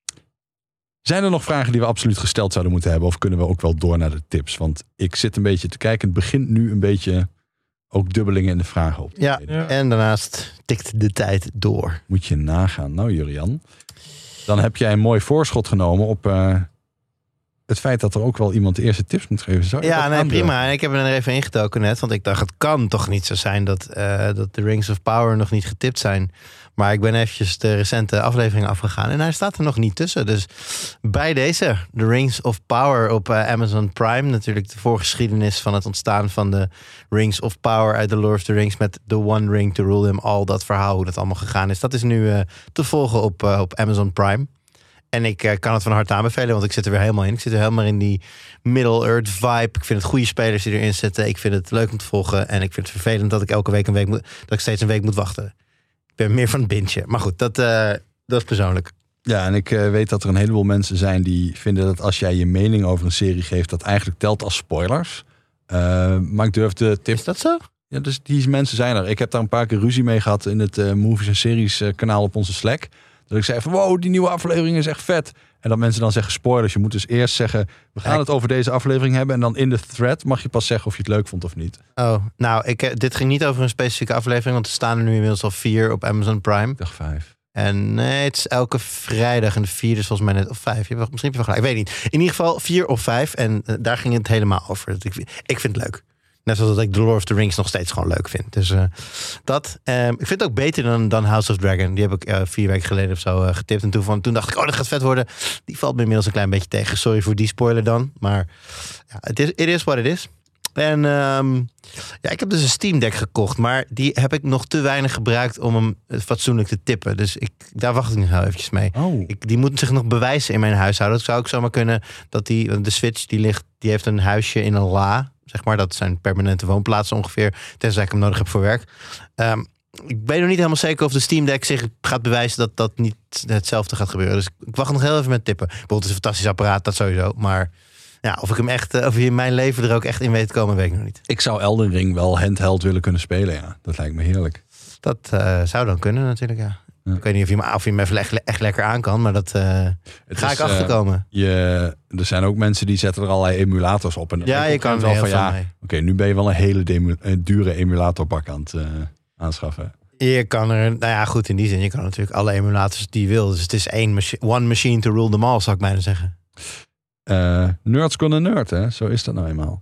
Zijn er nog vragen die we absoluut gesteld zouden moeten hebben? Of kunnen we ook wel door naar de tips? Want ik zit een beetje te kijken. Het begint nu een beetje ook dubbelingen in de vragen op te ja, ja, en daarnaast tikt de tijd door. Moet je nagaan. Nou, Jurian. Dan heb jij een mooi voorschot genomen op uh, het feit dat er ook wel iemand de eerste tips moet geven. Zou je Ja, dat nee, aandurven? prima. En ik heb er even ingetoken net, want ik dacht, het kan toch niet zo zijn dat, uh, dat de Rings of Power nog niet getipt zijn. Maar ik ben eventjes de recente aflevering afgegaan en hij staat er nog niet tussen. Dus bij deze, The Rings of Power op uh, Amazon Prime. Natuurlijk de voorgeschiedenis van het ontstaan van de Rings of Power uit The Lord of the Rings met The One Ring to Rule Them All. Dat verhaal, hoe dat allemaal gegaan is. Dat is nu uh, te volgen op, uh, op Amazon Prime. En ik uh, kan het van harte aanbevelen, want ik zit er weer helemaal in. Ik zit er helemaal in die Middle-earth vibe. Ik vind het goede spelers die erin zitten. Ik vind het leuk om te volgen. En ik vind het vervelend dat ik elke week een week moet, dat ik steeds een week moet wachten. Ik ben meer van het bintje. Maar goed, dat, uh, dat is persoonlijk. Ja, en ik uh, weet dat er een heleboel mensen zijn die vinden dat als jij je mening over een serie geeft, dat eigenlijk telt als spoilers. Uh, maar ik durf de tip... Is dat zo? Ja, dus die mensen zijn er. Ik heb daar een paar keer ruzie mee gehad in het uh, Movies en Series uh, kanaal op onze Slack. Dat ik zei van, wow, die nieuwe aflevering is echt vet. En dat mensen dan zeggen spoilers. Je moet dus eerst zeggen, we gaan het over deze aflevering hebben. En dan in de thread mag je pas zeggen of je het leuk vond of niet. Oh, nou, ik, dit ging niet over een specifieke aflevering. Want er staan er nu inmiddels al vier op Amazon Prime. Dag vijf. En nee, het is elke vrijdag. En de vierde is volgens mij net, of vijf. Je hebt, misschien heb je wel gelijk, ik weet niet. In ieder geval vier of vijf. En uh, daar ging het helemaal over. Ik, ik vind het leuk. Net zoals dat ik The Lord of the Rings nog steeds gewoon leuk vind. Dus uh, dat. Um, ik vind het ook beter dan, dan House of Dragon. Die heb ik uh, vier weken geleden of zo uh, getipt. En toen, van, toen dacht ik, oh, dat gaat vet worden. Die valt me inmiddels een klein beetje tegen. Sorry voor die spoiler dan. Maar ja, het is, it is what it is. En um, ja, ik heb dus een Steam Deck gekocht. Maar die heb ik nog te weinig gebruikt om hem fatsoenlijk te tippen. Dus ik, daar wacht ik nog heel eventjes mee. Oh. Ik, die moet zich nog bewijzen in mijn huishouden. Dat zou ook zomaar kunnen dat die, de Switch die ligt, die heeft een huisje in een la. Zeg maar, dat zijn permanente woonplaatsen ongeveer. Tenzij ik hem nodig heb voor werk. Um, ik ben nog niet helemaal zeker of de Steam Deck zich gaat bewijzen dat dat niet hetzelfde gaat gebeuren. Dus ik wacht nog heel even met tippen. Bijvoorbeeld, het is een fantastisch apparaat, dat sowieso. Maar ja, of ik hem echt, of in mijn leven er ook echt in weet te komen, weet ik nog niet. Ik zou Elden Ring wel handheld willen kunnen spelen, ja. Dat lijkt me heerlijk. Dat uh, zou dan kunnen natuurlijk, ja. Ja. Ik weet niet of je hem, of je hem even echt, echt lekker aan kan, maar dat uh, het ga is, ik achterkomen. Uh, je, er zijn ook mensen die zetten er allerlei emulators op. En ja, je kan wel van ja. Oké, okay, nu ben je wel een hele demu, uh, dure emulatorbak aan het uh, aanschaffen. Je kan er, nou ja, goed in die zin, je kan natuurlijk alle emulators die je wil. Dus het is één machi- one machine to rule them all, zou ik bijna zeggen. Uh, nerds gonna nerd, hè? Zo is dat nou eenmaal.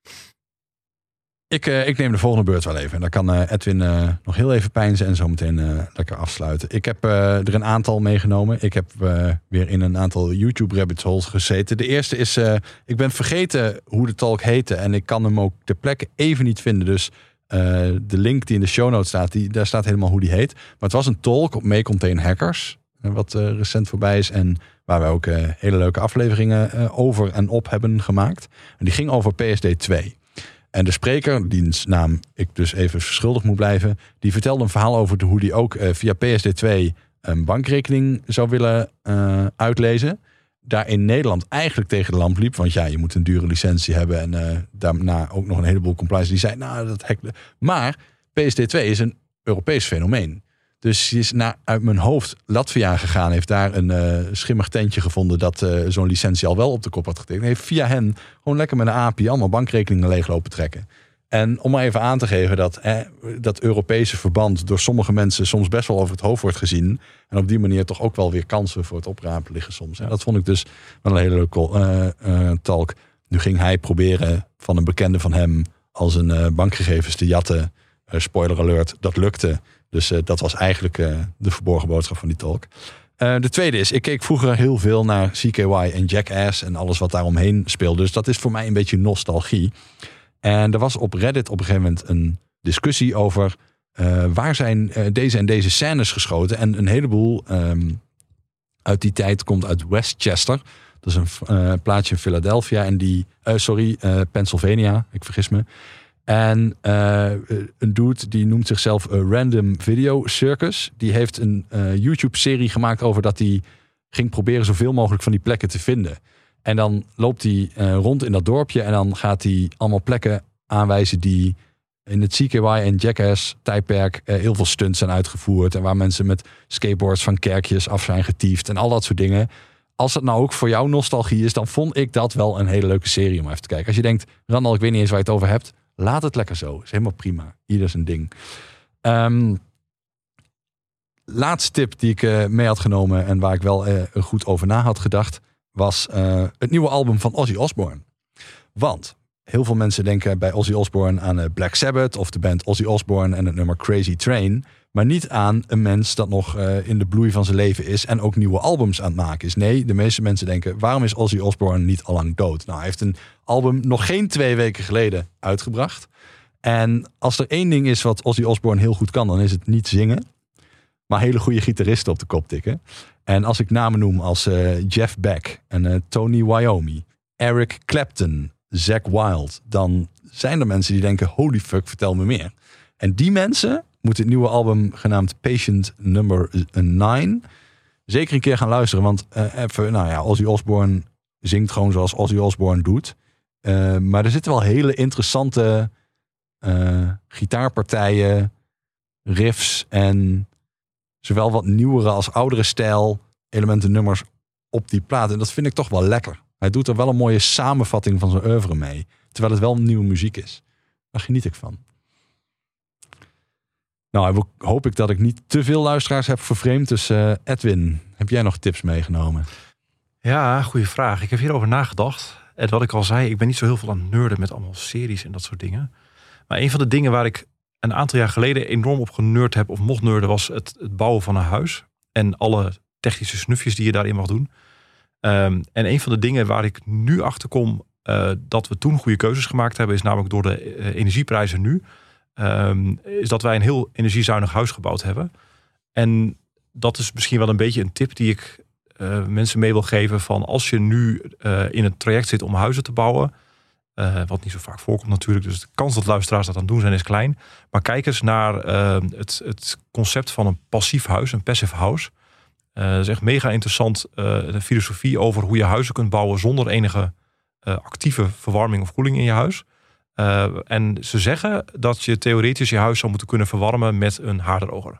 Ik, uh, ik neem de volgende beurt wel even. En dan kan uh, Edwin uh, nog heel even peinzen en zo meteen uh, lekker afsluiten. Ik heb uh, er een aantal meegenomen. Ik heb uh, weer in een aantal YouTube rabbit holes gezeten. De eerste is, uh, ik ben vergeten hoe de talk heette. En ik kan hem ook ter plekke even niet vinden. Dus uh, de link die in de show notes staat, die, daar staat helemaal hoe die heet. Maar het was een talk op May Contain Hackers. Wat uh, recent voorbij is. En waar wij ook uh, hele leuke afleveringen uh, over en op hebben gemaakt. En die ging over P S D twee. En de spreker, diens naam ik dus even verschuldigd moet blijven, die vertelde een verhaal over de, hoe die ook uh, via P S D twee een bankrekening zou willen uh, uitlezen. Daar in Nederland eigenlijk tegen de lamp liep. Want ja, je moet een dure licentie hebben en uh, daarna ook nog een heleboel compliance. Die zei, nou, dat hek. Maar P S D twee is een Europees fenomeen. Dus die is naar, uit mijn hoofd Latvia gegaan. Heeft daar een uh, schimmig tentje gevonden dat uh, zo'n licentie al wel op de kop had getekend. Heeft via hen gewoon lekker met een A P I allemaal bankrekeningen leeglopen trekken. En om maar even aan te geven dat eh, dat Europese verband door sommige mensen soms best wel over het hoofd wordt gezien. En op die manier toch ook wel weer kansen voor het oprapen liggen soms. En dat vond ik dus wel een hele leuke uh, uh, talk. Nu ging hij proberen van een bekende van hem als een uh, bankgegevens te jatten. Uh, spoiler alert, dat lukte. Dus uh, dat was eigenlijk uh, de verborgen boodschap van die talk. Uh, de tweede is, ik keek vroeger heel veel naar C K Y en Jackass en alles wat daaromheen speelde. Dus dat is voor mij een beetje nostalgie. En er was op Reddit op een gegeven moment een discussie over uh, waar zijn uh, deze en deze scènes geschoten. En een heleboel um, uit die tijd komt uit Westchester. Dat is een uh, plaatsje in Philadelphia en die, uh, sorry, uh, Pennsylvania, ik vergis me. En uh, een dude die noemt zichzelf uh, Random Video Circus. Die heeft een uh, YouTube-serie gemaakt over dat hij ging proberen zoveel mogelijk van die plekken te vinden. En dan loopt hij uh, rond in dat dorpje en dan gaat hij allemaal plekken aanwijzen die in het C K Y en Jackass tijdperk uh, heel veel stunts zijn uitgevoerd. En waar mensen met skateboards van kerkjes af zijn getiefd en al dat soort dingen. Als het nou ook voor jou nostalgie is, dan vond ik dat wel een hele leuke serie om even te kijken. Als je denkt, Randal, ik weet niet eens waar je het over hebt. Laat het lekker zo. Is helemaal prima. Ieder zijn ding. Um, laatste tip die ik uh, mee had genomen en waar ik wel uh, goed over na had gedacht. was uh, het nieuwe album van Ozzy Osbourne. Want heel veel mensen denken bij Ozzy Osbourne aan uh, Black Sabbath of de band Ozzy Osbourne en het nummer Crazy Train. Maar niet aan een mens dat nog uh, in de bloei van zijn leven is en ook nieuwe albums aan het maken is. Nee, de meeste mensen denken, waarom is Ozzy Osbourne niet al lang dood? Nou, hij heeft een album nog geen twee weken geleden uitgebracht. En als er één ding is wat Ozzy Osbourne heel goed kan, dan is het niet zingen. Maar hele goede gitaristen op de kop tikken. En als ik namen noem als uh, Jeff Beck en uh, Tony Iommi, Eric Clapton, Zakk Wylde, dan zijn er mensen die denken, holy fuck, vertel me meer. En die mensen moeten het nieuwe album genaamd Patient Number nine zeker een keer gaan luisteren. Want uh, even, nou ja, Ozzy Osbourne zingt gewoon zoals Ozzy Osbourne doet. Uh, maar er zitten wel hele interessante uh, gitaarpartijen, riffs en zowel wat nieuwere als oudere stijl elementen, nummers op die plaat. En dat vind ik toch wel lekker. Hij doet er wel een mooie samenvatting van zijn oeuvre mee. Terwijl het wel nieuwe muziek is. Daar geniet ik van. Nou, hoop ik dat ik niet te veel luisteraars heb vervreemd. Dus uh, Edwin, heb jij nog tips meegenomen? Ja, goede vraag. Ik heb hierover nagedacht. En wat ik al zei, ik ben niet zo heel veel aan het nerden met allemaal series en dat soort dingen. Maar een van de dingen waar ik een aantal jaar geleden enorm op generd heb of mocht nerden, was het, het bouwen van een huis. En alle technische snufjes die je daarin mag doen. Um, en een van de dingen waar ik nu achter kom, uh, dat we toen goede keuzes gemaakt hebben, is namelijk door de uh, energieprijzen nu. Um, is dat wij een heel energiezuinig huis gebouwd hebben. En dat is misschien wel een beetje een tip die ik uh, mensen mee wil geven van als je nu uh, in het traject zit om huizen te bouwen, uh, wat niet zo vaak voorkomt natuurlijk, dus de kans dat luisteraars dat aan het doen zijn is klein. Maar kijk eens naar uh, het, het concept van een passief huis, een passive house. Uh, dat is echt mega interessant, uh, de filosofie over hoe je huizen kunt bouwen zonder enige uh, actieve verwarming of koeling in je huis. Uh, en ze zeggen dat je theoretisch je huis zou moeten kunnen verwarmen met een haardroger.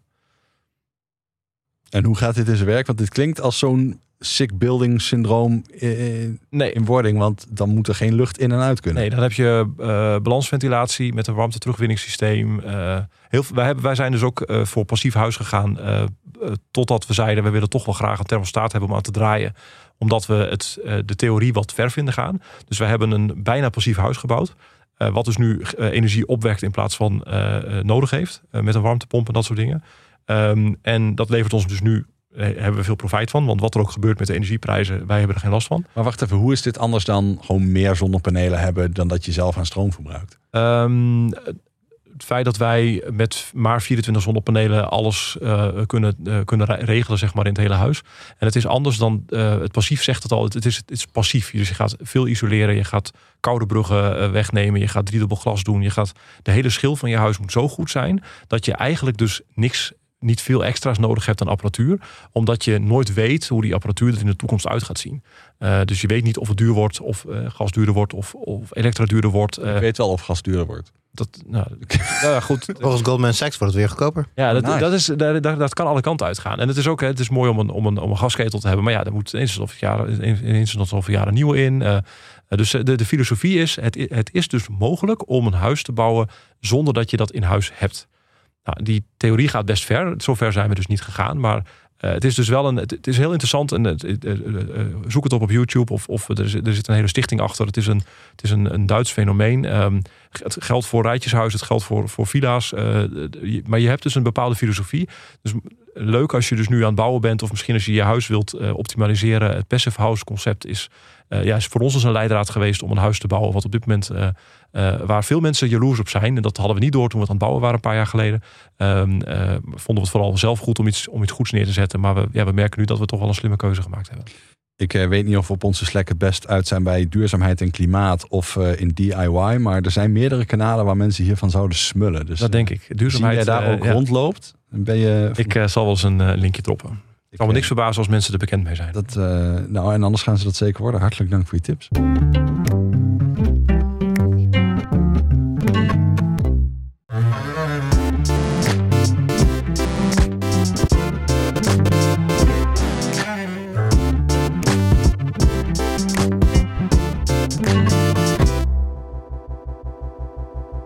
En hoe gaat dit in zijn werk? Want dit klinkt als zo'n sick building syndroom in, nee. in wording. Want dan moet er geen lucht in en uit kunnen. Nee, dan heb je uh, balansventilatie met een warmte terugwinningssysteem. Uh, heel, wij, hebben, wij zijn dus ook uh, voor passief huis gegaan. Uh, uh, totdat we zeiden, we willen toch wel graag een thermostaat hebben om aan te draaien. Omdat we het, uh, de theorie wat ver vinden gaan. Dus wij hebben een bijna passief huis gebouwd. Uh, wat dus nu uh, energie opwekt in plaats van uh, uh, nodig heeft. Uh, met een warmtepomp en dat soort dingen. Um, en dat levert ons dus nu, uh, hebben we veel profijt van. Want wat er ook gebeurt met de energieprijzen, wij hebben er geen last van. Maar wacht even, hoe is dit anders dan gewoon meer zonnepanelen hebben dan dat je zelf aan stroom verbruikt? Um, het feit dat wij met maar vierentwintig zonnepanelen alles uh, kunnen, uh, kunnen regelen zeg maar, in het hele huis. En het is anders dan, uh, het passief zegt het al, het is, het is passief. Dus je gaat veel isoleren, je gaat koude bruggen uh, wegnemen, je gaat driedubbel glas doen. Je gaat, de hele schil van je huis moet zo goed zijn dat je eigenlijk dus niks, niet veel extra's nodig hebt aan apparatuur. Omdat je nooit weet hoe die apparatuur er in de toekomst uit gaat zien. Uh, dus je weet niet of het duur wordt, of uh, gas duurder wordt, of, of elektra duurder wordt. Uh, Ik weet wel of gas duurder wordt. Dat, nou, nou ja, goed. Volgens Goldman Sachs wordt het weer goedkoper. Ja, dat, nice. dat, is, dat, dat kan alle kanten uitgaan. En het is ook, het is mooi om een, om een, om een gasketel te hebben. Maar ja, er moet eens of jaren, eens of jaar een nieuwe in. Uh, dus de, de filosofie is, het, het is dus mogelijk om een huis te bouwen zonder dat je dat in huis hebt. Nou, die theorie gaat best ver. Zover zijn we dus niet gegaan. Maar uh, het is dus wel een. Het, het is heel interessant. En uh, uh, uh, zoek het op op YouTube. Of, of er, er zit een hele stichting achter. Het is een, het is een, een Duits fenomeen. Um, het geldt voor rijtjeshuizen. Het geldt voor, voor villa's. Uh, maar je hebt dus een bepaalde filosofie. Dus leuk als je dus nu aan het bouwen bent. Of misschien als je je huis wilt uh, optimaliseren. Het passive house concept is. Uh, ja, is voor ons dus een leidraad geweest om een huis te bouwen. Wat op dit moment. Uh, Uh, waar veel mensen jaloers op zijn. En dat hadden we niet door toen we het aan het bouwen waren een paar jaar geleden. Um, uh, vonden we het vooral zelf goed om iets, om iets goeds neer te zetten. Maar we, ja, we merken nu dat we toch wel een slimme keuze gemaakt hebben. Ik uh, weet niet of we op onze Slack het best uit zijn bij duurzaamheid en klimaat of uh, in D I Y. Maar er zijn meerdere kanalen waar mensen hiervan zouden smullen. Dus, dat denk ik. Duurzaamheid. Zie jij daar ook uh, rondloopt? Ben je... Ik uh, zal wel eens een uh, linkje droppen. Ik Ik kan me niks verbazen als mensen er bekend mee zijn. Dat, uh, nou, en anders gaan ze dat zeker worden. Hartelijk dank voor je tips.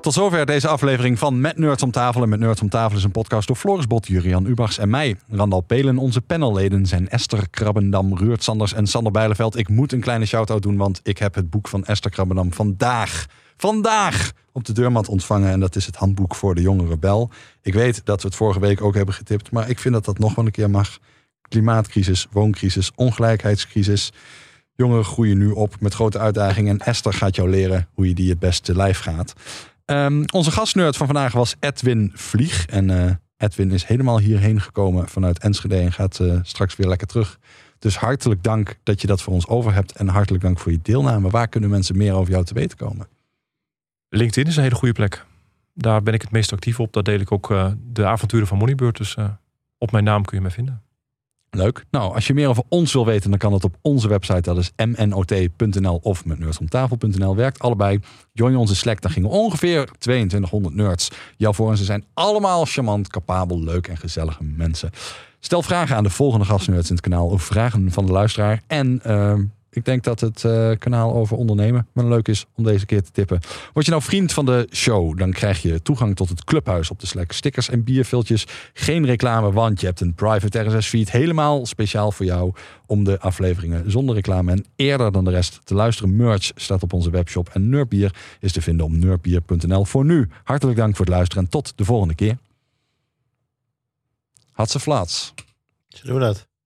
Tot zover deze aflevering van Met Nerds om tafel. En Met Nerds om tafel is een podcast door Floris Bot, Jurian Ubachs en mij, Randal Pelen. Onze panelleden zijn Esther Krabbendam, Ruurt Sanders en Sander Bijleveld. Ik moet een kleine shout-out doen, want ik heb het boek van Esther Krabbendam vandaag, vandaag op de deurmat ontvangen. En dat is het handboek voor de jonge rebel. Ik weet dat we het vorige week ook hebben getipt, maar ik vind dat dat nog wel een keer mag. Klimaatcrisis, wooncrisis, ongelijkheidscrisis. Jongeren groeien nu op met grote uitdagingen. En Esther gaat jou leren hoe je die het beste te lijf gaat. Um, onze gastnerd van vandaag was Edwin Vlieg. En uh, Edwin is helemaal hierheen gekomen vanuit Enschede en gaat uh, straks weer lekker terug. Dus hartelijk dank dat je dat voor ons over hebt. En hartelijk dank voor je deelname. Waar kunnen mensen meer over jou te weten komen? LinkedIn is een hele goede plek. Daar ben ik het meest actief op. Daar deel ik ook uh, de avonturen van Moneybird. Dus uh, op mijn naam kun je mij vinden. Leuk. Nou, als je meer over ons wil weten, dan kan dat op onze website. Dat is m n o t punt n l of met nerds om tafel punt n l. Werkt allebei. Join onze Slack. Daar gingen ongeveer tweeëntwintighonderd nerds jou voor. En ze zijn allemaal charmant, capabel, leuk en gezellige mensen. Stel vragen aan de volgende gastnerds in het kanaal over vragen van de luisteraar. En uh, ik denk dat het uh, kanaal over ondernemen wel leuk is om deze keer te tippen. Word je nou vriend van de show, dan krijg je toegang tot het clubhuis op de Slack. Stickers en bierviltjes. Geen reclame, want je hebt een private R S S-feed. Helemaal speciaal voor jou om de afleveringen zonder reclame en eerder dan de rest te luisteren. Merch staat op onze webshop en Nerdbier is te vinden op nerdbier punt n l. Voor nu, hartelijk dank voor het luisteren en tot de volgende keer. Hatse flats. Zullen we dat?